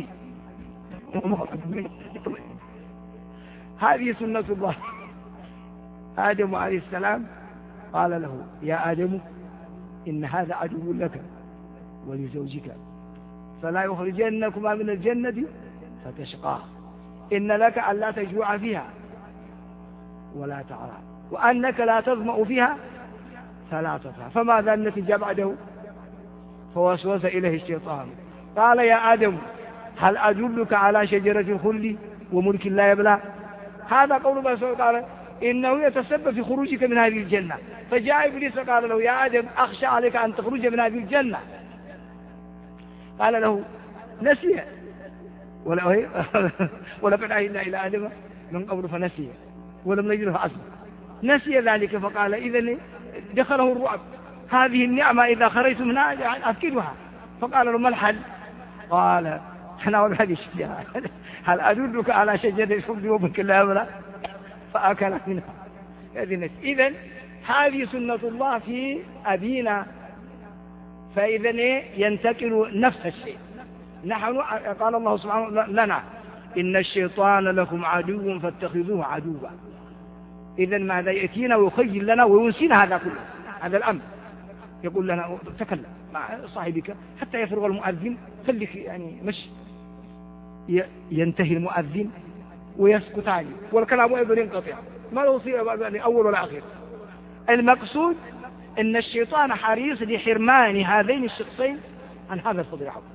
هذه سنة الله. آدم عليه السلام قال له يا آدم إن هذا عدو لك ولزوجك فلا يخرجنكما من الجنة فتشقى، إن لك ألا تجوع فيها ولا تعرى وأنك لا تظمأ فيها فلا تضحى. فماذا النتيجة بعده؟ فوسوس إليه الشيطان قال يا آدم هل أدلك على شجرة الخلد وملك لا يبلى. هذا قول الله قال إنه يتسبب في خروجك من هذه الجنة. فجاء إبليس قال له يا آدم أخشى عليك أن تخرج من هذه الجنة. قال له نسي ولا ولقد عهدنا إلى آدم من قبل فنسي ولم نجد له عزما. نسي ذلك فقال إذن دخله الرعب، هذه النعمة إذا خرجت منها أفقدها. فقال له ما الحل؟ قال تناول هذه الشجرة، هل أدلك على شجرة الحب وملك لا يبلى؟ فأكل منها. إذن هذه سنة الله في أبينا، فإذن ينتقل نفس الشيء. نحن قال الله سبحانه لنا إن الشيطان لكم عدو فاتخذوه عدوا. إذن ماذا يأتينا ويخيل لنا وينسينا هذا كله، هذا الأمر. يقول لنا تكلم مع صاحبك حتى يفرغ المؤذن، خليك يعني مش ينتهي المؤذن ويسكت عليه والكلام أيضا ينقطع، ما يصير أول ولا أخير. المقصود أن الشيطان حريص لحرمان هذين الشخصين عن هذا الفضل العظيم.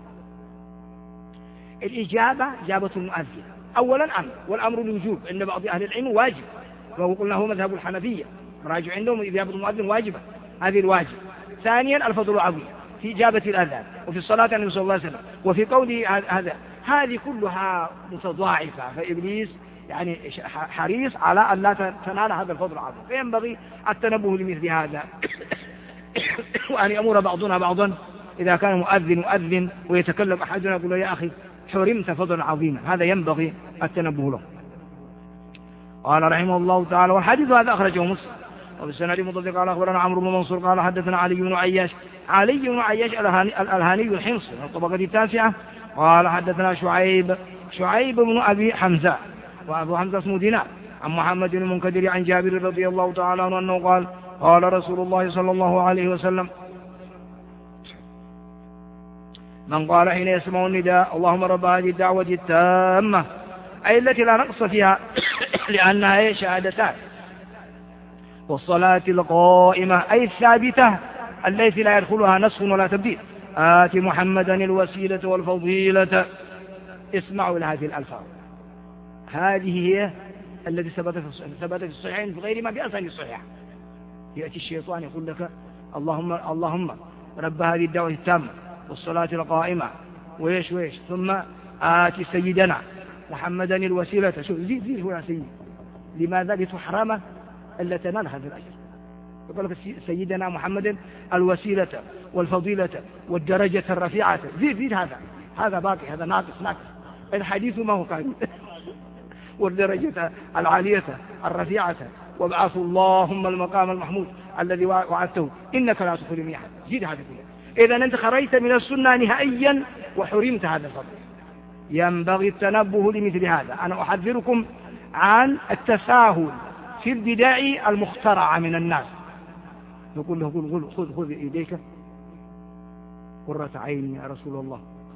الإجابة إجابة المؤذن أولا أمر، والأمر الوجوب عند بعض أهل العلم واجب، وهو قلنا هو مذهب الحنفية، مراجع عندهم إجابة المؤذن واجبة، هذه الواجب. ثانيا الفضل العظيم في إجابة الأذان وفي الصلاة على النبي صلى الله عليه وسلم وفي قوله هذا، هذه كلها متضاعفة. فإبليس يعني حريص على أن لا تنال هذا الفضل العظيم، فينبغي التنبه لمثل هذا وأن يأمر بعضنا بعضا إذا كان مؤذن مؤذن ويتكلم أحدنا يقول له يا أخي حرمت فضلا عظيما، هذا ينبغي التنبه له. قال رحمه الله تعالى والحديث هذا أخرجه مسلم وبالسند متصل. قال أخبرنا عمرو بن منصور قال حدثنا علي بن عياش علي بن عياش الألهاني الحمصي من الطبقة التاسعة. قال حدثنا شعيب شعيب بن أبي حمزة وأبو حمزة اسمه دينار عن محمد بن المنكدر عن جابر رضي الله تعالى عنه أنه قال قال رسول الله صلى الله عليه وسلم من قال حين يسمع النداء اللهم رب هذه الدعوة التامة، أي التي لا نقص فيها لأنها هي شهادتان، والصلاة القائمة أي الثابتة التي لا يدخلها نسخ ولا تبديل، آت محمدا الوسيلة والفضيلة. اسمعوا إلى هذه الألفاظ، هذه هي التي ثبت في الصحيحين في غير ما بأسان الصحيح. يأتي الشيطان يقول لك اللهم اللهم رب هذه الدعوة التامة والصلاة القائمة ويش ويش، ثم آت سيدنا محمدا الوسيلة. شوف زيد زيد هنا سيد، لماذا؟ لتحرم ألا تنال هذا الأجر. يقول لك سيدنا محمد الوسيلة والفضيلة والدرجة الرفيعة، زيد زيد هذا هذا باقي، هذا ناقص ناقص. الحديث ما هو قائم والدرجة العالية الرفيعة وابعث اللهم المقام المحمود الذي وعدته إنك لا تخلف الميعاد، زيد هذا كله. إذا أنت خرجت من السنة نهائيا وحرمت هذا الفضل. ينبغي التنبه لمثل هذا. أنا أحذركم عن التساهل في البدع المخترعة من الناس. نقول له خذ خذ خذ إيديك قرة عيني يا رسول الله،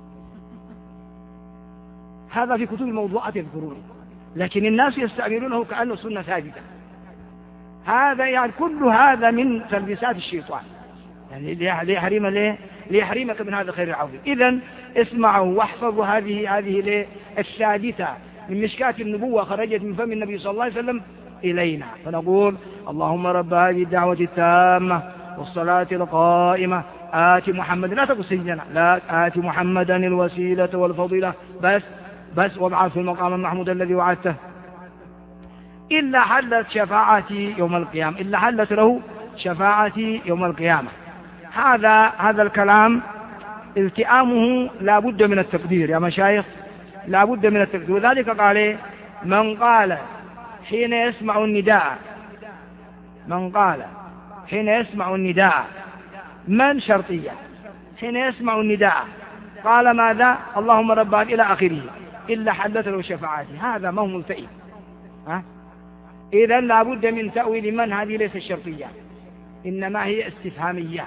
هذا في كتب الموضوعات يذكرونه، لكن الناس يستعملونه كأنه سنة ثابتة. هذا يعني كل هذا من تلبيسات الشيطان، يعني ليحرم ليه ليحرمك من هذا الخير العظيم. إذن اسمعوا واحفظوا هذه هذه الثابتة من مشكاة النبوة خرجت من فم النبي صلى الله عليه وسلم إلينا، فنقول اللهم رب هذه الدعوة التامة والصلاة القائمة آت محمد، لا تقل سيدنا، لا آت محمدا الوسيلة والفضيلة بس بس وابعث في المقام المحمود الذي وعدته، إلا حلت شفاعتي يوم القيامة، إلا حلت له شفاعتي يوم القيامة. هذا هذا الكلام التئامه لا بد من التقدير يا مشايخ، لا بد من التقدير. وذلك قال من قال حين يسمع النداء، من قال حين يسمع النداء، من شرطية، حين يسمع النداء قال ماذا؟ اللهم رب إلى آخره، إلا حلت له شفاعتي، هذا ما هو ملتئم. ها؟ إذا لا بد من تأويل من، هذه ليس الشرطية إنما هي استفهامية.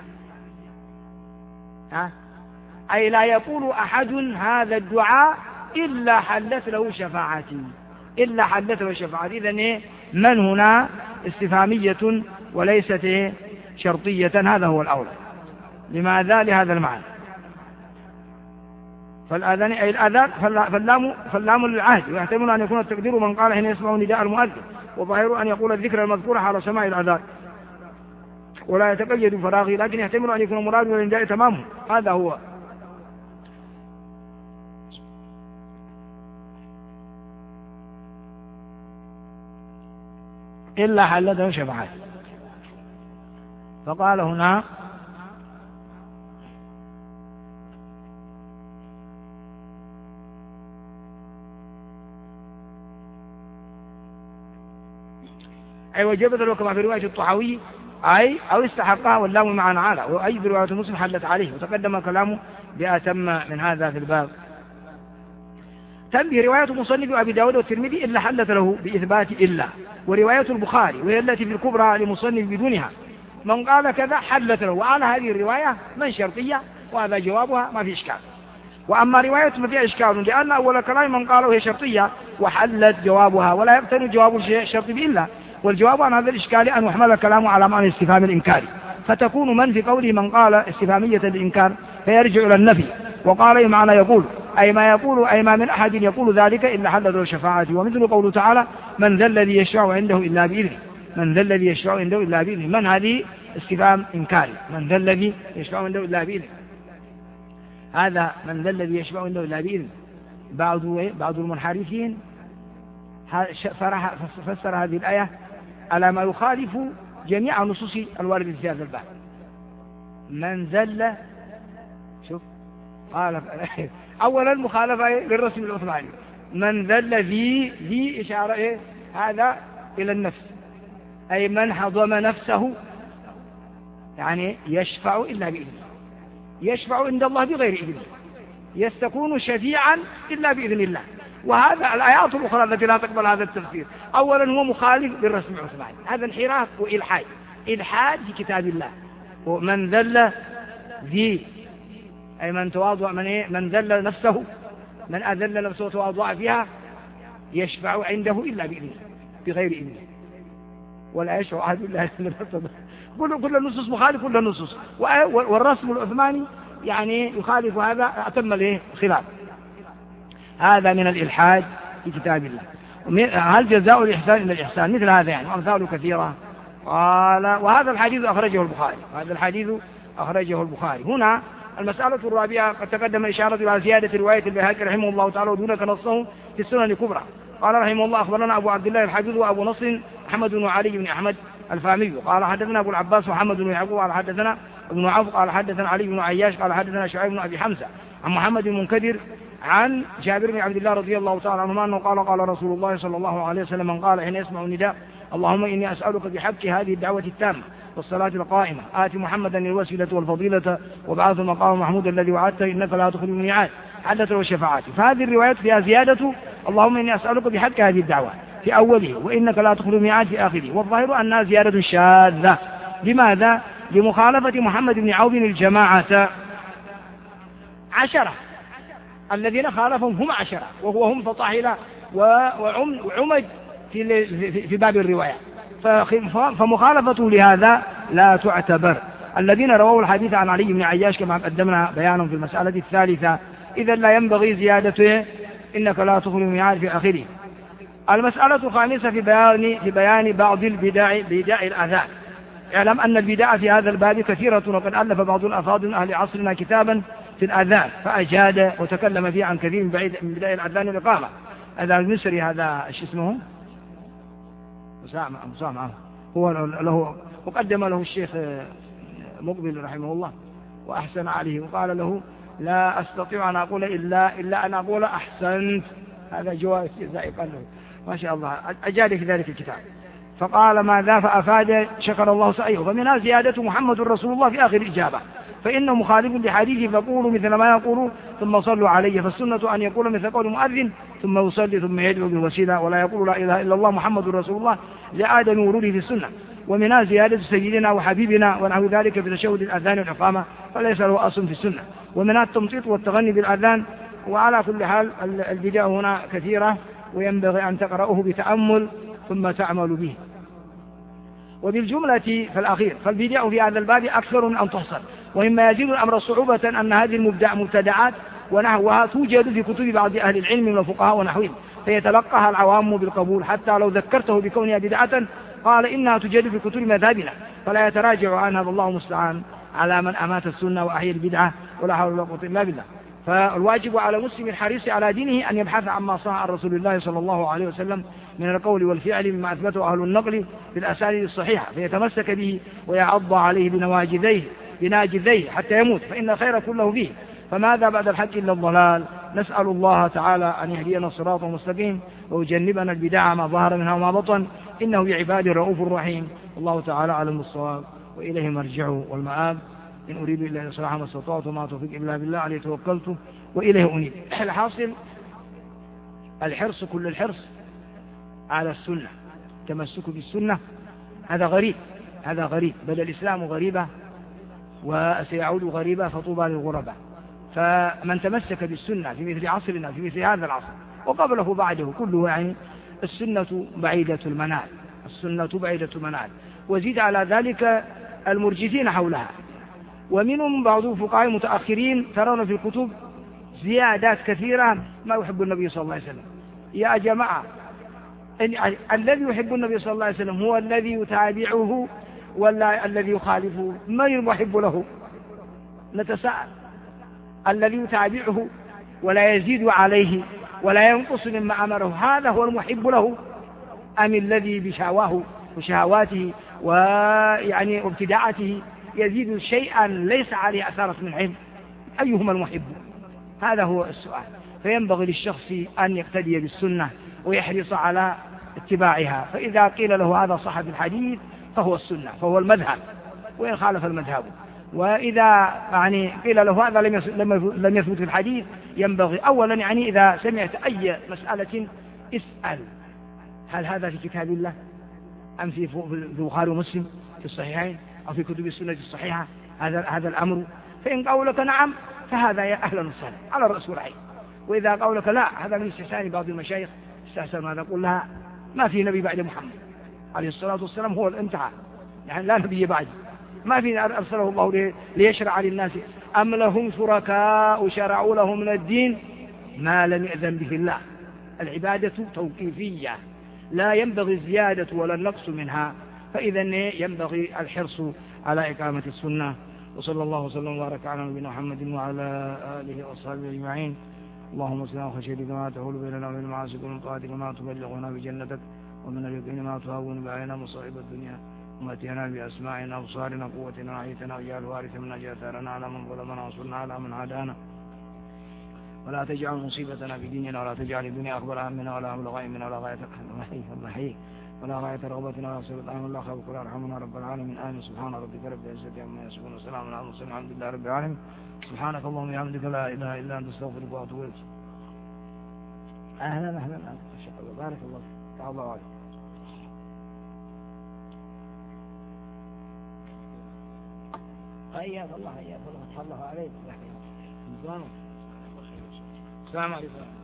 ها؟ أي لا يقول أحد هذا الدعاء إلا حلت له شفاعتي، إلا حلت له شفاعتي. إذن إيه؟ من هنا استفهامية وليست إيه؟ شرطية، هذا هو الأولى. لماذا؟ لهذا المعنى. فالآذان أي الآذان فاللام فاللام للعهد، ويحتمل أن يكون التقدير من قال حين يسمع نداء المؤذن، وظاهر أن يقول الذكر المذكور حال سماع الأذان ولا يتقيد فراغه، لكن يحتمل أن يكون مراد والإنداء تمامه. هذا هو. إلا حلته شفاعات. فقال هنا أي وجبت له كما في رواية الطحاوي أي أو استحقها واللام معا على، وأي برواية مسلم حلت عليه، وتقدم كلامه بأتم من هذا في الباب. تنبه رواية مصنف أبي داود والترمذي إلا حلت له بإثبات إلا، ورواية البخاري وهي التي في الكبرى لمصنف بدونها من قال كذا حلت له، وعلى هذه الرواية من شرطية وهذا جوابها ما في إشكال. وأما رواية ما فيها إشكال لأن أول كلام من قاله هي شرطية وحلت جوابها، ولا يقتني جواب الشرط بإلا، والجواب عن هذا الإشكال أن يحمل الكلام على معنى استفهام الإنكار، فتكون من في قوله من قال استفهامية الإنكار فيرجع إلى النفي، وقال معنى يقول أي ما يقول أي ما من أحد يقول ذلك إلا حل له الشفاعة. ومثل قوله تعالى من ذا الذي يشفع عنده إلا بإذنه، من ذا الذي يشفع عنده إلا بإذنه، من هذه استفهام إنكاري، من ذا الذي يشفع عنده إلا بإذنه، هذا من ذا الذي يشفع عنده إلا بإذنه. بعض بعض المنحرفين فسر هذه الآية على ما يخالف جميع النصوص الواردة في هذا الباب. من ذل شوف قال أولا مخالفة للرسم العثماني، من ذل ذي ذي إشارة إيه؟ هذا إلى النفس، أي من حضم نفسه يعني يشفع إلا بإذنه، يشفع عند الله بغير إذنه، يستكون شفيعا إلا بإذن الله. وهذا الآيات الأخرى التي لا تقبل هذا التفسير أولا هو مخالف للرسم العثماني، هذا انحراف وإلحاد، إلحاد في كتاب الله. ومن ذل ذي أي من تواضع من إيه؟ من ذل نفسه، من أذل نفسه وتواضع فيها يشفع عنده إلا بإذنه بغير إذنه، ولا يشفع أحد إلا إذن نفسه. كل كل النصوص مخالف كل النصوص، والرسم العثماني يعني يخالف هذا أتم له خلاف. هذا من الإلحاد في كتاب الله. هل جزاء الإحسان إلا الإحسان؟ مثل هذا يعني وأمثاله كثيرة. قال وهذا الحديث أخرجه البخاري، هذا الحديث أخرجه البخاري. هنا المسألة الرابعة قد تقدم إشارة إلى زيادة رواية البيهقي رحمه الله تعالى ودونك نصه في السنن الكبرى. قال رحمه الله أخبرنا أبو عبد الله الحافظ وأبو نصر محمد بن علي بن أحمد الفهمي قال حدثنا أبو العباس محمد بن يعقوب قال حدثنا ابن عوف قال حدثنا علي بن عياش قال حدثنا شعيب بن أبي حمزة عن محمد بن المنكدر عن جابر بن عبد الله رضي الله تعالى عنهما أنه قال قال رسول الله صلى الله عليه وسلم من قال حين يسمع النداء اللهم إني أسألك بحق هذه الدعوة التامة والصلاة القائمة آت محمدا الوسيلة والفضيلة وابعثه المقام محمود الذي وعدته إنك لا تخلف الميعاد حدث له الشفاعات. فهذه الروايات فيها زيادة اللهم إني أسألك بحق هذه الدعوة في أوله وإنك لا تخلف الميعاد في آخره، والظاهر أنها زيادة شاذة. لماذا؟ لمخالفة محمد بن عوف الجماعة عشرة، الذين خالفهم هم عشرة وهو هم فطاحلة وعمد في في باب الرواية، فمخالفته لهذا لا تعتبر. الذين رووا الحديث عن علي بن عياش كما قدمنا بيانا في المسألة الثالثة، إذا لا ينبغي زيادته إنك لا تخلف الميعاد في آخره. المسألة الخامسة في بيان في بيان بعض البدع بدع الآذان. اعلم أن البدع في هذا الباب كثيرة، وقد ألف بعض الأفاضل أهل عصرنا كتابا في الآذان فأجاد وتكلم فيه عن كثير من بعيد من بداية الآذان والإقامة. هذا المصري هذا ايش اسمه؟ مسامع مسامع هو له وقدم له الشيخ مقبل رحمه الله وأحسن عليه وقال له لا أستطيع أن أقول إلا إلا أن أقول أحسنت. هذا جواب ذائقا له ما شاء الله، أجاد في ذلك الكتاب. فقال ماذا فأفاد شكر الله سعيه. فمنها زيادة محمد رسول الله في آخر الإجابة، فإنه مخالف لحديثه فقولوا مثل ما يقول ثم صلوا عليه، فالسنة أن يقول مثل قول المؤذن ثم يصلي ثم يدعو بالوسيلة ولا يقول لا إله إلا الله محمد رسول الله لعدم وروده في السنة. ومنها زيادة سيدنا وحبيبنا ونحو ذلك في تشهد الأذان والإقامة فليس له أصل في السنة. ومنها التمطيط والتغني بالأذان. وعلى كل حال البدع هنا كثيرة وينبغي أن تقرأه بتأمل ثم تعمل به. وبالجملة في الأخير فالبدع في هذا الباب أكثر من أن تحصر، ومما يزيد الأمر صعوبة أن هذه المبدع مبتدعات ونحوها توجد في كتب بعض أهل العلم من الفقهاء ونحوهم، فيتلقاها العوام بالقبول، حتى لو ذكرته بكونها بدعة قال إنها تجد في كتب مذهبنا، فلا يتراجع عنها، والله المستعان على من أمات السنة وأحيا البدعة، ولا حول ولا قوة إلا بالله. فالواجب على مسلم الحريص على دينه أن يبحث عما صح عن رسول الله صلى الله عليه وسلم من القول والفعل مما أثبته أهل النقل بالأسانيد الصحيحة، فيتمسك به ويعض عليه بنواجذيه بناجذيه حتى يموت، فإن الخير كله فيه. فماذا بعد الحق إلا الضلال؟ نسأل الله تعالى أن يهدينا الصراط المستقيم ويجنبنا البدع ما ظهر منها وما بطن، إنه بعباده رؤوف رحيم. الله تعالى أعلم بالصواب، وإليه مرجعه والمآب. إن أريد إلا الإصلاح ما استطعت وما توفيق إلا بالله، عليه توكلت وإليه أنيب. الحاصل الحرص كل الحرص على السنة، تمسك بالسنة، هذا غريب، هذا غريب، بل الإسلام غريبة وسيعود غريبة، فطوبى للغرباء. فمن تمسك بالسنة في مثل عصرنا، في مثل هذا العصر وقبله بعده كله، يعني السنة بعيدة المنال، السنة بعيدة المنال. وزيد على ذلك المرجفين حولها، ومنهم بعض الفقهاء المتأخرين ترون في الكتب زيادات كثيرة ما يحب النبي صلى الله عليه وسلم. يا جماعة، الذي يحب النبي صلى الله عليه وسلم هو الذي يتابعه ولا الذي يخالفه؟ من المحب له؟ نتساءل. الذي يتابعه ولا يزيد عليه ولا ينقص مما أمره، هذا هو المحب له، أم الذي بشهواه وشهواته ويعني ابتداعته يزيد شيئا ليس عليه أثارة من علم؟ أيهما المحب؟ هذا هو السؤال. فينبغي للشخص أن يقتدي بالسنة ويحرص على اتباعها، فإذا قيل له هذا صح في الحديث فهو السنة، فهو المذهب وإن خالف المذهب. وإذا يعني قيل له هذا لم يثبت في الحديث، ينبغي أولا يعني إذا سمعت أي مسألة اسأل هل هذا في كتاب الله أم في البخاري ومسلم في الصحيحين أو في كتب السنة الصحيحة هذا هذا الأمر. فإن قولك نعم فهذا يا أهلا وسهلا على الرأس والعين. وإذا قولك لا، هذا من استحسان بعض المشايخ استحسن هذا، قل لها ما في نبي بعد محمد عليه الصلاة والسلام، هو الانتهى، يعني لا نبي بعد، ما في أرسله الله ليشرع للناس، أم لهم شركاء شرعوا لهم من الدين ما لم يأذن به الله. العبادة توقيفية لا ينبغي الزيادة ولا النقص منها، فإذا ينبغي الحرص على إقامة السنة. وصلى الله وسلم وبارك على نبينا محمد وعلى آله وصحبه أجمعين. اللهم صل على خشيتك ما تحول بيننا وبين معاصيك، ومن طاعتك ما تبلغنا بجنتك، ومن اليقين ما تهون علينا مصائب الدنيا، ومتعنا بأسماعنا وأبصارنا قوتنا وحيتنا، واجعل الوارث منا، جاثرنا على من ظلمنا وانصرنا على من عادانا، ولا تجعل مصيبتنا في ديننا، ولا تجعل الدنيا أكبر همنا ولا مبلغ علمنا ولا غاية الله ولا غاية رغبتنا ولا صلة أمن الله خلق ولا رحمنا رب العالمين. آمين. سبحان ربك رب العزة عما يصفون وسلام على المرسلين الحمد لله رب العالمين. سبحانك اللهم وبحمدك لا إله إلا أنت أستغفرك وأتوب إليك. أهلا أهلا ما شاء الله، بارك الله فيك، تعالى الله عليك. حياك الله، حياك الله، فتح الله عليك. السلام عليكم.